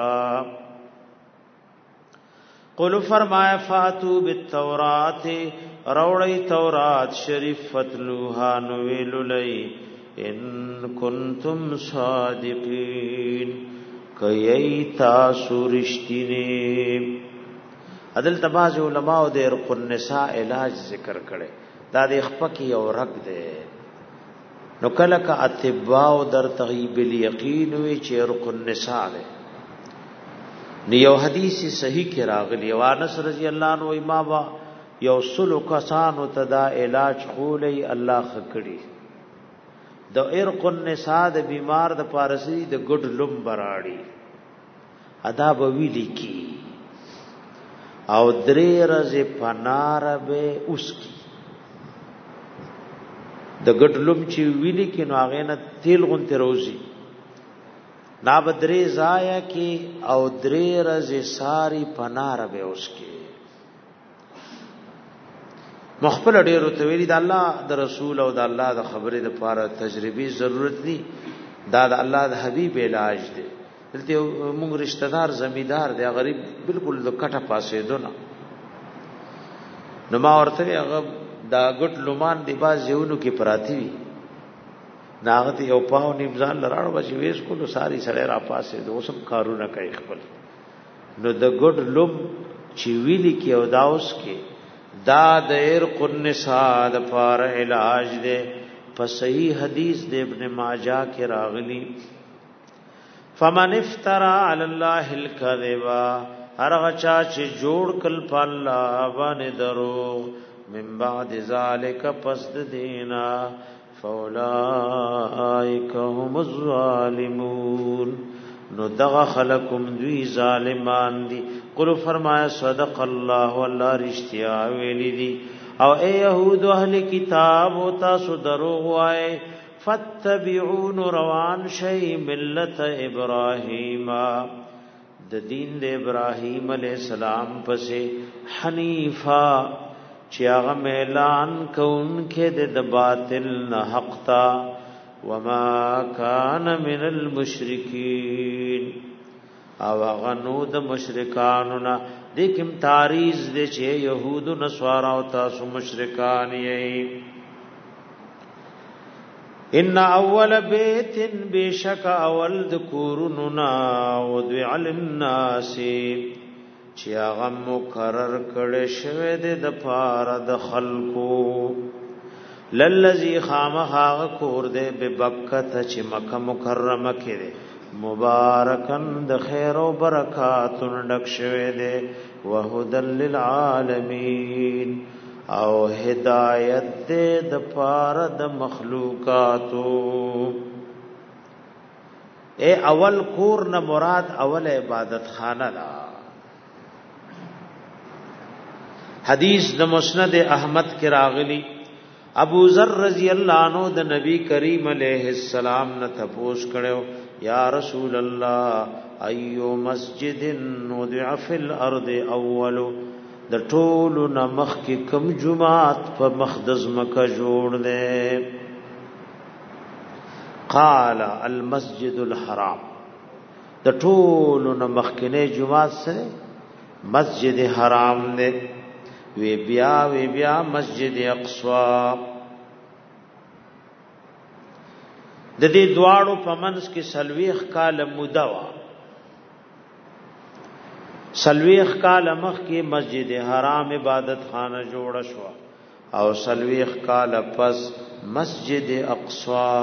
قل فرمایا فاتو بالتورات روڑی تورات شریف فتلوها نویلو لئی ان کنتم صادقین کئی تاسو رشتینی عدل تباز علماء دے رق النساء علاج ذکر کرے دا دے خپکی او رق دے نو کلک اتباو در تغیب الیقین وی چی رق النساء دے نیو حدیث صحیح کی راغلی وانس رضی اللہ عنہ امامہ یو سلو کسانو تدا علاج خولی اللہ خکڑی د ارق النساء د بیمار د پارسی د ګډ لوم براړي ادا به ویلی کی او درې رزه پنار به اوس کی د ګډ لوم چې ویلی کی نو هغه نه تیل غون تروزی نا بدرې زایا کی او درې رزه ساری پنار به اوس کی مخبل ډیرو ته ویلي د الله د رسول او د الله د خبرې د لپاره تجربي ضرورت دي دا د الله د حبيب علاج دی دلته موږ رشتہ دار زمیدار دی غریب بالکل د کټه پاسې دونه نو ما ورته هغه دا ګټ لومان دی باز یونو کې پراتی وي ناغت یو پاو نیمزان لراړ بچي وېس کولو ساری سره را پاسې د اوسم کارونه کوي خپل نو د ګډ لوم چې ویلي کې او داوس کې دا د ارق النساء د پار علاج دے په صحیح حدیث د ابن ماجہ کې راغلی فمن افترى على الله الكذب هرغه چا چې جوړ کل په الله باندې درو من بعد ذلك پس د دینا فاولئک هم الظالمون نو دغه خلقم دوی ظالمان دي قل فرمایا صدق الله والله رشتیا ویلی دي او اے یهود اهل کتاب او تاسو دروغ وای فتبعون روان شی ملت ابراهیم د دین د ابراهیم علی السلام پسې حنیفا چې هغه اعلان کوونکې د باطل نه حق تا وما كان من المشرکین او غنو د مشرکانو نه دیکم تاریز دې چې يهود او نصارا او تاسو مشرکان یې ان اول بیت بشک اول ذکرنا ودع للناس چې هغه مقرر کړي شوی د پاره د خلقو للذي خامها کور دې ببکت چې مکه مکرمه کړي مبارکن د خیر او برکات ډک شوی دې وهدل للعالمین او هدایت دې د پاره د مخلوقاتو اے اول کور نه مراد اول عبادت خانه دا حدیث د مسند احمد کې راغلی ابو ذر رضی اللہ عنہ د نبی کریم علیہ السلام نے تپوس کړو یا رسول الله ایو مسجد وضع فی الارض اول د ټول نمخ کې کم جمعات په مقدس مکه جوړ دے قال المسجد الحرام د ټول نمخ کې نه جمعات سره مسجد حرام دے وی بیا مسجد اقصا د دې دواړو په منځ کې سلويخ کال مودوا سلويخ کال مخ کې مسجد حرام عبادت خانه جوړ شو او سلويخ کال پس مسجد اقصا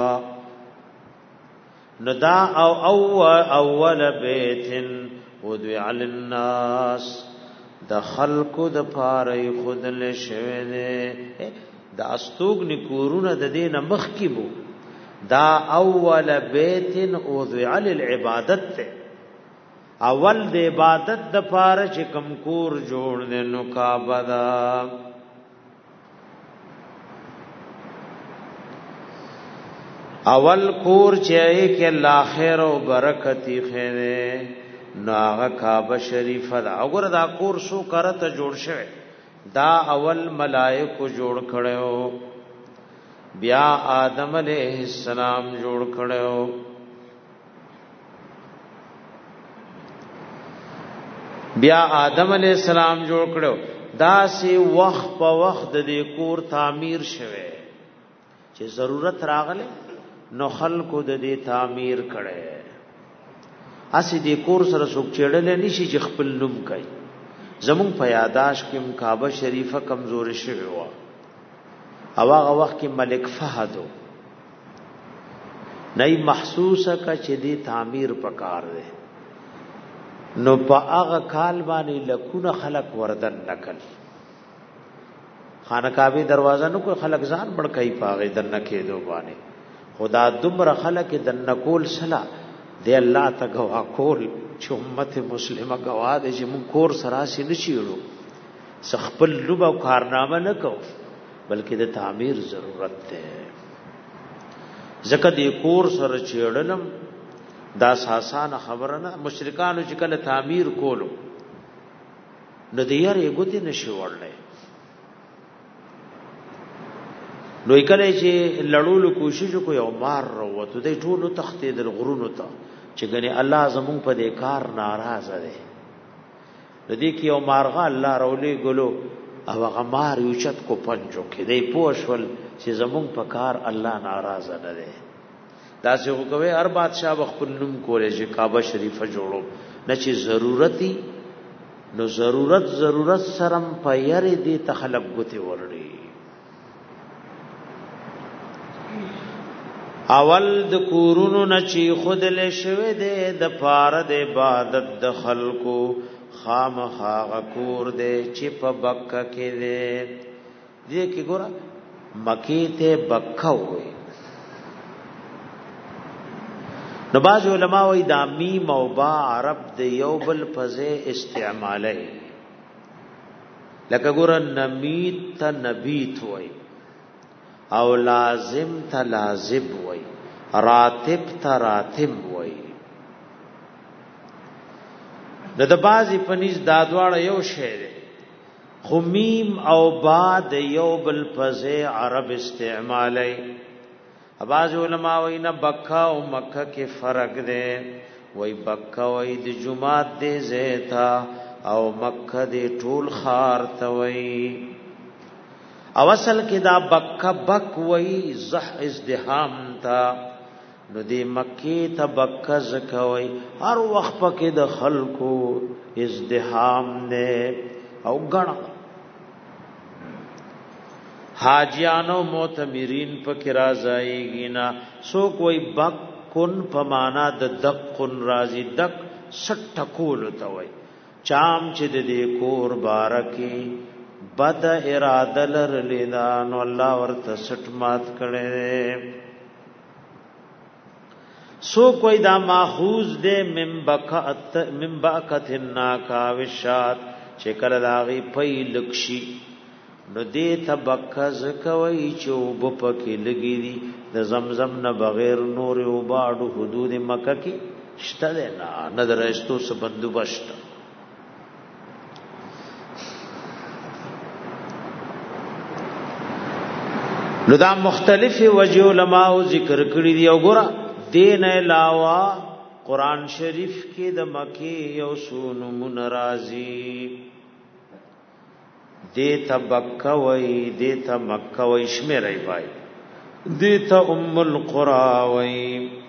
ندا او اول بیت ودع للناس د خلقو د پاره خود له شوه نه د استوګ نکورونه د دینه مخ کې بو دا اول بیت اوذع للعبادت ته اول د عبادت د پاره چې کم کور جوړ دې نو کعبه دا اول کور چې کې الله خیر او برکت خیره نو هغه کعبه شریفه دا وګوره دا کور سو کرته جوړ شوی دا اول ملائکو جوړ کړو بیا آدم علیہ السلام جوړ کړو بیا آدم علیہ السلام جوړ کړو دا سی وخت په وخت د دې کور تعمیر شوه چې ضرورت راغله نو خلقو د دې تعمیر کړي اسی دې کور سره څوک چړل نشي چې خپل نوم کوي زمون په یاداش کې کعبه شریفه کمزور شوی و او هغه وخت کې ملک فهد نه محسوسه کا چې دې تعمیر پکار دی نو په هغه کال باندې لکونه خلق وردن نکل خانقاهي دروازه نو کو خلق ځان بڑکای پاغه دن کېدو باندې خدا دمر خلق دن کول سلا دی الله ته گوا کول چې امت مسلمه گوا دې چې مون کور سراسي نشيړو سخپل لوب او کارنامه نه کو بلکې د تعمیر ضرورت ده زکه دې کور سره چېړلم دا ساسانه خبره نه مشرکانو چې کله تعمیر کولو نو دې یاره ګوتې نشي وړلې نو کله چې لړولو کوشش کو یو مار وروته دې ټولو تختې د غرونو ته چې ګنې الله زمون په دې کار ناراضه ده دې کې یو مارغه الله رولې ګلو او هغه مار یو چت کو پنجو کې دې پوښول چې زمون په کار الله ناراضه نه ده دا څه کوي هر بادشاہ خپل نوم کولې چې کعبه شریفه جوړو نه چې ضرورتي نو ضرورت سرم په یاري دي تخلق غته ورړي اول د کورونو نه چې خود له شوه دې د پاره د عبادت د خلقو خامخا کور دې چې په بکه کې دې کې ګور مکی ته بکه وي نو باز علماء وی دا میم او با عرب د یو بل پزه استعماله لکه ګور نمیت ته نبیت وی او لازم ته لازم وی راتب ته راتب وی د بازي پنځ دادواړه یو شی دی خو میم او با د یو بل پزه عرب استعماله بعض علماء وی نه بکا او مکه کې فرق دی وی بکا وی د جمعات دی زیتا او مکه دی ټول خار ته وی او اصل کې دا بکا بک وی زح ازدحام تا نو دی مکی ته بکا زکوي هر وخت پکې د خلکو ازدحام نه او غنا حاجیانو معتمرین پکې راځيږي نا سو کوئی بکن پمانا د دقن راضی دق سټکول ته وای چام چې د دې کور بارکی بد اراده لر لیدان الله ورته سټ مات کړي سو کوئی دا ماخوذ دے من بکت الناکا وشات چې کله لاغي پي لکشي نو دې تبکز کوي چې وب پکې لګي دي د زمزم نه بغیر نور او باډو حدود مکه کې شته نه نظر استو څه بندوبست نو دا مختلف وجه علماء ذکر کړی دی او ګره دین علاوه قران شریف کې د مکی یو سونو منرازی دیتا بکا وی دیتا مکا وی شمیرائی بائی دیتا ام القرآ وی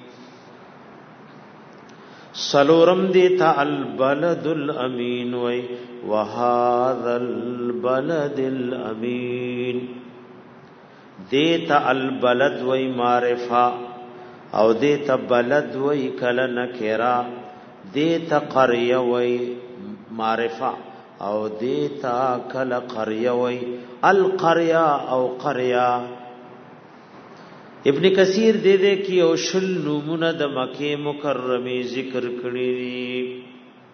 سلورم دیتا البلد الامین وی وهذا البلد الامین دیتا البلد وی معرفہ او دیتا بلد وی کل نکرا دیتا قریہ وی معرفہ او دیتا کل قریہ وی القریہ او قریہ ابن کثیر دے کی او شل نمونه د مکه مکرمه ذکر کړی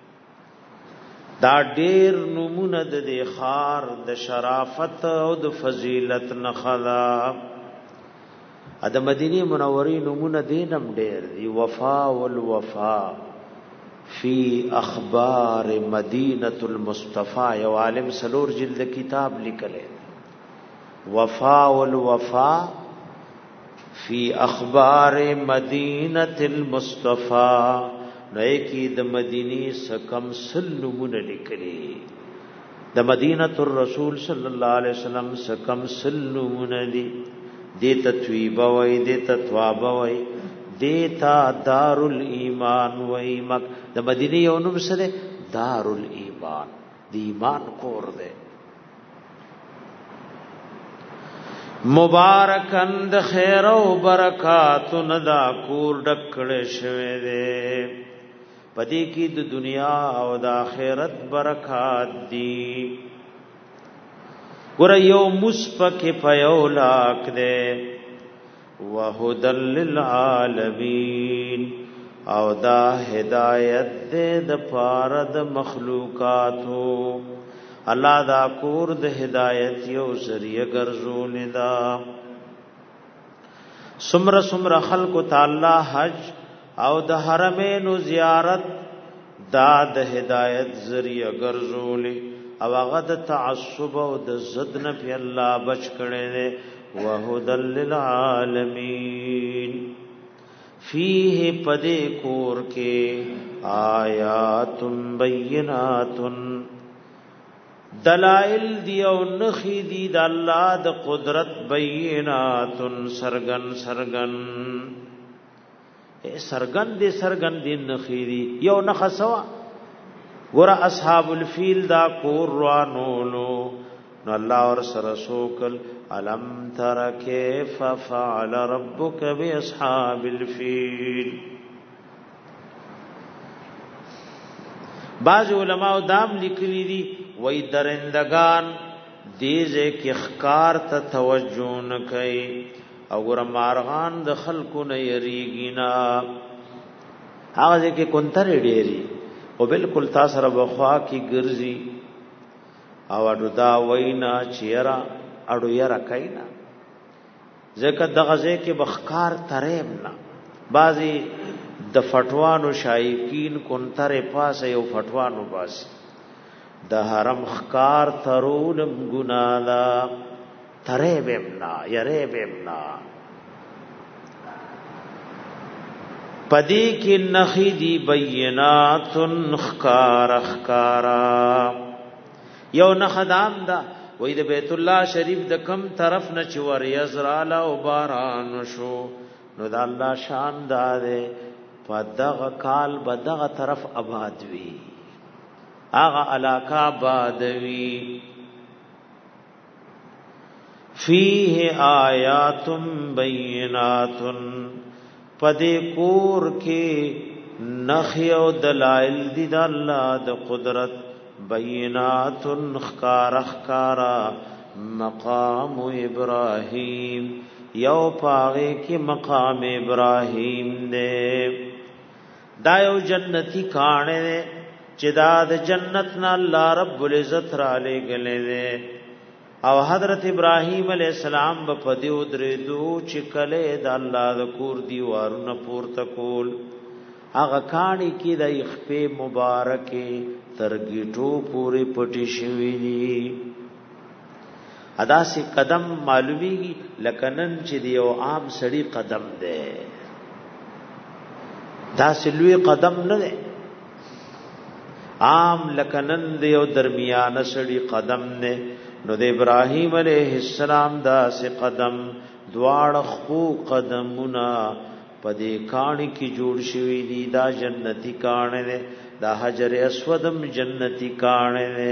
دا ډیر نمونه د خار د شرافت او د فضیلت نخلا د مدینه منورې نمونه دینم ډیر دی وفا والوفا فی اخبار مدینه المصطفى یو عالم سلور جلد کتاب لیکلی وفا والوفا فی اخبار مدینه المصطفى نو کی د مدینی سکم سلمون لیکلی د مدینه الرسول صلی الله علیه وسلم سکم سلمون دی دیتا تویبا وی دیتا توابا وی دیتا دار الایمان وی مک د مدینه یو نوم سره دار الایمان دی ایمان کور دے مبارکن د خیر او برکات ندا کور ډکړې شوه دے پدې کې د دنیا او د آخرت برکات دي ور یو مسپک پیولاک دے وهدل للعالمین او دا هدایت دے د پاره د مخلوقاتو الله دا کور د هدایت یو ذریعہ ګرځول دا سمر خلق تعالی حج او د حرمین زیارت دا د هدایت ذریعہ ګرځول او هغه د تعصب او د زد نه په الله بچ کړي دي وهدل للعالمین فيه پدې کور کې آیات بینات دلائل دی او نخی دی د الله د قدرت بینات سرغن دی نخی دی یو نخسوا ګور اصحاب الفیل دا کور روانولو نو الله ور سره سوکل الم تر کیف فعل ربک باصحاب الفیل بعض علماء دام لیکلی دي وای درندگان دیزه کې خکار ته توجه نه کوي او ګور مارغان د خلکو نه یریږي نه هغه کې کونتر ډیری او بالکل تاسو سره بخوا کی ګرځي او اډو دا وینا چیرې اډو یې راکاینا ځکه دغه ځکه بخکار ترېم نه بازي د فټوانو شایقین کونتره پاسه یو فټوانو پاسه د حرم خکار ترولم ګنالا ترېبمنا یریبمنا پدی کی نخی دی بینات خکارا یو نخدام دا وې د بیت الله شریف د کم طرف نه چور یزرالا او باران شو نو د الله شان داده پدغه کال بدغه طرف آباد وی اغه علاقه آباد وی فیه آیات بینات پدې کور کې نخي او دلائل دي د الله د قدرت بینات خکارا مقام ابراهیم یو پاغه کې مقام ابراهیم دې دا یو جنتی کانه چې دا د جنت نه الله رب العزت را لګلې دې او حضرت ابراهیم علیہ السلام په دې درېدو چې کله د الله د کور دیوارونه پورته کول هغه کانی کې د خپې مبارکه ترګټو پوری پټی شوی دي ادا سي قدم معلومیږي لکنن چې دیو عام سړی قدم ده دا سلوي قدم نه ده عام لکنن دیو درمیانه سړی قدم نه نو د ابراهیم علیہ السلام دا سه قدم دواړه خو قدمونه پدې کانی کی جوړ شوی دی دا جنتی کانه ده دا حجر اسودم جنتی کانه ده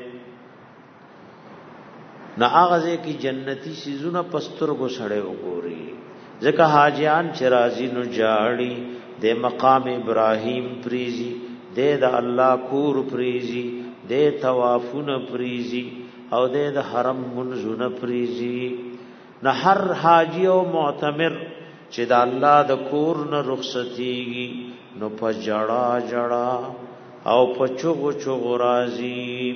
نا اغازه کی جنتی سيزونه پستر کو سړې وګوري ځکه حاجیان چرازی نو جاړي د مقام ابراهیم پریزي د الله کور پریزي د طوافون پریزي او د حرم منزونه پریزي نه هر حاجی او معتمر چې د الله د کور نه رخصتيږي نو په جړا او پچغو چغو رازی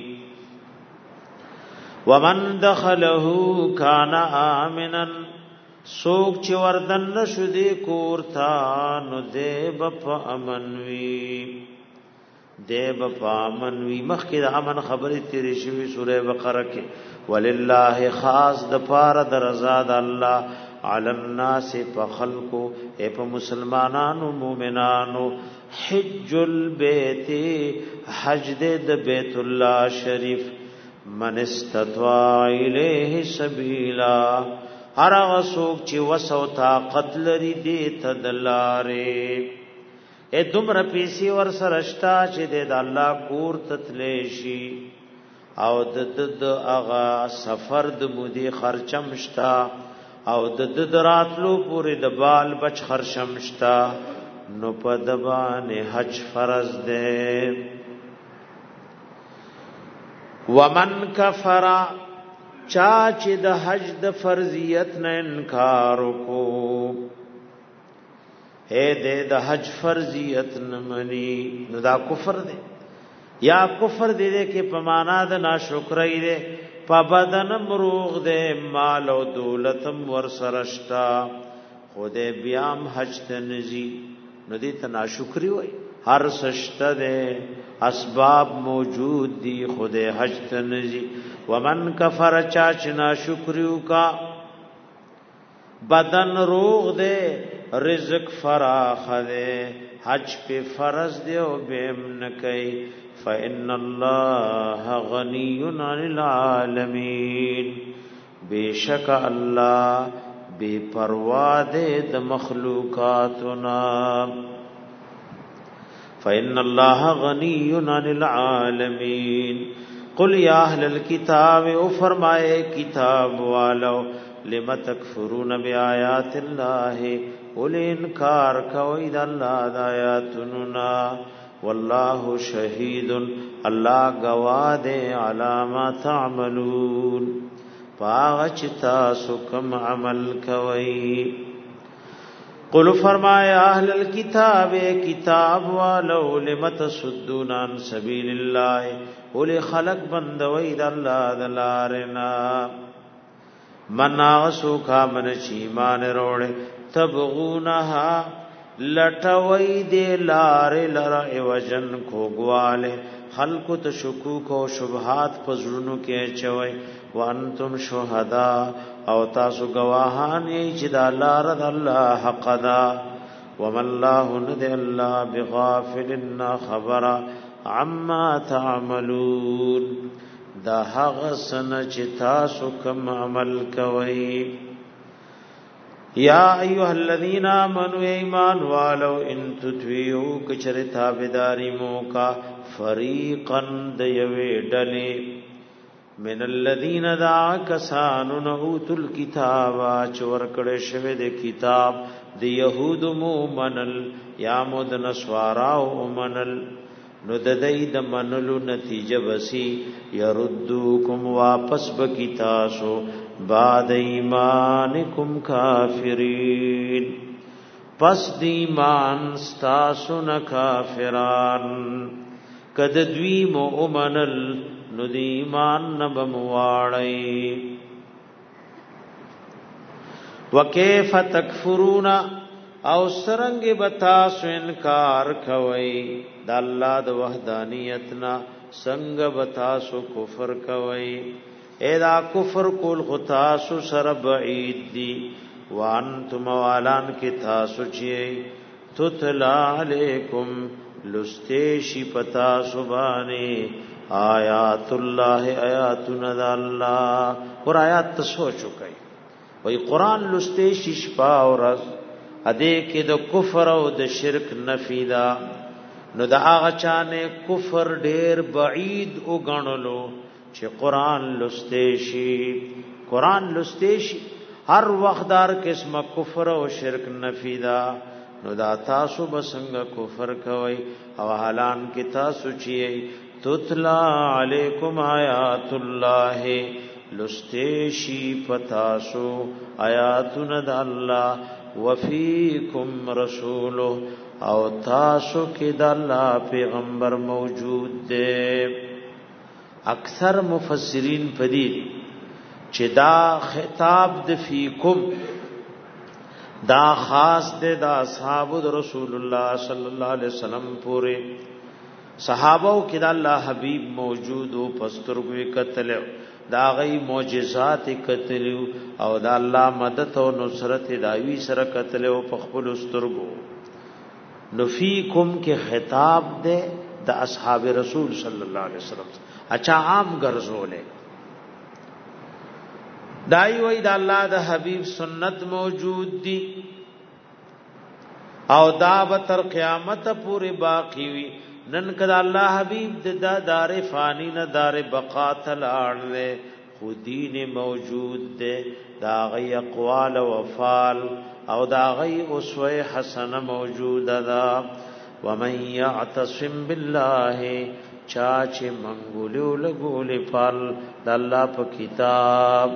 ومن دخله کان آمنا سوک چې وردن نشو دی کورتا نو دیب پا امنوی مخکې د امن خبرې تیرې شوی سوره بقره کې ولله خاص د پاره د رضا د الله علی الناس په خلقو په مسلمانانو مومنانو حج البیت حج د بیت الله شریف من استطاع الیه سبیلا هر هغه څوک چې وسو طاقت لري دې تدلاره دومره پیسې ور سرشتا چې د الله کور تتلی شي او د هغه سفر د مودي خرچمشتا او د راتلو پورې د بال بچ خرچمشتا نو په دبانې حج فرض ده ومن کفر چا چې د حج د فرضیت نه انکار وکړو د حج فرضیت نمنی نو دا کفر دی یا کفر دی کې په معنا د ناشکرۍ دی په بدن مروغ دی مال او دولتم ور سرشتا خدای بیام حج ته نزي نو دې ته ناشکری وای هر سشته دی اسباب موجود دی خدای حج ته نزي ومن کفر چا چې ناشکریو کا بدن روغ دی رزق فراخ دے حج پہ فرض دے او بیم نکئی فإن اللہ غنی عن العالمین بے شک اللہ بے پروا دے د مخلوقاتنا فإن اللہ غنی عن العالمین قل یا اہل الکتاب او فرمائے کتاب والو لم تکفرون بآیات اللہ اولی انکار کوئی دا اللہ دا آیاتننا واللہ شہید اللہ گواد علاما تعملون پاغچ تاسو کم عمل کوئی قل فرمایا اہل الكتاب کتاب والو لم تصدون عن سبیل اللہ اولی خلق بندوئی دا اللہ دا لارنا من آغسو کامن چیمان روڑے تبغونها لټوي دې لارې لره وجن کوګواله خلق ته شکوک او شبهات پزړونو کې چوي وانتم شهدا او تاسو گواهان یې چې د الله رضا الله حق دا وم الله ند الله بغافل خبر عما تعملون دا هغه سن چې تاسو کوم عمل کوي یا ایها الذین آمنوا ایمان والو ان تطیعوا کچر تابعداری موکا فریقا دیوی ڈلی من الذین دعا کسانو نهوتو الكتاب چور کڑے شوی دے کتاب دی یهود مومنل یا مود نسواراو منل نو ددئی د منلو نتیجه بسی یردوکم واپس بکی تاسو بعد ایمانکم کافرین پس دی ایمان ستاسو نا کافران کد دوی مؤمنل نو دی ایمان نبمواڑی وکیف تکفرون او سرنگ بتاسو انکار کوئی دا اللہ دا وحدانیتنا سنگ بتاسو کفر کوئی ایدا کفر کول خطاسو سر بعید دی وانتم والان کی تاسو چیئی تتلا علیکم لستیشی پتاسو بانی آیات اللہ آیاتنا دا اللہ اور آیات تسو چکئی وی قرآن لستیشی شپا اور ادے کې د کفر او د شرک نفی دا نو دا هغه چانه کفر ډیر بعید او غنلو چې قران لسته شي هر وختدار قسمه کفر او شرک نفی دا نو دا تاسو بسنګ کفر کوي او حالان کې تاسو چی تتلا علیکم آیات الله لسته شي پتاسو آیاتنا د الله وفیکم رسوله او تاسو کې د الله پیغمبر موجود دی. اکثر مفسرین پدې چې دا خطاب د فیکم دا خاص دی د اصحاب رسول الله صلی الله علیه وسلم پورې. صحابه کې د الله حبیب موجود او پسترګوي کتل دا غي معجزات کتل او د الله مدد او نصرت دایوي سره کتل او په خپل سترګو. نفیکم کې خطاب دی د اصحاب رسول صلی الله علیه وسلم اچھا عام ګرځولې دای وای د الله د حبیب سنت موجود دي او دا به تر قیامت پورې باقی وي. نن کدا الله حبیب د دار فانی نه دار بقا تلاړل خو دین موجود دی دا غي اقوال او افعال او دا غي اسوه حسنه موجوده ده. ومن يعتصم بالله چاچ منګولو لګولې فال د الله په کتاب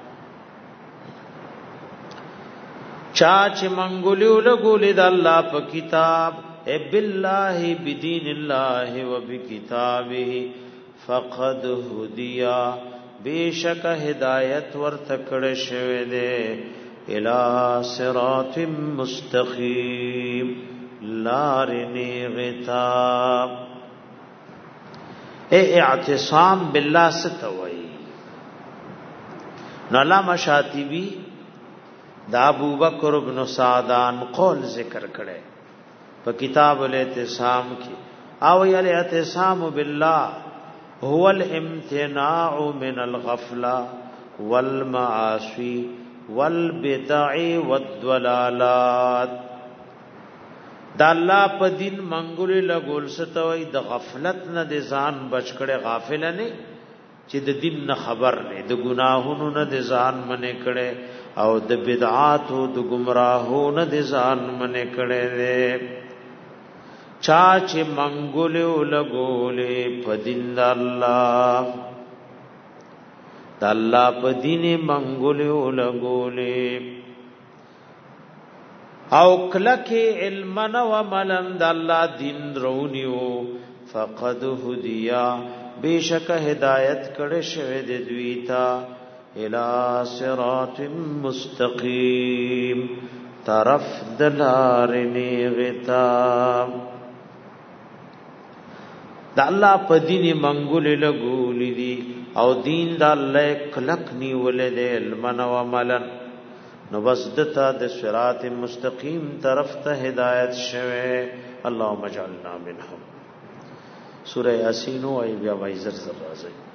چاچ منګولو لګولې د الله په کتاب اے بالله بدین الله وبکتابه فقد هدیا بیشک هدایت ورته کړه شوی دی الى صراط مستقیم لارنی غتاب. اے اعتصام بالله ستوي نو علامہ شاطبی دا ابوبکر ابن سعدان قول ذکر کړي په کتاب الاعتصام کې او الاعتصام بالله هو الامتناع من الغفله والمعاصي والبدع والضلالات. دا الله په دین منګول لګول ستوي د غفلت نه د ځان بچ کړي غافل نه چې د دین نه خبر نه د ګناهونو نه د ځان منې کړي او د بدعات او د گمراهونو د ځان منې کړي. چا چې منګول لګولې په دین د الله د الله په دین منګول لګولې او کلکه علم و عملن د الله دین رونیو فقد هدیا بیشک هدایت کړه شوی د دوی ته الى صراط مستقیم طرف دلارنی غتا. د الله په دین منګول لګولې دي او دین د الله کلک نیولې د علم و عملن نو بس دتا د صراط مستقیم طرف ته هدایت شوه. اللهم اجعلنا منهم. سورہ یاسین او بیا وایزر راځي.